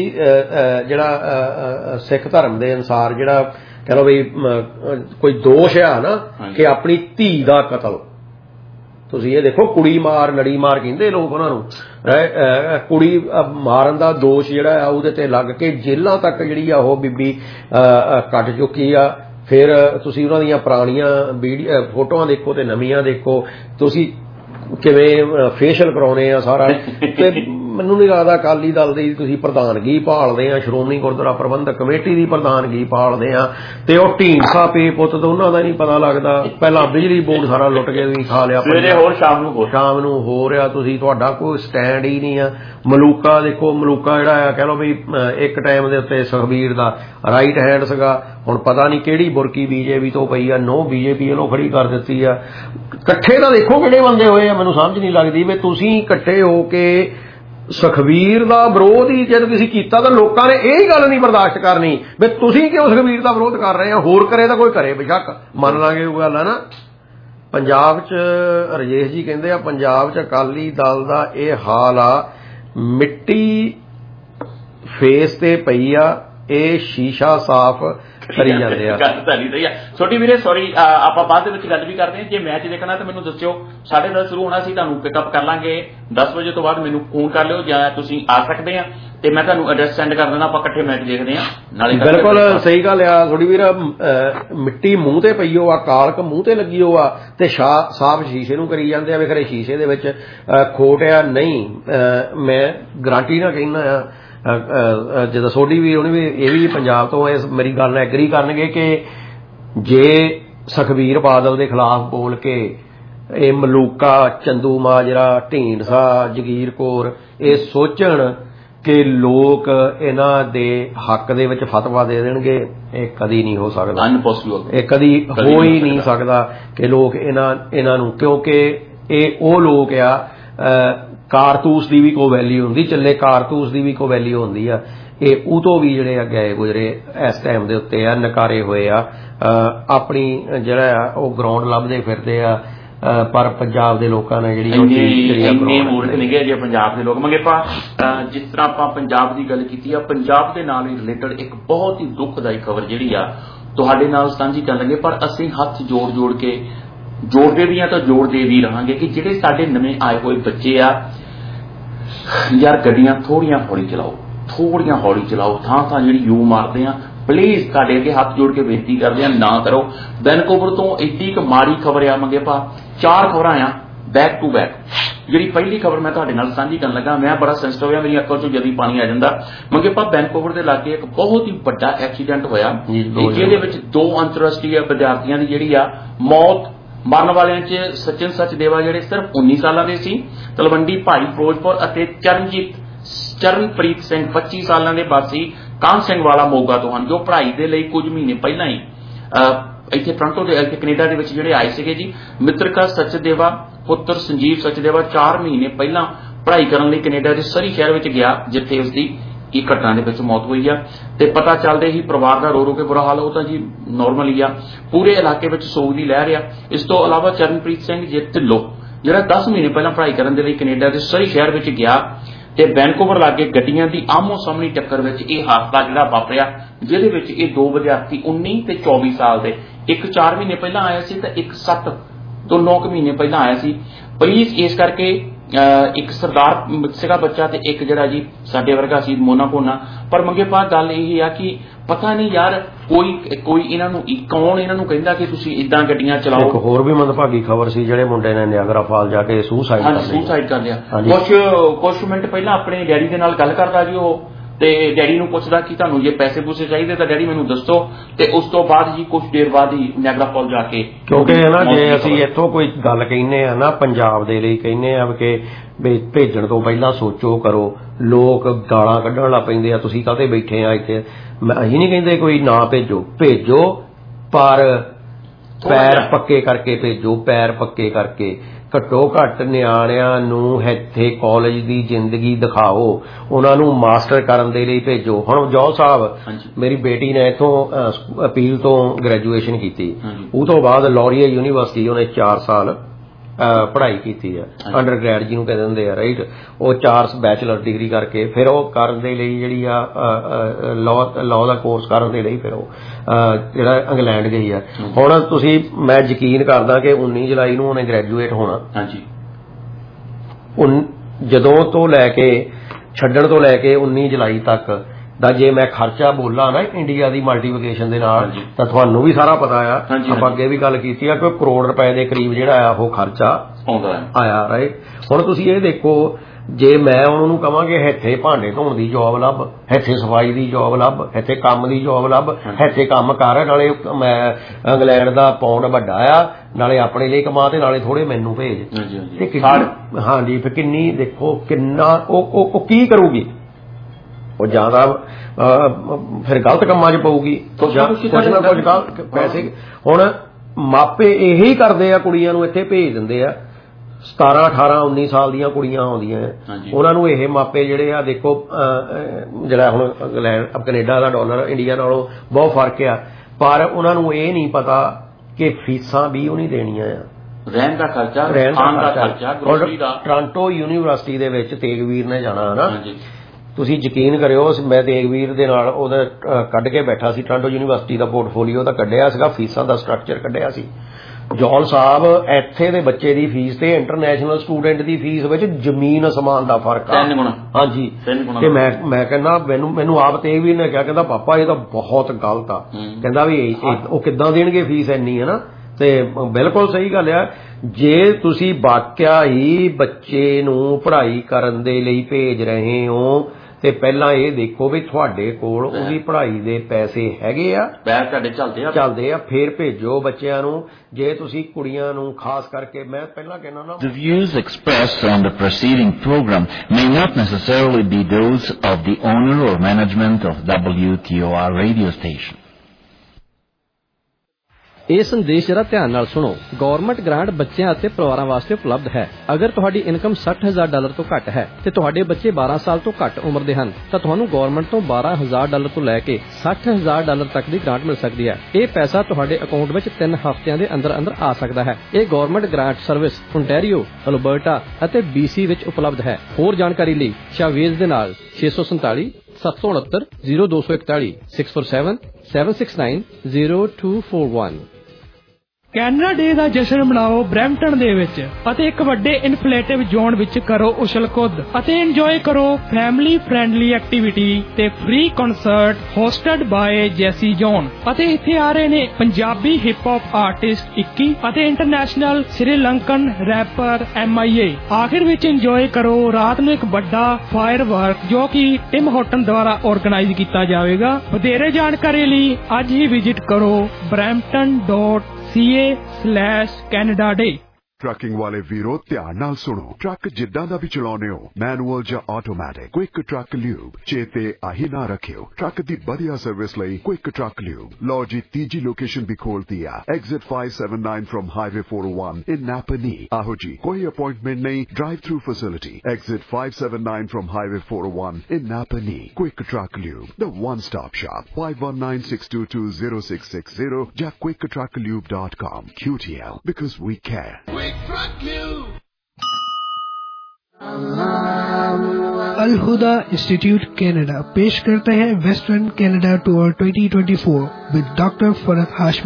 ਜਿਹੜਾ ਸਿੱਖ ਧਰਮ ਦੇ ਅਨੁਸਾਰ ਜਿਹੜਾ ਕਹਿ ਲਓ ਵੀ ਕੋਈ ਦੋਸ਼ ਆ ਨਾ ਕਿ ਆਪਣੀ ਧੀ ਦਾ ਕਤਲ, ਤੁਸੀਂ ਇਹ ਦੇਖੋ ਕੁੜੀ ਮਾਰ ਲੜੀ ਮਾਰ ਕਹਿੰਦੇ ਲੋਕ ਉਹਨਾਂ ਨੂੰ, ਕੁੜੀ ਮਾਰਨ ਦਾ ਦੋਸ਼ ਜਿਹੜਾ ਆ ਉਹਦੇ ਤੇ ਲੱਗ ਕੇ ਜੇਲ੍ਹਾਂ ਤੱਕ ਜਿਹੜੀ ਆ ਉਹ ਬੀਬੀ ਕੱਟ ਚੁੱਕੀ ਆ। ਫਿਰ ਤੁਸੀਂ ਉਹਨਾਂ ਦੀਆਂ ਪੁਰਾਣੀਆਂ ਵੀਡੀਓ ਫੋਟੋਆਂ ਦੇਖੋ ਤੇ ਨਵੀਆਂ ਦੇਖੋ, ਤੁਸੀਂ ਕਿਵੇਂ ਫੇਸ਼ੀਅਲ ਕਰਾਉਣੇ ਆ ਸਾਰਾ। ਤੇ ਮੈਨੂੰ ਨਹੀਂ ਲੱਗਦਾ ਅਕਾਲੀ ਦਲ ਦੀ ਤੁਸੀਂ ਪ੍ਰਧਾਨਗੀ ਭਾਲਦੇ ਆ, ਸ਼੍ਰੋਮਣੀ ਗੁਰਦੁਆਰਾ ਪ੍ਰਬੰਧਕ ਕਮੇਟੀ ਦੀ ਪ੍ਰਧਾਨਗੀ ਭਾਲਦੇ ਆ ਤੇ ਉਹ ਢੀਂਡਸਾ ਪੇ ਪੁੱਤ ਤੋਂ ਉਹਨਾਂ ਦਾ ਨਹੀਂ ਪਤਾ ਲੱਗਦਾ। ਪਹਿਲਾਂ ਬਿਜਲੀ ਬੋਰਡ ਸਾਰਾ ਲੁੱਟ ਕੇ ਤੁਸੀਂ ਖਾ ਲਿਆ, ਹੋਰ ਸ਼ਾਮ ਨੂੰ ਸ਼ਾਮ ਨੂੰ ਹੋ ਰਿਹਾ, ਤੁਸੀਂ ਤੁਹਾਡਾ ਕੋਈ ਸਟੈਂਡ ਹੀ ਨਹੀਂ ਆ। ਮਲੂਕਾ ਦੇਖੋ, ਮਲੂਕਾ ਜਿਹੜਾ ਆ ਕਹਿ ਲਓ ਵੀ ਇੱਕ ਟਾਈਮ ਦੇ ਉੱਤੇ ਸੁਖਬੀਰ ਦਾ ਰਾਈਟ ਹੈਂਡ ਸੀਗਾ, ਹੁਣ ਪਤਾ ਨਹੀਂ ਕਿਹੜੀ ਬੁਰਕੀ ਬੀਜੇਪੀ ਤੋਂ ਪਈ ਆ, ਨੋ ਬੀਜੇਪੀ ਇਹਨੂੰ ਖੜੀ ਕਰ ਦਿੱਤੀ ਆ। ਇਕੱਠੇ ਤਾਂ ਦੇਖੋ ਕਿਹੜੇ ਬੰਦੇ ਹੋਏ ਆ, ਮੈਨੂੰ ਸਮਝ ਨਹੀਂ ਲੱਗਦੀ ਵੀ ਤੁਸੀਂ ਇਕੱਠੇ ਹੋ ਕੇ ਸੁਖਬੀਰ ਦਾ ਵਿਰੋਧ ਹੀ ਜਦ ਤੁਸੀਂ ਕੀਤਾ ਤਾਂ ਲੋਕਾਂ ਨੇ ਇਹ ਗੱਲ ਨਹੀਂ ਬਰਦਾਸ਼ਤ ਕਰਨੀ ਵੀ ਤੁਸੀਂ ਕਿਉਂ ਸੁਖਬੀਰ ਦਾ ਵਿਰੋਧ ਕਰ ਰਹੇ ਆ। ਹੋਰ ਕਰੇ ਤਾਂ ਕੋਈ ਕਰੇ, ਬੇਸ਼ੱਕ ਮੰਨ ਲਾਂਗੇ ਉਹ ਗੱਲ ਹੈ ਨਾ, ਪੰਜਾਬ 'ਚ ਰਜੇਸ਼ ਜੀ ਕਹਿੰਦੇ ਆ ਪੰਜਾਬ 'ਚ ਅਕਾਲੀ ਦਲ ਦਾ ਇਹ ਹਾਲ ਆ, ਮਿੱਟੀ ਫੇਸ ਤੇ ਪਈ ਆ, ਇਹ ਸ਼ੀਸ਼ਾ ਸਾਫ਼ ਕਰੀ ਜਾਂਦੇ ਆ। ਗੱਲ ਤਾਂ ਨਹੀਂ ਰਹੀ ਆ ਛੋਟੀ ਵੀਰੇ, ਸੌਰੀ ਆਪਾਂ ਬਾਅਦ ਦੇ ਵਿੱਚ ਗੱਲ ਵੀ ਕਰਦੇ ਹਾਂ। ਜੇ ਮੈਚ ਦੇਖਣਾ ਤਾਂ ਮੈਨੂੰ ਦੱਸਿਓ, ਸਾਢੇ ਦਸ ਸ਼ੁਰੂ ਹੋਣਾ ਸੀ, ਤੁਹਾਨੂੰ ਪਿਕਅਪ ਕਰ ਲਾਂਗੇ ਦਸ ਵਜੇ ਤੋਂ ਬਾਅਦ। ਮੈਨੂੰ ਫੋਨ ਕਰ ਲਿਓ ਜਾਂ ਤੁਸੀਂ ਆ ਸਕਦੇ ਆ ਤੇ ਮੈਂ ਤੁਹਾਨੂੰ ਐਡਰੈਸ ਸੈਂਡ ਕਰ ਦੇਣਾ, ਆਪਾਂ ਇਕੱਠੇ ਮੈਚ ਦੇਖਦੇ ਆ ਨਾਲੇ। ਬਿਲਕੁਲ ਸਹੀ ਗੱਲ ਆ ਥੋੜੀ ਵੀਰ, ਮਿੱਟੀ ਮੂੰਹ ਤੇ ਪਈ ਹੋ ਆ, ਕਾਲਕ ਮੂੰਹ ਤੇ ਲੱਗੀ ਹੋ ਆ ਤੇ ਸਾਫ਼ ਸ਼ੀਸ਼ੇ ਨੂੰ ਕਰੀ ਜਾਂਦੇ ਆ ਵੀ ਖਰੇ ਸ਼ੀਸ਼ੇ ਦੇ ਵਿੱਚ ਖੋਟ ਆ। ਨਹੀਂ, ਮੈਂ ਗਰੰਟੀ ਨਾਲ ਕਹਿੰਦਾ ਆ, ਜਿੱਦਾਂ ਸੋਢੀ ਵੀ ਉਹਨੇ ਵੀ ਇਹ ਵੀ ਪੰਜਾਬ ਤੋਂ ਇਸ ਮੇਰੀ ਗੱਲ ਨਾਲ ਐਗਰੀ ਕਰਨਗੇ ਕਿ ਜੇ ਸੁਖਬੀਰ ਬਾਦਲ ਦੇ ਖਿਲਾਫ ਬੋਲ ਕੇ ਇਹ ਮਲੂਕਾ, ਚੰਦੂ ਮਾਜਰਾ, ਢੀਂਡਸਾ, ਜਗੀਰ ਕੌਰ ਇਹ ਸੋਚਣ ਕਿ ਲੋਕ ਇਹਨਾਂ ਦੇ ਹੱਕ ਦੇ ਵਿੱਚ ਫਤਵਾ ਦੇ ਦੇਣਗੇ, ਇਹ ਕਦੀ ਨਹੀਂ ਹੋ ਸਕਦਾ, ਇਹ ਕਦੀ ਹੋ ਹੀ ਨਹੀਂ ਸਕਦਾ ਕਿ ਲੋਕ ਇਹਨਾਂ ਇਹਨਾਂ ਨੂੰ, ਕਿਉਂਕਿ ਇਹ ਉਹ ਲੋਕ ਆ ਕਾਰਤੂਸ ਦੀ ਵੀ ਕੋਈ ਵੈਲਿਊ ਹੁੰਦੀ, ਚੱਲੇ ਕਾਰਤੂਸ ਦੀ ਵੀ ਕੋਈ ਵੈਲਿਊ ਹੁੰਦੀ ਆ। ਇਹ ਉਹ ਤੋਂ ਵੀ ਜਿਹੜੇ ਆ ਗਏ ਗੁਜ਼ਰੇ ਇਸ ਟਾਈਮ ਦੇ ਉੱਤੇ ਆ, ਨਕਾਰੇ ਹੋਏ ਆ, ਆਪਣੀ ਜਿਹੜਾ ਆ ਉਹ ਗਰਾਊਂਡ ਲੱਭਦੇ ਫਿਰਦੇ ਆ, ਪਰ ਪੰਜਾਬ ਦੇ ਲੋਕਾਂ ਨੇ ਜਿਹੜੀ ਇੰਨੇ ਮੂਰਖ ਨਿਗੇ ਜੇ ਪੰਜਾਬ ਦੇ ਲੋਕ। ਮੰਗੇਪਾ ਜਿਸ ਤਰ੍ਹਾਂ ਆਪਾਂ ਪੰਜਾਬ ਦੀ ਗੱਲ ਕੀਤੀ ਆ, ਪੰਜਾਬ ਦੇ ਨਾਲ ਰਿਲੇਟਡ ਇੱਕ ਬਹੁਤ ਹੀ ਦੁਖਦਾਈ ਖਬਰ ਜਿਹੜੀ ਆ ਤੁਹਾਡੇ ਨਾਲ ਸਾਂਝੀ ਕਰਨ ਲੱਗੇ, ਪਰ ਅਸੀਂ ਹੱਥ ਜੋੜ ਜੋੜ ਕੇ ਜੋੜਦੇ ਵੀ ਆ ਤਾਂ ਜੋੜਦੇ ਵੀ ਰਹਾਂਗੇ ਕਿ ਜਿਹੜੇ ਸਾਡੇ ਨਵੇਂ ਆਏ ਹੋਏ ਬੱਚੇ ਆ ਯਾਰ, ਗੱਡੀਆਂ ਥੋੜੀਆਂ ਹੌਲੀ ਚਲਾਓ, ਥੋੜੀਆਂ ਹੌਲੀ ਚਲਾਓ, ਥਾਂ ਥਾਂ ਜਿਹੜੀ ਯੂ ਮਾਰਦੇ ਆ, ਪਲੀਜ਼ ਤੁਹਾਡੇ ਅੱਗੇ ਹੱਥ ਜੋੜ ਕੇ ਬੇਨਤੀ ਕਰਦੇ ਆ ਨਾ ਕਰੋ। ਵੈਨਕੂਵਰ ਤੋਂ ਏਡੀ ਕੁ ਮਾੜੀ ਖਬਰ ਆ ਮੰਗੇਪਾ, ਚਾਰ ਖਬਰਾਂ ਆ ਬੈਕ ਟੂ ਬੈਕ। ਜਿਹੜੀ ਪਹਿਲੀ ਖਬਰ ਮੈਂ ਤੁਹਾਡੇ ਨਾਲ ਸਾਂਝੀ ਕਰਨ ਲੱਗਾ, ਮੈਂ ਬੜਾ ਸੈਂਸਿਟਿਵ ਹੋਇਆ, ਮੇਰੀ ਅੱਖਾਂ ਚੋਂ ਜਦੀ ਪਾਣੀ ਆ ਜਾਂਦਾ। ਮੰਗੇਪਾ ਵੈਨਕੂਵਰ ਦੇ ਲਾਗੇ ਇੱਕ ਬਹੁਤ ਹੀ ਵੱਡਾ ਐਕਸੀਡੈਂਟ ਹੋਇਆ, ਜਿਹਦੇ ਵਿੱਚ ਦੋ ਅੰਤਰਰਾਸ਼ਟਰੀ ਵਿਦਿਆਰਥੀਆਂ ਦੀ ਜਿਹੜੀ ਆ ਮੌਤ। ਮਰਨ ਵਾਲਿਆਂ 'ਚ ਸਚਿਨ ਸਚਦੇਵਾ ਜਿਹੜੇ ਸਿਰਫ ਉੱਨੀ ਸਾਲਾਂ ਦੇ ਸੀ, ਤਲਵੰਡੀ ਭਾਈ ਫਿਰੋਜ਼ਪੁਰ, ਅਤੇ ਚਰਨਜੀਤ ਚਰਨਪ੍ਰੀਤ ਸਿੰਘ ਪੱਚੀ ਸਾਲਾਂ ਦੇ ਵਾਸੀ ਕਾਨ ਸਿੰਘ ਵਾਲਾ ਮੋਗਾ ਤੋਂ ਹਨ, ਜੋ ਪੜ੍ਹਾਈ ਦੇ ਲਈ ਕੁਝ ਮਹੀਨੇ ਪਹਿਲਾਂ ਹੀ ਇੱਥੇ ਟੋਰਾਂਟੋ ਦੇ ਇੱਥੇ ਕੈਨੇਡਾ ਦੇ ਵਿੱਚ ਜਿਹੜੇ ਆਏ ਸੀਗੇ ਜੀ। ਮਿੱਤਰਕਾ ਸਚਦੇਵਾ ਪੁੱਤਰ ਸੰਜੀਵ ਸਚਦੇਵਾ ਚਾਰ ਮਹੀਨੇ ਪਹਿਲਾਂ ਪੜ੍ਹਾਈ ਕਰਨ ਲਈ ਕੈਨੇਡਾ ਦੇ ਸਰੀ ਸ਼ਹਿਰ ਵਿੱਚ ਗਿਆ, ਜਿੱਥੇ ਉਸਦੀ ਇਹ ਘਟਨਾ ਦੇ ਵਿੱਚ ਮੌਤ ਹੋਈ ਆ। ਤੇ ਪਤਾ ਚੱਲਦੇ ਹੀ ਪਰਿਵਾਰ ਦਾ ਰੋ ਰੋ ਕੇ ਬੁਰਾ ਹਾਲ ਹੋ ਤਾਂ ਜੀ ਨੋਰਮਲ ਹੀ ਆ, ਪੂਰੇ ਇਲਾਕੇ ਵਿੱਚ ਸੋਗ ਦੀ ਲਹਿਰ ਆ। ਇਸ ਤੋਂ ਇਲਾਵਾ ਚਰਨਪ੍ਰੀਤ ਸਿੰਘ ਜੇ ਢਿੱਲੋਂ ਜਿਹੜਾ ਦਸ ਮਹੀਨੇ ਪਹਿਲਾਂ ਪੜ੍ਹਾਈ ਕਰਨ ਦੇ ਲਈ ਕੈਨੇਡਾ ਦੇ ਸਰੀ ਸ਼ਹਿਰ ਵਿੱਚ ਗਿਆ ਤੇ ਵੈਨਕੂਵਰ ਲਾਗੇ ਗੱਡੀਆਂ ਦੀ ਆਮੋ ਸਾਹਮਣੀ ਟੱਕਰ ਵਿੱਚ ਇਹ ਹਾਦਸਾ ਜਿਹੜਾ ਵਾਪਰਿਆ, ਜਿਹਦੇ ਵਿੱਚ ਇਹ ਦੋ ਵਿਦਿਆਰਥੀ ਉੱਨੀ ਤੇ ਚੌਵੀ ਸਾਲ ਦੇ, ਇੱਕ ਚਾਰ ਮਹੀਨੇ ਪਹਿਲਾਂ ਆਇਆ ਸੀ ਤੇ ਇੱਕ ਸੱਤ ਤੋਂ ਨੌ ਕੁ ਮਹੀਨੇ ਪਹਿਲਾਂ ਆਇਆ ਸੀ। ਪਲੀਜ਼ ਇਸ ਕਰਕੇ ਇੱਕ ਸਰਦਾਰ ਸੀਗਾ ਬੱਚਾ ਤੇ ਇੱਕ ਜਿਹੜਾ ਜੀ ਸਾਡੇ ਵਰਗਾ ਸੀ ਮੋਨਾ ਕੋਨਾ। ਪਰ ਮੰਗੇਪਾ ਗੱਲ ਇਹ ਆ ਕਿ ਪਤਾ ਨਹੀਂ ਯਾਰ ਕੋਈ ਕੋਈ ਇਹਨਾਂ ਨੂੰ ਕੌਣ ਇਹਨਾਂ ਨੂੰ ਕਹਿੰਦਾ ਕਿ ਤੁਸੀਂ ਇਦਾਂ ਗੱਡੀਆਂ ਚਲਾਓ। ਇੱਕ ਹੋਰ ਵੀ ਮੰਦਭਾਗੀ ਖਬਰ ਸੀ, ਜਿਹੜੇ ਮੁੰਡੇ ਨੇ ਨਿਆਗਰਾ ਫਾਲ ਜਾ ਕੇ ਸੁਸਾਈਡ ਕਰ ਲਿਆ। ਸੁਸਾਈਡ ਕਰ ਲਿਆ ਕੁਛ ਕੁਛ ਮਿੰਟ ਪਹਿਲਾਂ ਆਪਣੇ ਡੈਡੀ ਦੇ ਨਾਲ ਗੱਲ ਕਰਦਾ ਜੀ ਉਹ, ਤੇ ਡੈਡੀ ਨੂੰ ਪੁੱਛਦਾ ਕਿ ਤੁਹਾਨੂੰ ਜੇ ਪੈਸੇ ਪੂਸੇ ਚਾਹੀਦੇ ਤਾਂ ਡੈਡੀ ਮੈਨੂੰ ਦੱਸੋ, ਤੇ ਉਸ ਤੋਂ ਬਾਅਦ ਜੀ ਕੁਝ ਦੇਰ ਬਾਅਦ ਹੀ ਨਿਆਗਰਾ ਫਾਲ ਜਾ ਕੇ, ਕਿਉਂਕਿ ਨਾ ਜੇ ਅਸੀਂ ਇੱਥੋਂ ਕੋਈ ਗੱਲ ਕਹਿੰਦੇ ਆ ਨਾ ਪੰਜਾਬ ਦੇ ਲਈ ਕਹਿੰਦੇ ਆ ਕਿ ਭੇਜਣ ਤੋਂ ਪਹਿਲਾਂ ਸੋਚੋ ਕਰੋ, ਲੋਕ ਗਾਲਾਂ ਕੱਢਣ ਲੱਗ ਪੈਂਦੇ ਆ, ਤੁਸੀਂ ਕਾਹਤੇ ਬੈਠੇ ਆ ਇੱਥੇ। ਅਸੀਂ ਨਹੀਂ ਕਹਿੰਦੇ ਕੋਈ ਨਾ ਭੇਜੋ, ਭੇਜੋ ਪਰ ਪੈਰ ਪੱਕੇ ਕਰਕੇ ਭੇਜੋ, ਪੈਰ ਪੱਕੇ ਕਰਕੇ। ਘੱਟੋ ਘੱਟ ਨਿਆਣਿਆਂ ਨੂੰ ਇੱਥੇ ਕਾਲਜ ਦੀ ਜ਼ਿੰਦਗੀ ਦਿਖਾਓ, ਉਹਨਾਂ ਨੂੰ ਮਾਸਟਰ ਕਰਨ ਦੇ ਲਈ ਭੇਜੋ। ਹੁਣ ਜੌਹਲ ਸਾਹਿਬ, ਮੇਰੀ ਬੇਟੀ ਨੇ ਇੱਥੋਂ ਅਪੀਲ ਤੋਂ ਗ੍ਰੈਜੂਏਸ਼ਨ ਕੀਤੀ, ਉਹ ਤੋਂ ਬਾਅਦ ਲੌਰੀਆ ਯੂਨੀਵਰਸਿਟੀ ਉਹਨੇ ਚਾਰ ਸਾਲ ਪੜ੍ਹਾਈ ਕੀਤੀ ਹੈ, ਅੰਡਰ ਗ੍ਰੈਡ ਜਿਹਨੂੰ ਕਹਿ ਦਿੰਦੇ ਆ, ਰਾਈਟ। ਉਹ ਚਾਰ ਬੈਚਲਰ ਡਿਗਰੀ ਕਰਕੇ ਫਿਰ ਉਹ ਕਰਨ ਦੇ ਲਈ ਜਿਹੜੀ ਆ ਲਾਅ ਲਾਅ ਦਾ ਕੋਰਸ ਕਰਨ ਦੇ ਲਈ ਫਿਰ ਉਹ ਜਿਹੜਾ ਇੰਗਲੈਂਡ ਗਈ ਆ। ਹੁਣ ਤੁਸੀਂ, ਮੈਂ ਯਕੀਨ ਕਰਦਾ ਕਿ ਉੱਨੀ ਜੁਲਾਈ ਨੂੰ ਉਹਨੇ ਗ੍ਰੈਜੂਏਟ ਹੋਣਾ। ਹਾਂਜੀ, ਜਦੋਂ ਤੋਂ ਲੈ ਕੇ ਛੱਡਣ ਤੋਂ ਲੈ ਕੇ ਉੱਨੀ ਜੁਲਾਈ ਤੱਕ ਦਾ ਜੇ ਮੈਂ ਖਰਚਾ ਬੋਲਾਂ ਨਾ ਇੰਡੀਆ ਦੀ ਮਲਟੀਪਲੀਕੇਸ਼ਨ ਦੇ ਨਾਲ, ਤਾਂ ਤੁਹਾਨੂੰ ਵੀ ਸਾਰਾ ਪਤਾ ਆ, ਆਪਾਂ ਅੱਗੇ ਵੀ ਗੱਲ ਕੀਤੀ ਆ ਕਿ ਕਰੋੜ ਰੁਪਏ ਦੇ ਕਰੀਬ ਜਿਹੜਾ ਆ ਉਹ ਖਰਚਾ ਆਇਆ, ਰਾਈਟ। ਹੁਣ ਤੁਸੀਂ ਇਹ ਦੇਖੋ, ਜੇ ਮੈਂ ਉਹਨਾਂ ਨੂੰ ਕਹਾਂਗੇ ਇੱਥੇ ਭਾਂਡੇ ਧੋਣ ਦੀ ਜੋਬ ਲੱਭ, ਇੱਥੇ ਸਫਾਈ ਦੀ ਜੋਬ ਲੱਭ, ਇੱਥੇ ਕੰਮ ਦੀ ਜੋਬ ਲੱਭ, ਇੱਥੇ ਕੰਮ ਕਰ, ਨਾਲੇ ਮੈਂ ਇੰਗਲੈਂਡ ਦਾ ਪਾਉਂਡ ਵੱਡਾ ਆ, ਨਾਲੇ ਆਪਣੇ ਲਈ ਕਮਾ ਤੇ ਨਾਲੇ ਥੋੜੇ ਮੈਨੂੰ ਭੇਜ। ਹਾਂਜੀ, ਫਿਰ ਕਿੰਨੀ ਦੇਖੋ ਕਿੰਨਾ ਉਹ ਕੀ ਕਰੂਗੀ, ਉਹ ਜ਼ਿਆਦਾ ਫਿਰ ਗਲਤ ਕੰਮਾਂ 'ਚ ਪਊਗੀ, ਕੁਛ ਨਾ ਕੁਛ ਗਲਤ ਪੈਸੇ। ਹੁਣ ਮਾਪੇ ਇਹੀ ਕਰਦੇ ਆ, ਕੁੜੀਆਂ ਨੂੰ ਇੱਥੇ ਭੇਜ ਦਿੰਦੇ ਆ, ਸਤਾਰਾਂ ਅਠਾਰਾਂ ਉੱਨੀ ਸਾਲ ਦੀਆਂ ਕੁੜੀਆਂ ਆਉਂਦੀਆਂ, ਉਹਨਾਂ ਨੂੰ ਇਹ ਮਾਪੇ ਜਿਹੜੇ ਆ, ਦੇਖੋ ਜਿਹੜਾ ਹੁਣ ਇੰਗਲੈਂਡ ਕੈਨੇਡਾ ਦਾ ਡਾਲਰ ਇੰਡੀਆ ਨਾਲੋਂ ਬਹੁਤ ਫਰਕ ਆ, ਪਰ ਉਹਨਾਂ ਨੂੰ ਇਹ ਨਹੀਂ ਪਤਾ ਕਿ ਫੀਸਾਂ ਵੀ ਉਹ ਨਹੀਂ ਦੇਣੀਆਂ ਆ, ਰਹਿਣ ਦਾ ਖਰਚਾ, ਰਹਿਣ ਖਾਣ ਦਾ ਦਾ ਖਰਚਾ, ਗਰੋਸਰੀ ਦਾ। ਟੋਰਾਂਟੋ ਯੂਨੀਵਰਸਿਟੀ ਦੇ ਵਿੱਚ ਤੇਗਵੀਰ ਨੇ ਜਾਣਾ ਹੈ ਨਾ, ਤੁਸੀਂ ਯਕੀਨ ਕਰਿਓ ਮੈਂ ਤੇਗਵੀਰ ਦੇ ਨਾਲ ਉਹਦਾ ਕੱਢ ਕੇ ਬੈਠਾ ਸੀ, ਟੋਰਾਂਟੋ ਯੂਨੀਵਰਸਿਟੀ ਦਾ ਪੋਰਟਫੋਲੀਓ ਦਾ ਕੱਢਿਆ ਸੀਗਾ, ਫੀਸਾਂ ਦਾ ਸਟਰਕਚਰ ਕੱਢਿਆ ਸੀ। ਜੌਲ ਸਾਹਿਬ ਇੱਥੇ ਦੇ ਬੱਚੇ ਦੀ ਫੀਸ ਤੇ ਇੰਟਰਨੈਸ਼ਨਲ ਸਟੂਡੈਂਟ ਦੀ ਫੀਸ ਵਿੱਚ ਜ਼ਮੀਨ ਅਸਮਾਨ ਦਾ ਫਰਕ ਆ। ਹਾਂਜੀ, ਤੇ ਮੈਂ ਮੈਂ ਕਹਿੰਦਾ ਮੈਨੂੰ ਮੈਨੂੰ ਆਪ ਤੇਗਵੀਰ ਨੇ ਕਿਹਾ, ਕਹਿੰਦਾ ਪਾਪਾ ਇਹ ਤਾਂ ਬਹੁਤ ਗਲਤ ਆ, ਕਹਿੰਦਾ ਵੀ ਉਹ ਕਿੱਦਾਂ ਦੇਣਗੇ ਫੀਸ ਇੰਨੀ, ਹੈ ਨਾ। ਤੇ ਬਿਲਕੁਲ ਸਹੀ ਗੱਲ ਆ, ਜੇ ਤੁਸੀਂ ਵਾਕਿਆ ਹੀ ਬੱਚੇ ਨੂੰ ਪੜ੍ਹਾਈ ਕਰਨ ਦੇ ਲਈ ਭੇਜ ਰਹੇ ਹੋ ਤੇ ਪਹਿਲਾਂ ਇਹ ਦੇਖੋ ਵੀ ਤੁਹਾਡੇ ਕੋਲ ਉਹਦੀ ਪੜ੍ਹਾਈ ਦੇ ਪੈਸੇ ਹੈਗੇ ਆ, ਪੈਸੇ ਤੁਹਾਡੇ ਚੱਲਦੇ ਆ ਚੱਲਦੇ ਆ ਫਿਰ ਭੇਜੋ ਬੱਚਿਆਂ ਨੂੰ। ਜੇ ਤੁਸੀਂ ਕੁੜੀਆਂ ਨੂੰ ਖਾਸ ਕਰਕੇ, ਮੈਂ ਪਹਿਲਾਂ ਕਹਿੰਦਾ ਨਾ, The views expressed on the preceding program may not necessarily be those of the owner or management of W T O R radio station. ਇਹ ਸੰਦੇਸ਼ ਜਰਾ ਧਿਆਨ ਨਾਲ ਸੁਣੋ। ਗਵਰਨਮੈਂਟ ਗ੍ਰਾਂਟ ਬੱਚਿਆਂ ਅਤੇ ਪਰਿਵਾਰਾਂ ਵਾਸਤੇ ਉਪਲਬਧ ਹੈ। ਅਗਰ ਤੁਹਾਡੀ ਇਨਕਮ ਸੱਠ ਹਜ਼ਾਰ ਡਾਲਰ ਤੋਂ ਘੱਟ ਹੈ ਤੇ ਤੁਹਾਡੇ ਬੱਚੇ ਬਾਰਾਂ ਸਾਲ ਤੋਂ ਘੱਟ ਉਮਰ ਦੇ ਹਨ ਤਾਂ ਤੁਹਾਨੂੰ ਗਵਰਨਮੈਂਟ ਤੋਂ ਬਾਰਾਂ ਹਜ਼ਾਰ ਡਾਲਰ ਤੋਂ ਲੈ ਕੇ ਸੱਠ ਹਜ਼ਾਰ ਡਾਲਰ ਤੱਕ ਦੀ ਗ੍ਰਾਂਟ ਮਿਲ ਸਕਦੀ ਹੈ। ਇਹ ਪੈਸਾ ਤੁਹਾਡੇ ਅਕਾਊਂਟ ਵਿੱਚ ਤਿੰਨ ਹਫ਼ਤਿਆਂ ਦੇ ਅੰਦਰ ਅੰਦਰ ਆ ਸਕਦਾ ਹੈ। ਇਹ government grant service Ontario, Alberta ਅਤੇ ਬੀਸੀ ਵਿੱਚ ਉਪਲਬਧ ਹੈ। ਹੋਰ ਜਾਣਕਾਰੀ ਲਈ ਸ਼ਾਵੇਜ਼ ਦੇ ਨਾਲ ਛੇ ਸੌ ਸੰਤਾਲੀ ਸੱਤ ਸੌ ਉਨੱਤਰ ਜ਼ੀਰੋ ਦੋ ਸੌ ਇਕਤਾਲੀ six four seven seven six nine zero two four one. Canada day ਦਾ ਜਸ਼ਨ ਮਨਾਓ ਬਰੈਂਪਟਨ ਦੇ ਵਿੱਚ ਅਤੇ ਇੱਕ ਵੱਡੇ ਇਨਫਲੇਟਿਵ ਜ਼ੋਨ ਵਿੱਚ ਕਰੋ ਉਛਲ ਕੁੱਦ ਅਤੇ ਇੰਜੋਏ ਕਰੋ ਫੈਮਿਲੀ ਫ੍ਰੈਂਡਲੀ ਐਕਟੀਵਿਟੀ ਤੇ free concert hosted by Jessie John. ਅਤੇ ਇੱਥੇ ਆ ਰਹੇ ਨੇ ਪੰਜਾਬੀ ਹਿਪ ਹੌਪ ਆਰਟਿਸਟ ਇੱਕੀ ਅਤੇ international Sri Lankan rapper M I A. ਆਖਿਰ ਵਿੱਚ ਇੰਜੋਏ ਕਰੋ ਰਾਤ ਨੂੰ ਇੱਕ ਵੱਡਾ ਫਾਇਰ ਵਰਕ ਜੋ ਕਿ ਟਿਮ ਹੋਟਨ ਦੁਆਰਾ ਆਰਗੇਨਾਈਜ਼ ਕੀਤਾ ਜਾਵੇਗਾ। ਵਧੇਰੇ ਜਾਣਕਾਰੀ ਲਈ ਅੱਜ ਹੀ ਵਿਜ਼ਿਟ ਕਰੋ Brampton dot C A slash Canada Day। Trucking ਵਾਲੇ ਵੀਰੋ ਧਿਆਨ ਨਾਲ ਸੁਣੋ, ਟਰੱਕ ਜਿੱਦਾਂ ਦਾ ਵੀ ਚਲਾਉਂਦੇ ਹੋ, ਮੈਨੂਅਲ ਜਾਂ ਆਟੋਮੈਟਿਕ, ਕੁਇਕ ਟਰੱਕ ਲਿਊਬ ਚੇਤੇ ਆਹੀ ਨਾ ਰੱਖਿਓ। ਟਰੱਕ ਦੀ ਵਧੀਆ ਸਰਵਿਸ ਲਈ ਕੁਇਕ ਟਰੱਕ ਲਿਊਬ। ਲਓ ਜੀ ਤੀਜੀ ਲੋਕੇਸ਼ਨ ਵੀ ਖੋਲਤੀ ਆ, exit five seventy-nine from highway four oh one in Napanee. ਆਹੋ ਜੀ, ਕੋਈ ਅਪਾਇੰਟਮੈਂਟ ਨਹੀਂ, drive through facility. Exit five seventy-nine from highway four oh one in Napanee. Quick truck lube, the one stop shop। five one nine six two two zero six six zero ਜਾਂ quick truck lube dot com। Q T L, because we care। Al Huda institute Canada पेश करते हैं western Canada tour twenty twenty-four with doctor Farhat Hashmi.